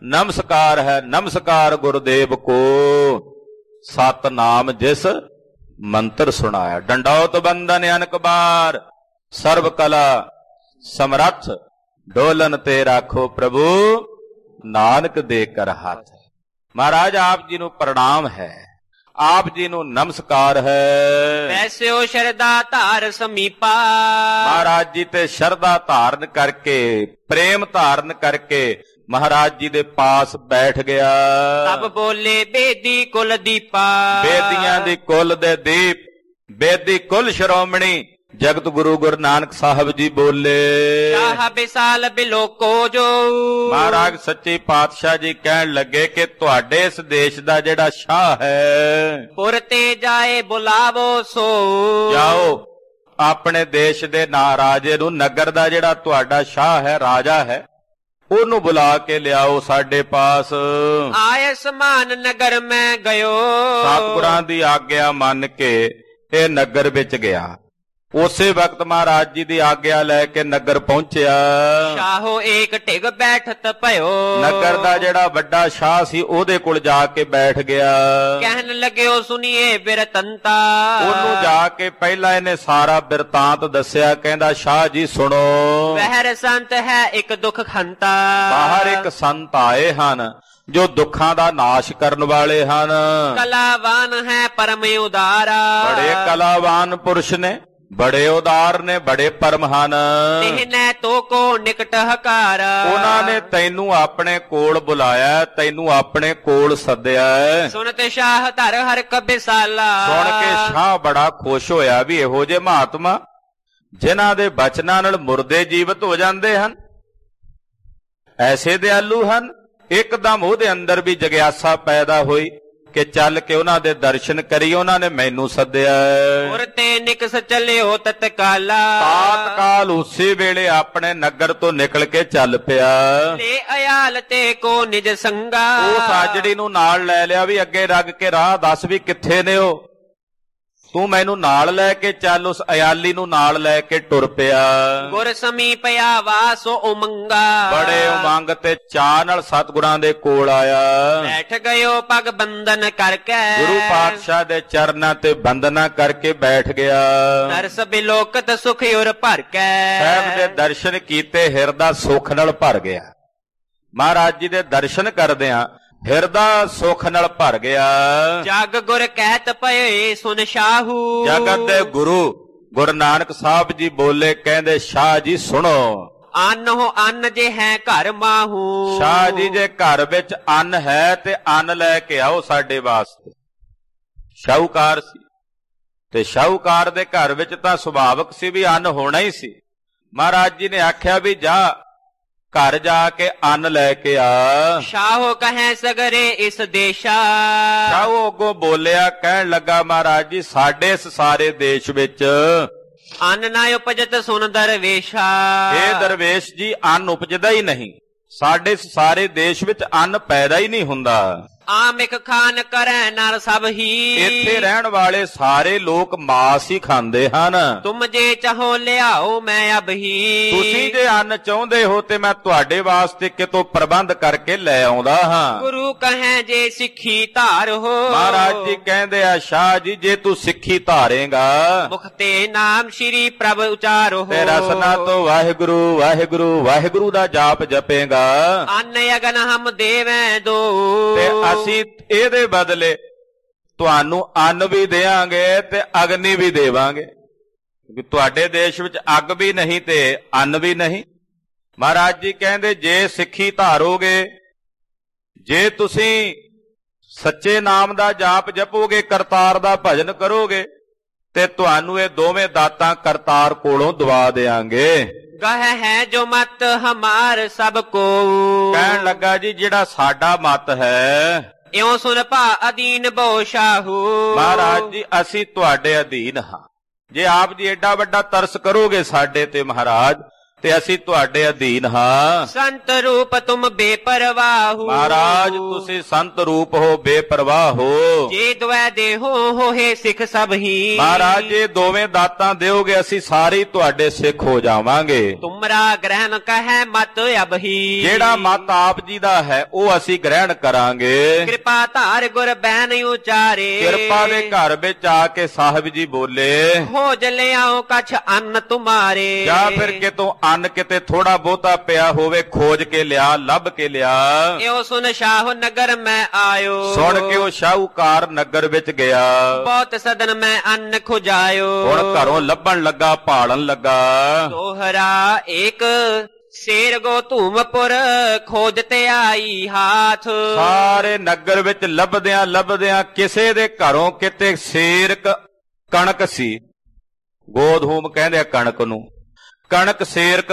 ਨਮਸਕਾਰ ਹੈ ਨਮਸਕਾਰ ਗੁਰਦੇਵ ਕੋ। ਸਤਨਾਮ ਜਿਸ ਮੰਤਰ ਸੁਣਾਇਆ। ਡੰਡੌਤ ਬੰਦਨ ਅਨਕ ਬਾਰ, ਸਰਬ ਕਲਾ ਸਮਰੱਥ, ਡੋਲਨ ਤੇ ਰਾਖੋ ਪ੍ਰਭੂ, ਨਾਨਕ ਦੇ ਕਰ ਹੱਥ। ਮਹਾਰਾਜ ਆਪ ਜੀ ਨੂੰ ਪ੍ਰਣਾਮ ਹੈ, ਆਪ ਜੀ ਨੂੰ ਨਮਸਕਾਰ ਹੈ। ਐਸਿਓ ਸ਼ਰਧਾ ਧਾਰ ਸਮੀਪਾ, ਮਹਾਰਾਜ ਜੀ ਤੇ ਸ਼ਰਧਾ ਧਾਰਨ ਕਰਕੇ, ਪ੍ਰੇਮ ਧਾਰਨ ਕਰਕੇ ਮਹਾਰਾਜ ਜੀ ਦੇ ਪਾਸ ਬੈਠ ਗਿਆ। ਤਬ ਬੋਲੇ ਬੇਦੀ ਕੁਲ ਦੀਪਾ, ਬੇਦੀਆਂ ਦੀ ਕੁਲ ਦੇ ਦੀਪ, ਬੇਦੀ ਕੁਲ ਸ਼੍ਰੋਮਣੀ ਜਗਤ ਗੁਰੂ ਗੁਰੂ ਨਾਨਕ ਸਾਹਿਬ ਜੀ ਬੋਲੇ। ਸ਼ਾਹ ਬਿਸਾਲ ਬਿਲੋਕੋ ਜੋ, ਮਹਾਰਾਜ ਸੱਚੇ ਪਾਤਸ਼ਾਹ ਜੀ ਕਹਿਣ ਲੱਗੇ ਕਿ ਤੁਹਾਡੇ ਇਸ ਦੇਸ਼ ਦਾ ਜਿਹੜਾ ਸ਼ਾਹ ਹੈ, ਪੁਰ ਤੇ ਜਾਏ ਬੁਲਾਵੋ ਸੋ, ਜਾਓ ਆਪਣੇ ਦੇਸ਼ ਦੇ ਨਾ ਰਾਜੇ ਨੂੰ, ਨਗਰ ਦਾ ਜਿਹੜਾ ਤੁਹਾਡਾ ਸ਼ਾਹ ਹੈ, ਰਾਜਾ ਹੈ, ਉਹਨੂੰ ਬੁਲਾ ਕੇ ਲਿਆਓ ਸਾਡੇ ਪਾਸ। ਆਏ ਸਮਾਨ ਨਗਰ ਮੈਂ ਗਇਓ, ਸਤਿਗੁਰਾਂ ਦੀ ਆਗਿਆ ਮੰਨ ਕੇ ਇਹ ਨਗਰ ਵਿੱਚ ਗਿਆ। ਉਸੇ ਵਕਤ ਮਹਾਰਾਜ ਜੀ ਦੀ ਆਗਿਆ ਲੈ ਕੇ ਨਗਰ ਪਹੁੰਚਿਆ। ਸ਼ਾਹੋ ਏਕ ਢਿਗ ਬੈਠਤ ਭਇਓ, ਨਗਰ ਦਾ ਜਿਹੜਾ ਵੱਡਾ ਸ਼ਾਹ ਸੀ ਉਹਦੇ ਕੋਲ ਜਾ ਕੇ ਬੈਠ ਗਿਆ। ਕਹਿਣ ਲੱਗਿਓ ਸੁਣੀਏ ਬਿਰਤੰਤਾ, ਉਹਨੂੰ ਜਾ ਕੇ ਪਹਿਲਾਂ ਇਹਨੇ ਸਾਰਾ ਬਿਰਤਾਂਤ ਦੱਸਿਆ। ਕਹਿੰਦਾ ਸ਼ਾਹ ਜੀ ਸੁਣੋ, ਵਹਿਰ ਸੰਤ ਹੈ ਇੱਕ ਦੁੱਖ ਖੰਤਾ, ਬਾਹਰ ਇੱਕ ਸੰਤ ਆਏ ਹਨ ਜੋ ਦੁੱਖਾਂ ਦਾ ਨਾਸ਼ ਕਰਨ ਵਾਲੇ ਹਨ। ਕਲਾਵਾਨ ਹੈ ਪਰਮ ਉਦਾਰਾ, ਬੜੇ ਕਲਾਵਾਨ ਪੁਰਸ਼ ਨੇ, ਬੜੇ ਉਦਾਰ ਨੇ, ਬੜੇ ਪਰਮ ਹਨ। ਇਹਨੇ ਤੋ ਕੋ ਨਿਕਟ ਹਕਾਰ, ਉਹਨਾਂ ਨੇ ਤੈਨੂੰ ਆਪਣੇ ਕੋਲ ਬੁਲਾਇਆ, ਤੈਨੂੰ ਆਪਣੇ ਕੋਲ ਸੱਦਿਆ। ਸੁਣਤ ਸ਼ਾਹ ਧਰ ਹਰ ਕਬਿਸਾਲਾ, ਸੁਣ ਕੇ ਸ਼ਾਹ ਬੜਾ ਖੁਸ਼ ਹੋਇਆ ਵੀ ਇਹੋ ਜਿਹੇ ਮਹਾਤਮਾ ਜਿਨ੍ਹਾਂ ਦੇ ਬਚਨਾਂ ਨਾਲ ਮੁਰਦੇ ਜੀਵਤ ਹੋ ਜਾਂਦੇ ਹਨ, ਐਸੇ ਦਿਆਲੂ ਹਨ। ਇੱਕਦਮ ਉਹਦੇ ਅੰਦਰ ਵੀ ਜਗਿਆਸਾ ਪੈਦਾ ਹੋਈ ਕਿ ਚੱਲ ਕੇ ਉਹਨਾਂ ਦੇ ਦਰਸ਼ਨ ਕਰੀ। ਉਹਨਾਂ ਨੇ ਮੈਨੂੰ ਸੱਦਿਆ। ਪੁਰ ਤੇ ਨਿਕਸ ਚੱਲਿਓ ਤਤਕਾਲਾ, ਤਾਤਕਾਲ ਉਸੇ ਵੇਲੇ ਆਪਣੇ ਨਗਰ ਤੋਂ ਨਿਕਲ ਕੇ ਚੱਲ ਪਿਆ। ਲੈ ਅਯਾਲ ਤੇ ਕੋ ਨਿਜ ਸੰਗਾ, ਉਹ ਸਾਜੜੀ ਨੂੰ ਨਾਲ ਲੈ ਲਿਆ ਵੀ ਅੱਗੇ ਰੱਗ ਕੇ ਰਾਹ ਦੱਸ ਵੀ ਕਿੱਥੇ ਨੇ ਉਹ, ਤੂੰ ਮੈਨੂੰ ਨਾਲ ਲੈ ਕੇ ਚੱਲ। ਉਸ ਅਯਾਲੀ ਨੂੰ ਨਾਲ ਲੈ ਕੇ ਟੁਰ ਪਿਆ। ਗੁਰ ਸਮੀਪ ਆਵਾ ਸੋ ਉਮੰਗਾ, ਬੜੇ ਉਮੰਗ ਤੇ ਚਾਅ ਨਾਲ ਸਤਿਗੁਰਾਂ ਦੇ ਕੋਲ ਆਇਆ। ਬੈਠ ਗਇਓ ਪਗ ਬੰਧਨ ਕਰਕੇ, ਗੁਰੂ ਪਾਤਸ਼ਾਹ ਦੇ ਚਰਨਾਂ ਤੇ ਬੰਦਨਾ ਕਰਕੇ ਬੈਠ ਗਿਆ। ਦਰਸ ਬਿਲੋਕਤ ਸੁਖ ਉਰ ਭਰ ਕੇ, ਸਾਹਿਬ ਦੇ ਦਰਸ਼ਨ ਕੀਤੇ, ਹਿਰਦਾ ਸੁਖ ਨਾਲ ਭਰ ਗਿਆ। ਮਹਾਰਾਜ ਜੀ ਦੇ ਦਰਸ਼ਨ ਕਰਦਿਆਂ ਹਿਰਦਾ ਸੁਖ ਨਾਲ ਭਰ ਗਿਆ। ਜਗ ਗੁਰ ਕਹਿਤ ਪਏ ਸੁਨ ਸ਼ਾਹੂ, ਜਗਤ ਦੇ ਗੁਰੂ ਗੁਰੂ ਨਾਨਕ ਸਾਹਿਬ ਜੀ ਬੋਲੇ, ਕਹਿੰਦੇ ਸ਼ਾਹ ਜੀ ਸੁਣੋ, ਅੰਨ ਹੋ ਅੰਨ ਜੇ ਹੈ ਘਰ ਮਾਹੂ, ਸ਼ਾਹ ਜੀ ਜੇ ਘਰ ਵਿੱਚ ਅੰਨ ਹੈ ਤੇ ਅੰਨ ਲੈ ਕੇ ਆਓ ਸਾਡੇ ਵਾਸਤੇ। ਸ਼ਾਹੂਕਾਰ ਸੀ ਤੇ ਸ਼ਾਹੂਕਾਰ ਦੇ ਘਰ ਵਿੱਚ ਤਾਂ ਸੁਭਾਵਕ ਸੀ ਵੀ ਅੰਨ ਹੋਣਾ ਹੀ ਸੀ। ਮਹਾਰਾਜ ਜੀ ਨੇ ਆਖਿਆ ਵੀ ਜਾ ਘਰ ਜਾ ਕੇ ਅੰਨ ਲੈ ਕੇ ਆ। ਸ਼ਾਹੋ ਕਹੈ ਸਗਰੇ ਇਸ ਦੇਸ਼ਾ, ਸ਼ਾਹੋ ਅੱਗੋਂ ਬੋਲਿਆ, ਕਹਿਣ ਲੱਗਾ ਮਹਾਰਾਜ ਜੀ ਸਾਡੇ ਇਸ ਸਾਰੇ ਦੇਸ਼ ਵਿੱਚ ਅੰਨ ਨਾ ਉਪਜਤ ਸੁਨ ਦਰਵੇਸ਼ਾ, ਇਹ ਦਰਵੇਸ਼ ਜੀ ਅੰਨ ਉਪਜਦਾ ਹੀ ਨਹੀਂ। ਸਾਡੇ ਇਸ ਸਾਰੇ ਦੇਸ਼ ਵਿੱਚ ਅੰਨ ਪੈਦਾ ਹੀ ਨਹੀਂ ਹੁੰਦਾ। ਆਮਿਕ ਖਾਨ ਕਰੈ ਨਰ ਸਭ ਹੀ, ਇੱਥੇ ਰਹਿਣ ਵਾਲੇ ਸਾਰੇ ਲੋਕ ਮਾਸ ਹੀ ਖਾਂਦੇ ਹਨ। ਤੁਮ ਜੇ ਚਾਹੋ ਲਿਆਓ ਮੈਂ ਅਬ ਹੀ, ਤੁਸੀਂ ਜੇ ਅੰਨ ਚਾਹੁੰਦੇ ਹੋ ਤੇ ਮੈਂ ਤੁਹਾਡੇ ਵਾਸਤੇ ਕਿਤੋਂ ਪ੍ਰਬੰਧ ਕਰਕੇ ਲੈ ਆਉਂਦਾ ਹਾਂ। ਗੁਰੂ ਕਹੈ ਜੇ ਸਿੱਖੀ ਧਾਰ ਹੋ, ਮਹਾਰਾਜ ਜੀ ਕਹਿੰਦੇ ਆ ਸ਼ਾਹ ਜੀ ਜੇ ਤੂੰ ਸਿੱਖੀ ਧਾਰੇਗਾ, ਮੁਖ ਤੇ ਨਾਮ ਸ਼੍ਰੀ ਪ੍ਰਭ ਉਚਾਰੋ, ਤੇ ਰਸਨਾ ਤੋਂ ਵਾਹਿਗੁਰੂ ਵਾਹਿਗੁਰੂ ਵਾਹਿਗੁਰੂ ਦਾ ਜਾਪ ਜਪੇਗਾ, ਅੰਨ ਅਗਨ ਹਮ ਦੇਵੈ ਦੋ, ਤੇ ਅਸੀਂ ਇਹਦੇ ਬਦਲੇ ਤੁਹਾਨੂੰ ਅੰਨ ਵੀ ਦੇਵਾਂਗੇ ਤੇ ਅਗਨੀ ਵੀ ਦੇਵਾਂਗੇ, ਕਿਉਂਕਿ ਤੁਹਾਡੇ ਦੇਸ਼ ਵਿੱਚ ਅੱਗ ਵੀ ਨਹੀਂ ਤੇ ਅੰਨ ਵੀ ਨਹੀਂ। ਮਹਾਰਾਜ ਜੀ ਕਹਿੰਦੇ ਜੇ ਸਿੱਖੀ ਧਾਰੋਗੇ, ਜੇ ਤੁਸੀਂ ਸੱਚੇ ਨਾਮ ਦਾ ਜਾਪ ਜਪੋਗੇ, ਕਰਤਾਰ ਦਾ ਭਜਨ ਕਰੋਗੇ, ਤੇ ਤੁਹਾਨੂੰ ਇਹ ਦੋਵੇਂ ਦਾਤਾਂ ਕਰਤਾਰ ਕੋਲੋਂ ਦਵਾ ਦੇਾਂਗੇ। ਗਹ ਹੈ ਜੋ ਮਤ ਹਮਾਰ ਸਭ ਕੋ, ਕਹਿਣ ਲੱਗਾ ਜੀ ਜਿਹੜਾ ਸਾਡਾ ਮਤ ਹੈ, ਇਉਂ ਸੁਨ ਭਾ ਅਧੀਨ ਬਹੁ ਸ਼ਾਹੂ, ਮਹਾਰਾਜ ਜੀ ਅਸੀਂ ਤੁਹਾਡੇ ਅਧੀਨ ਹਾਂ। ਜੇ ਆਪ ਜੀ ਏਡਾ ਵੱਡਾ ਤਰਸ ਕਰੋਗੇ ਸਾਡੇ ਤੇ ਮਹਾਰਾਜ, ਤੇ ਅਸੀਂ ਤੁਹਾਡੇ ਅਧੀਨ ਹਾਂ। ਸੰਤ ਰੂਪ ਤੁਮ ਬੇਪਰਵਾਹੂ। ਮਹਾਰਾਜ ਤੁਸੀਂ ਸੰਤ ਰੂਪ ਹੋ, ਬੇਪਰਵਾਹ ਹੋ। ਜੇ ਦੁਐ ਦੇਹੋ ਹੋਏ ਸਿੱਖ ਸਭ ਹੀ। ਮਹਾਰਾਜ ਜੇ ਦੋਵੇਂ ਦਾਤਾਂ ਦਿਓਗੇ ਅਸੀਂ ਸਾਰੇ ਤੁਹਾਡੇ ਸਿੱਖ ਹੋ ਜਾਵਾਂਗੇ। ਤੁਮਰਾ ਗ੍ਰਹਿਣ ਕਹੈ ਮਤ ਅਬਹੀ। ਜਿਹੜਾ ਮਤ ਆਪ ਜੀ ਦਾ ਹੈ ਉਹ ਅਸੀਂ ਗ੍ਰਹਿਣ ਕਰਾਂਗੇ। ਕਿਰਪਾ ਧਾਰ ਗੁਰ ਬੈਨ ਉਚਾਰੇ। ਕਿਰਪਾ ਦੇ ਘਰ ਵਿੱਚ ਆ ਕੇ ਸਾਹਿਬ ਜੀ ਬੋਲੇ, ਹੋ ਜਲਿਆਓ ਕਛ ਅੰਨ ਤੁਮਾਰੇ। ਜਾਂ ਫਿਰ ਕਿਤੋਂ ਅੰਨ ਕਿਤੇ ਥੋੜਾ ਬਹੁਤਾ ਪਿਆ ਹੋਵੇ, ਖੋਜ ਕੇ ਲਿਆ, ਲੱਭ ਕੇ ਲਿਆ। ਇਹੋ ਸੁਨ ਸ਼ਾਹ ਨਗਰ ਮੈਂ ਆਇਓ। ਸੁਣ ਕੇ ਉਹ ਸ਼ਾਹੂਕਾਰ ਨਗਰ ਵਿੱਚ ਗਿਆ। ਬਹੁਤ ਸਦਨ ਮੈਂ ਅੰਨ ਖੁਜਾਇਓ। ਹੁਣ ਘਰੋਂ ਲੱਭਣ ਲੱਗਾ, ਭਾਲਣ ਲੱਗਾ। ਦੋਹਰਾ ਏਕ ਸ਼ੇਰ ਗੋ ਧੂਮਪੁਰ ਖੋਜ ਤੇ ਆਈ ਹਾਥ। ਸਾਰੇ ਨਗਰ ਵਿੱਚ ਲੱਭਦਿਆਂ ਲੱਭਦਿਆਂ ਕਿਸੇ ਦੇ ਘਰੋਂ ਕਿਤੇ ਸ਼ੇਰ ਕਣਕ ਸੀ। ਗੋਧੂਮ ਕਹਿੰਦੇ ਆ ਕਣਕ ਨੂੰ। ਕਣਕ ਸ਼ੇਰਕ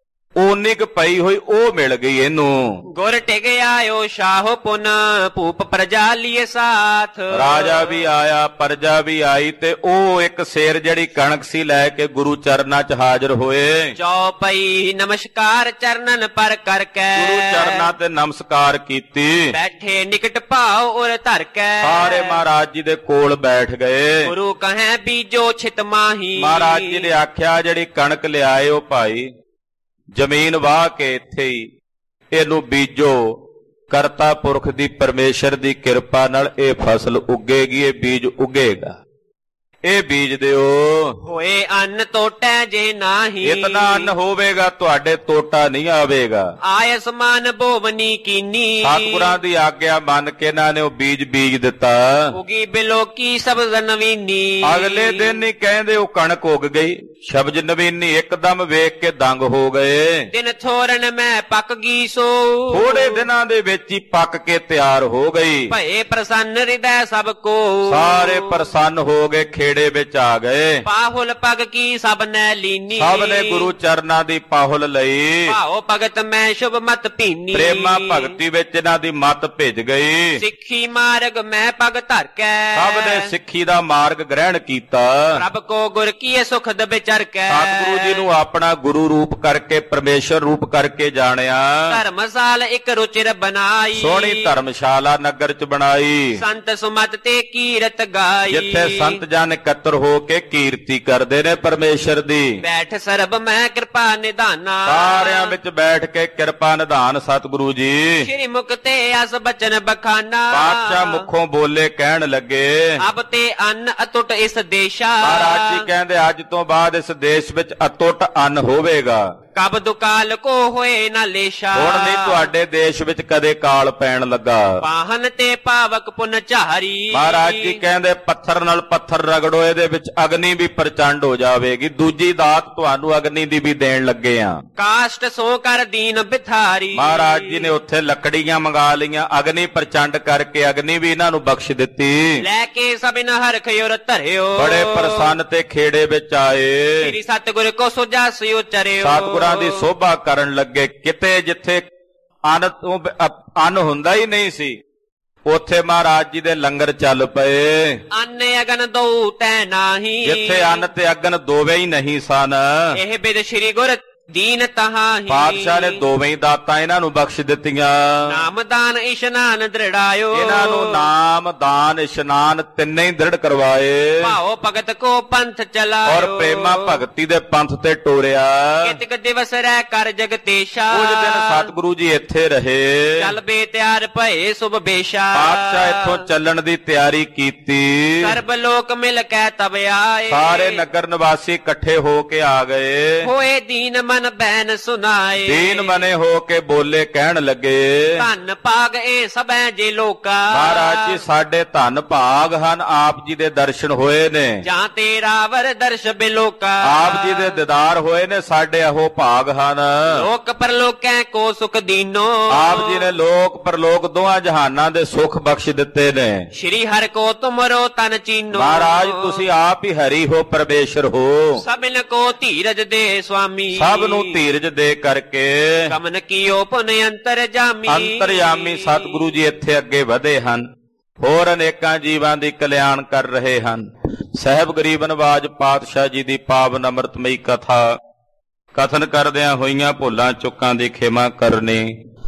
ਓਨੀ ਕੁ ਪਈ ਹੋਈ ਉਹ ਮਿਲ ਗਈ ਇਹਨੂੰ। ਗੁਰ ਟਿਕ ਆਇਓ ਸ਼ਾਹੋ ਪੁਨ ਭੂਪ ਪ੍ਰਜਾ ਲੀਏ ਸਾਥ। ਰਾਜਾ ਵੀ ਆਇਆ, ਪ੍ਰਜਾ ਵੀ ਆਈ, ਤੇ ਉਹ ਇੱਕ ਸ਼ੇਰ ਜਿਹੜੀ ਕਣਕ ਸੀ ਲੈ ਕੇ ਗੁਰੂ ਚਰਨਾਂ 'ਚ ਹਾਜ਼ਰ ਹੋਏ। ਚੌਪਈ ਨਮਸਕਾਰ ਚਰਨਨ ਪਰ ਕਰਕੇ। ਗੁਰੂ ਚਰਨਾਂ ਤੇ ਨਮਸਕਾਰ ਕੀਤੀ। ਬੈਠੇ ਨਿਕਟ ਭਾਉ ਉਰ ਧਰ ਕੇ। ਸਾਰੇ ਮਹਾਰਾਜ ਜੀ ਦੇ ਕੋਲ ਬੈਠ ਗਏ। ਗੁਰੂ ਕਹੈ ਬੀਜੋ ਛਿਤ ਮਾਹੀ। ਮਹਾਰਾਜ ਜੀ ਨੇ ਆਖਿਆ ਜਿਹੜੀ ਕਣਕ ਲਿਆਏ ਹੋ ਭਾਈ, ਜ਼ਮੀਨ ਵਾਹ ਕੇ ਇੱਥੇ ਹੀ ਇਹਨੂੰ ਬੀਜੋ। ਕਰਤਾ ਪੁਰਖ ਦੀ ਪਰਮੇਸ਼ਰ ਦੀ ਕਿਰਪਾ ਨਾਲ ਇਹ ਫਸਲ ਉੱਗੇਗੀ, ਇਹ ਬੀਜ ਉੱਗੇਗਾ। ਇਹ ਬੀਜ ਦਿਓ। ਹੋਏ ਅੰਨ ਟੋਟੈ ਜੇ ਨਾਹੀ। ਇਤਨਾ ਅੰਨ ਹੋਵੇਗਾ ਤੁਹਾਡੇ ਟੋਟਾ ਨਹੀਂ ਆਵੇਗਾ। ਆਇ ਸਮਾਨ ਭੋਵਨੀ ਕੀਨੀ। ਸਤਿਗੁਰਾਂ ਦੀ ਆਗਿਆ ਮੰਨ ਕੇ ਇਹਨਾਂ ਨੇ ਉਹ ਬੀਜ ਬੀਜ ਦਿੱਤਾ। ਉਗੀ ਬਿਲੋਕੀ ਸਬਜ਼ ਨਵੀਨੀ। ਅਗਲੇ ਦਿਨ ਹੀ ਕਹਿੰਦੇ ਉਹ ਕਣਕ ਉੱਗ ਗਈ। ਸ਼ਬਜ ਨਵੀਨੀ ਇੱਕਦਮ ਵੇਖ ਕੇ ਦੰਗ ਹੋ ਗਏ। ਦਿਨ ਥੋਰਨ ਮੈਂ ਪੱਕ ਗਈ ਸੋ। ਥੋੜੇ ਦਿਨਾਂ ਦੇ ਵਿੱਚ ਹੀ ਪੱਕ ਕੇ ਤਿਆਰ ਹੋ ਗਈ। ਭਏ ਪ੍ਰਸੰਨ ਹਿਰਦੈ ਸਭ ਕੋ। ਸਾਰੇ ਪ੍ਰਸੰਨ ਹੋ ਗਏ, ਖੇੜੇ ਵਿੱਚ ਆ ਗਏ। ਪਾਹੁਲ ਪਗ ਕੀ ਸਭ ਨੈ ਲੀਨੀ। ਸਭ ਨੇ ਗੁਰੂ ਚਰਨਾਂ ਦੀ ਪਾਹੁਲ ਲਈ। ਭਾਉ ਭਗਤ ਮੈਂ ਸ਼ੁਭ ਮਤ ਭੀਨੀ। ਪ੍ਰੇਮਾ ਭਗਤੀ ਵਿੱਚ ਇਹਨਾਂ ਦੀ ਮਤ ਭਿੱਜ ਗਈ। ਸਿੱਖੀ ਮਾਰਗ ਮੈਂ ਪਗ ਧਰ ਕੇ। ਸਭ ਨੇ ਸਿੱਖੀ ਦਾ ਮਾਰਗ ਗ੍ਰਹਿਣ ਕੀਤਾ। ਰੱਬ ਕੋ ਗੁਰ ਕੀਏ ਸੁਖਦ ਵਿਚਰ ਕੇ। ਸਤਿਗੁਰੂ ਜੀ ਨੂੰ ਆਪਣਾ ਗੁਰੂ ਰੂਪ ਕਰਕੇ, ਪਰਮੇਸ਼ਰ ਰੂਪ ਕਰਕੇ ਜਾਣਿਆ। ਧਰਮਸਾਲ ਇੱਕ ਰੁਚਿਰ ਬਣਾਈ। ਸੋਹਣੀ ਧਰਮਸ਼ਾਲਾ ਨਗਰ ਚ ਬਣਾਈ। ਸੰਤ ਸੁਮਤ ਤੇ ਕੀਰਤ ਗਾਈ। ਜਿੱਥੇ ਸੰਤ ਜਨ ਇਕੱਤਰ ਹੋ ਕੇ ਕੀਰਤੀ ਕਰਦੇ ਨੇ ਪਰਮੇਸ਼ਰ ਦੀ। ਬੈਠ ਸਰਬ ਮੈਂ ਕਿਰਪਾ ਨਿਧਾਨਾ। ਸਾਰਿਆਂ ਵਿੱਚ ਬੈਠ ਕੇ ਕਿਰਪਾ ਨਿਧਾਨ ਸਤਿਗੁਰੂ ਜੀ। ਸ਼੍ਰੀ ਮੁਖ ਤੇ ਅਸ ਬਚਨ ਬਖਾਨਾ। ਪਾਤਸ਼ਾਹ ਮੁਖੋਂ ਬੋਲੇ ਕਹਿਣ ਲੱਗੇ, ਅਬ ਤੇ ਅੰਨ ਅਟੁੱਟ ਇਸ ਦੇਸ਼ਾ। ਮਹਾਰਾਜ ਜੀ ਕਹਿੰਦੇ ਅੱਜ ਤੋਂ ਬਾਅਦ ਇਸ ਦੇਸ਼ ਵਿੱਚ ਅਟੁੱਟ ਅੰਨ ਹੋਵੇਗਾ। ਕਬ ਦੁਕਾਲ ਕੋ ਹੋਏ ਨਾ ਲੇਸ਼ਾ। ਹੁਣ ਨਹੀਂ ਤੁਹਾਡੇ ਦੇਸ਼ ਵਿੱਚ ਕਦੇ ਕਾਲ ਪੈਣ ਲੱਗਾ। ਪਾਹਨ ਤੇ ਪਾਵਕ ਪੁਨ ਝਾਰੀ। ਮਹਾਰਾਜ ਜੀ ਕਹਿੰਦੇ ਪੱਥਰ ਨਾਲ ਪੱਥਰ ਰਗੜੋ, ਇਹਦੇ ਵਿੱਚ ਅਗਨੀ ਵੀ ਪ੍ਰਚੰਡ ਹੋ ਜਾਵੇਗੀ। ਦੂਜੀ ਦਾਤ ਤੁਹਾਨੂੰ ਅਗਨੀ ਦੀ ਵੀ ਦੇਣ ਲੱਗੇ ਆ। ਕਾਸ਼ਟ ਸੋ ਕਰ ਦੀਨ ਬਿਥਾਰੀ। ਮਹਾਰਾਜ ਜੀ ਨੇ ਉੱਥੇ ਲੱਕੜੀਆਂ ਮੰਗਾ ਲਈਆਂ, ਅਗਨੀ ਪ੍ਰਚੰਡ ਕਰਕੇ ਅਗਨੀ ਵੀ ਇਹਨਾਂ ਨੂੰ ਬਖਸ਼ ਦਿੱਤੀ। ਲੈ ਕੇ ਸਭਿਨ ਹਰਖਿਉਰ ਧਰਿਓ। ਬੜੇ ਪ੍ਰਸੰਨ ਤੇ ਖੇੜੇ ਵਿੱਚ ਆਏ। ਸ੍ਰੀ ਸਤਿਗੁਰ ਕੋ ਸੁਜਾ ਸਿਉ ਚਰਿਓ। ਸਤਿਗੁਰਾਂ ਦੀ ਸੋਭਾ ਕਰਨ ਲੱਗੇ। ਕਿਤੇ ਜਿੱਥੇ ਅੰਨ ਤੋਂ ਅੰਨ ਹੁੰਦਾ ਹੀ ਨਹੀਂ ਸੀ, ਉੱਥੇ ਮਹਾਰਾਜ ਜੀ ਦੇ ਲੰਗਰ ਚੱਲ ਪਏ। ਅੰਨ ਅਗਨ ਦੋ ਤੈ ਨਾਹੀ। ਜਿੱਥੇ ਅੰਨ ਤੇ ਅਗਨ ਦੋਵੇਂ ਹੀ ਨਹੀਂ ਸਨ। ਇਹ ਬਿਦ ਸ੍ਰੀ ਗੁਰ ਦੀਨ ਤਹਾਹੀ। ਪਾਤਸ਼ਾਹ ਨੇ ਦੋਵੇਂ ਹੀ ਦਾਤਾਂ ਇਹਨਾਂ ਨੂੰ ਬਖਸ਼ ਦਿੱਤੀਆਂ। ਨਾਮਦਾਨ ਇਸ਼ਨਾਨ ਦ੍ਰਿੜਾਇਓ। ਇਹਨਾਂ ਨੂੰ ਨਾਮ ਦਾਨ ਇਸ਼ਨਾਨ ਤਿੰਨੇ ਹੀ ਦ੍ਰਿੜ ਕਰਵਾਏ। ਭਾਉ ਭਗਤ ਕੋ ਪੰਥ ਚਲਾਇਓ। ਔਰ ਪ੍ਰੇਮਾ ਭਗਤੀ ਦੇ ਪੰਥ ਤੇ ਟੋਰਿਆ। ਕਿਤਕ ਦਿਵਸ ਰਹਿ ਕਰ ਜਗਤੇਸ਼ਾ। ਕੁਝ ਦਿਨ ਸਤਿਗੁਰੂ ਜੀ ਇੱਥੇ ਰਹੇ। ਚੱਲ ਬੇ ਤਿਆਰ ਭਏ ਸੁਭ ਬੇਸ਼ਾ। ਪਾਤਸ਼ਾਹ ਇੱਥੋਂ ਚੱਲਣ ਦੀ ਤਿਆਰੀ ਕੀਤੀ। ਸਰਬ ਲੋਕ ਮਿਲ ਕੇ ਤਬ ਆਏ। ਸਾਰੇ ਨਗਰ ਨਿਵਾਸੀ ਇਕੱਠੇ ਹੋ ਕੇ ਆ ਗਏ। ਹੋਏ ਦੀਨ ਮਨ ਬੈਨ ਸੁਨਾਏ। ਦੀਨ ਮਨੇ ਹੋ ਕੇ ਬੋਲੇ ਕਹਿਣ ਲੱਗੇ, ਧੰਨ ਭਾਗ ਇਹ ਸਭੈ ਜੇ ਲੋਕਾ। ਮਹਾਰਾਜ ਜੀ ਸਾਡੇ ਧੰਨ ਭਾਗ ਹਨ, ਆਪ ਜੀ ਦੇ ਦਰਸ਼ਨ ਹੋਏ ਨੇ। ਜਾਂ ਤੇਰਾ ਵਰ ਦਰਸ਼ ਬਿਲੋਕਾ। ਆਪ ਜੀ ਦੇ ਦੀਦਾਰ ਹੋਏ ਨੇ, ਸਾਡੇ ਇਹੋ ਭਾਗ ਹਨ। ਲੋਕ ਪਰਲੋਕੈ ਕੋ ਸੁਖ ਦੀਨੋ। ਆਪ ਜੀ ਨੇ ਲੋਕ ਪਰਲੋਕ ਦੋਹਾਂ ਜਹਾਨਾਂ ਦੇ ਸੁਖ ਬਖਸ਼ ਦਿੱਤੇ ਨੇ। ਸ਼੍ਰੀ ਹਰਿ ਕੋ ਤੁਮਰੋ ਤਨ ਚੀਨੋ। ਮਹਾਰਾਜ ਤੁਸੀਂ ਆਪ ਹੀ ਹਰੀ ਹੋ, ਪਰਮੇਸ਼ਰ ਹੋ। ਸਭਨ ਕੋ ਧੀਰਜ ਦੇ ਸੁਆਮੀ। ਸਭ ਨੂੰ ਧੀਰਜ ਦੇ ਕਰਕੇ ਕਮਨ ਕੀਓ ਪੁਨ ਅੰਤਰ ਜਾਮੀ। ਅੰਤਰਯਾਮੀ ਸਤਿਗੁਰੂ ਜੀ ਇੱਥੇ ਅੱਗੇ ਵਧੇ ਹਨ, ਹੋਰ ਅਨੇਕਾਂ ਜੀਵਾਂ ਦੀ ਕਲਿਆਣ ਕਰ ਰਹੇ ਹਨ। ਸਾਹਿਬ ਗਰੀਬ ਨਵਾਜ ਪਾਤਸ਼ਾਹ ਜੀ ਦੀ ਪਾਵਨ ਅੰਮ੍ਰਿਤਮਈ ਕਥਾ ਕਥਨ ਕਰਦਿਆਂ ਹੋਈਆਂ ਭੁੱਲਾਂ ਚੁੱਕਾਂ ਦੀ ਖਿਮਾ ਕਰਨੀ।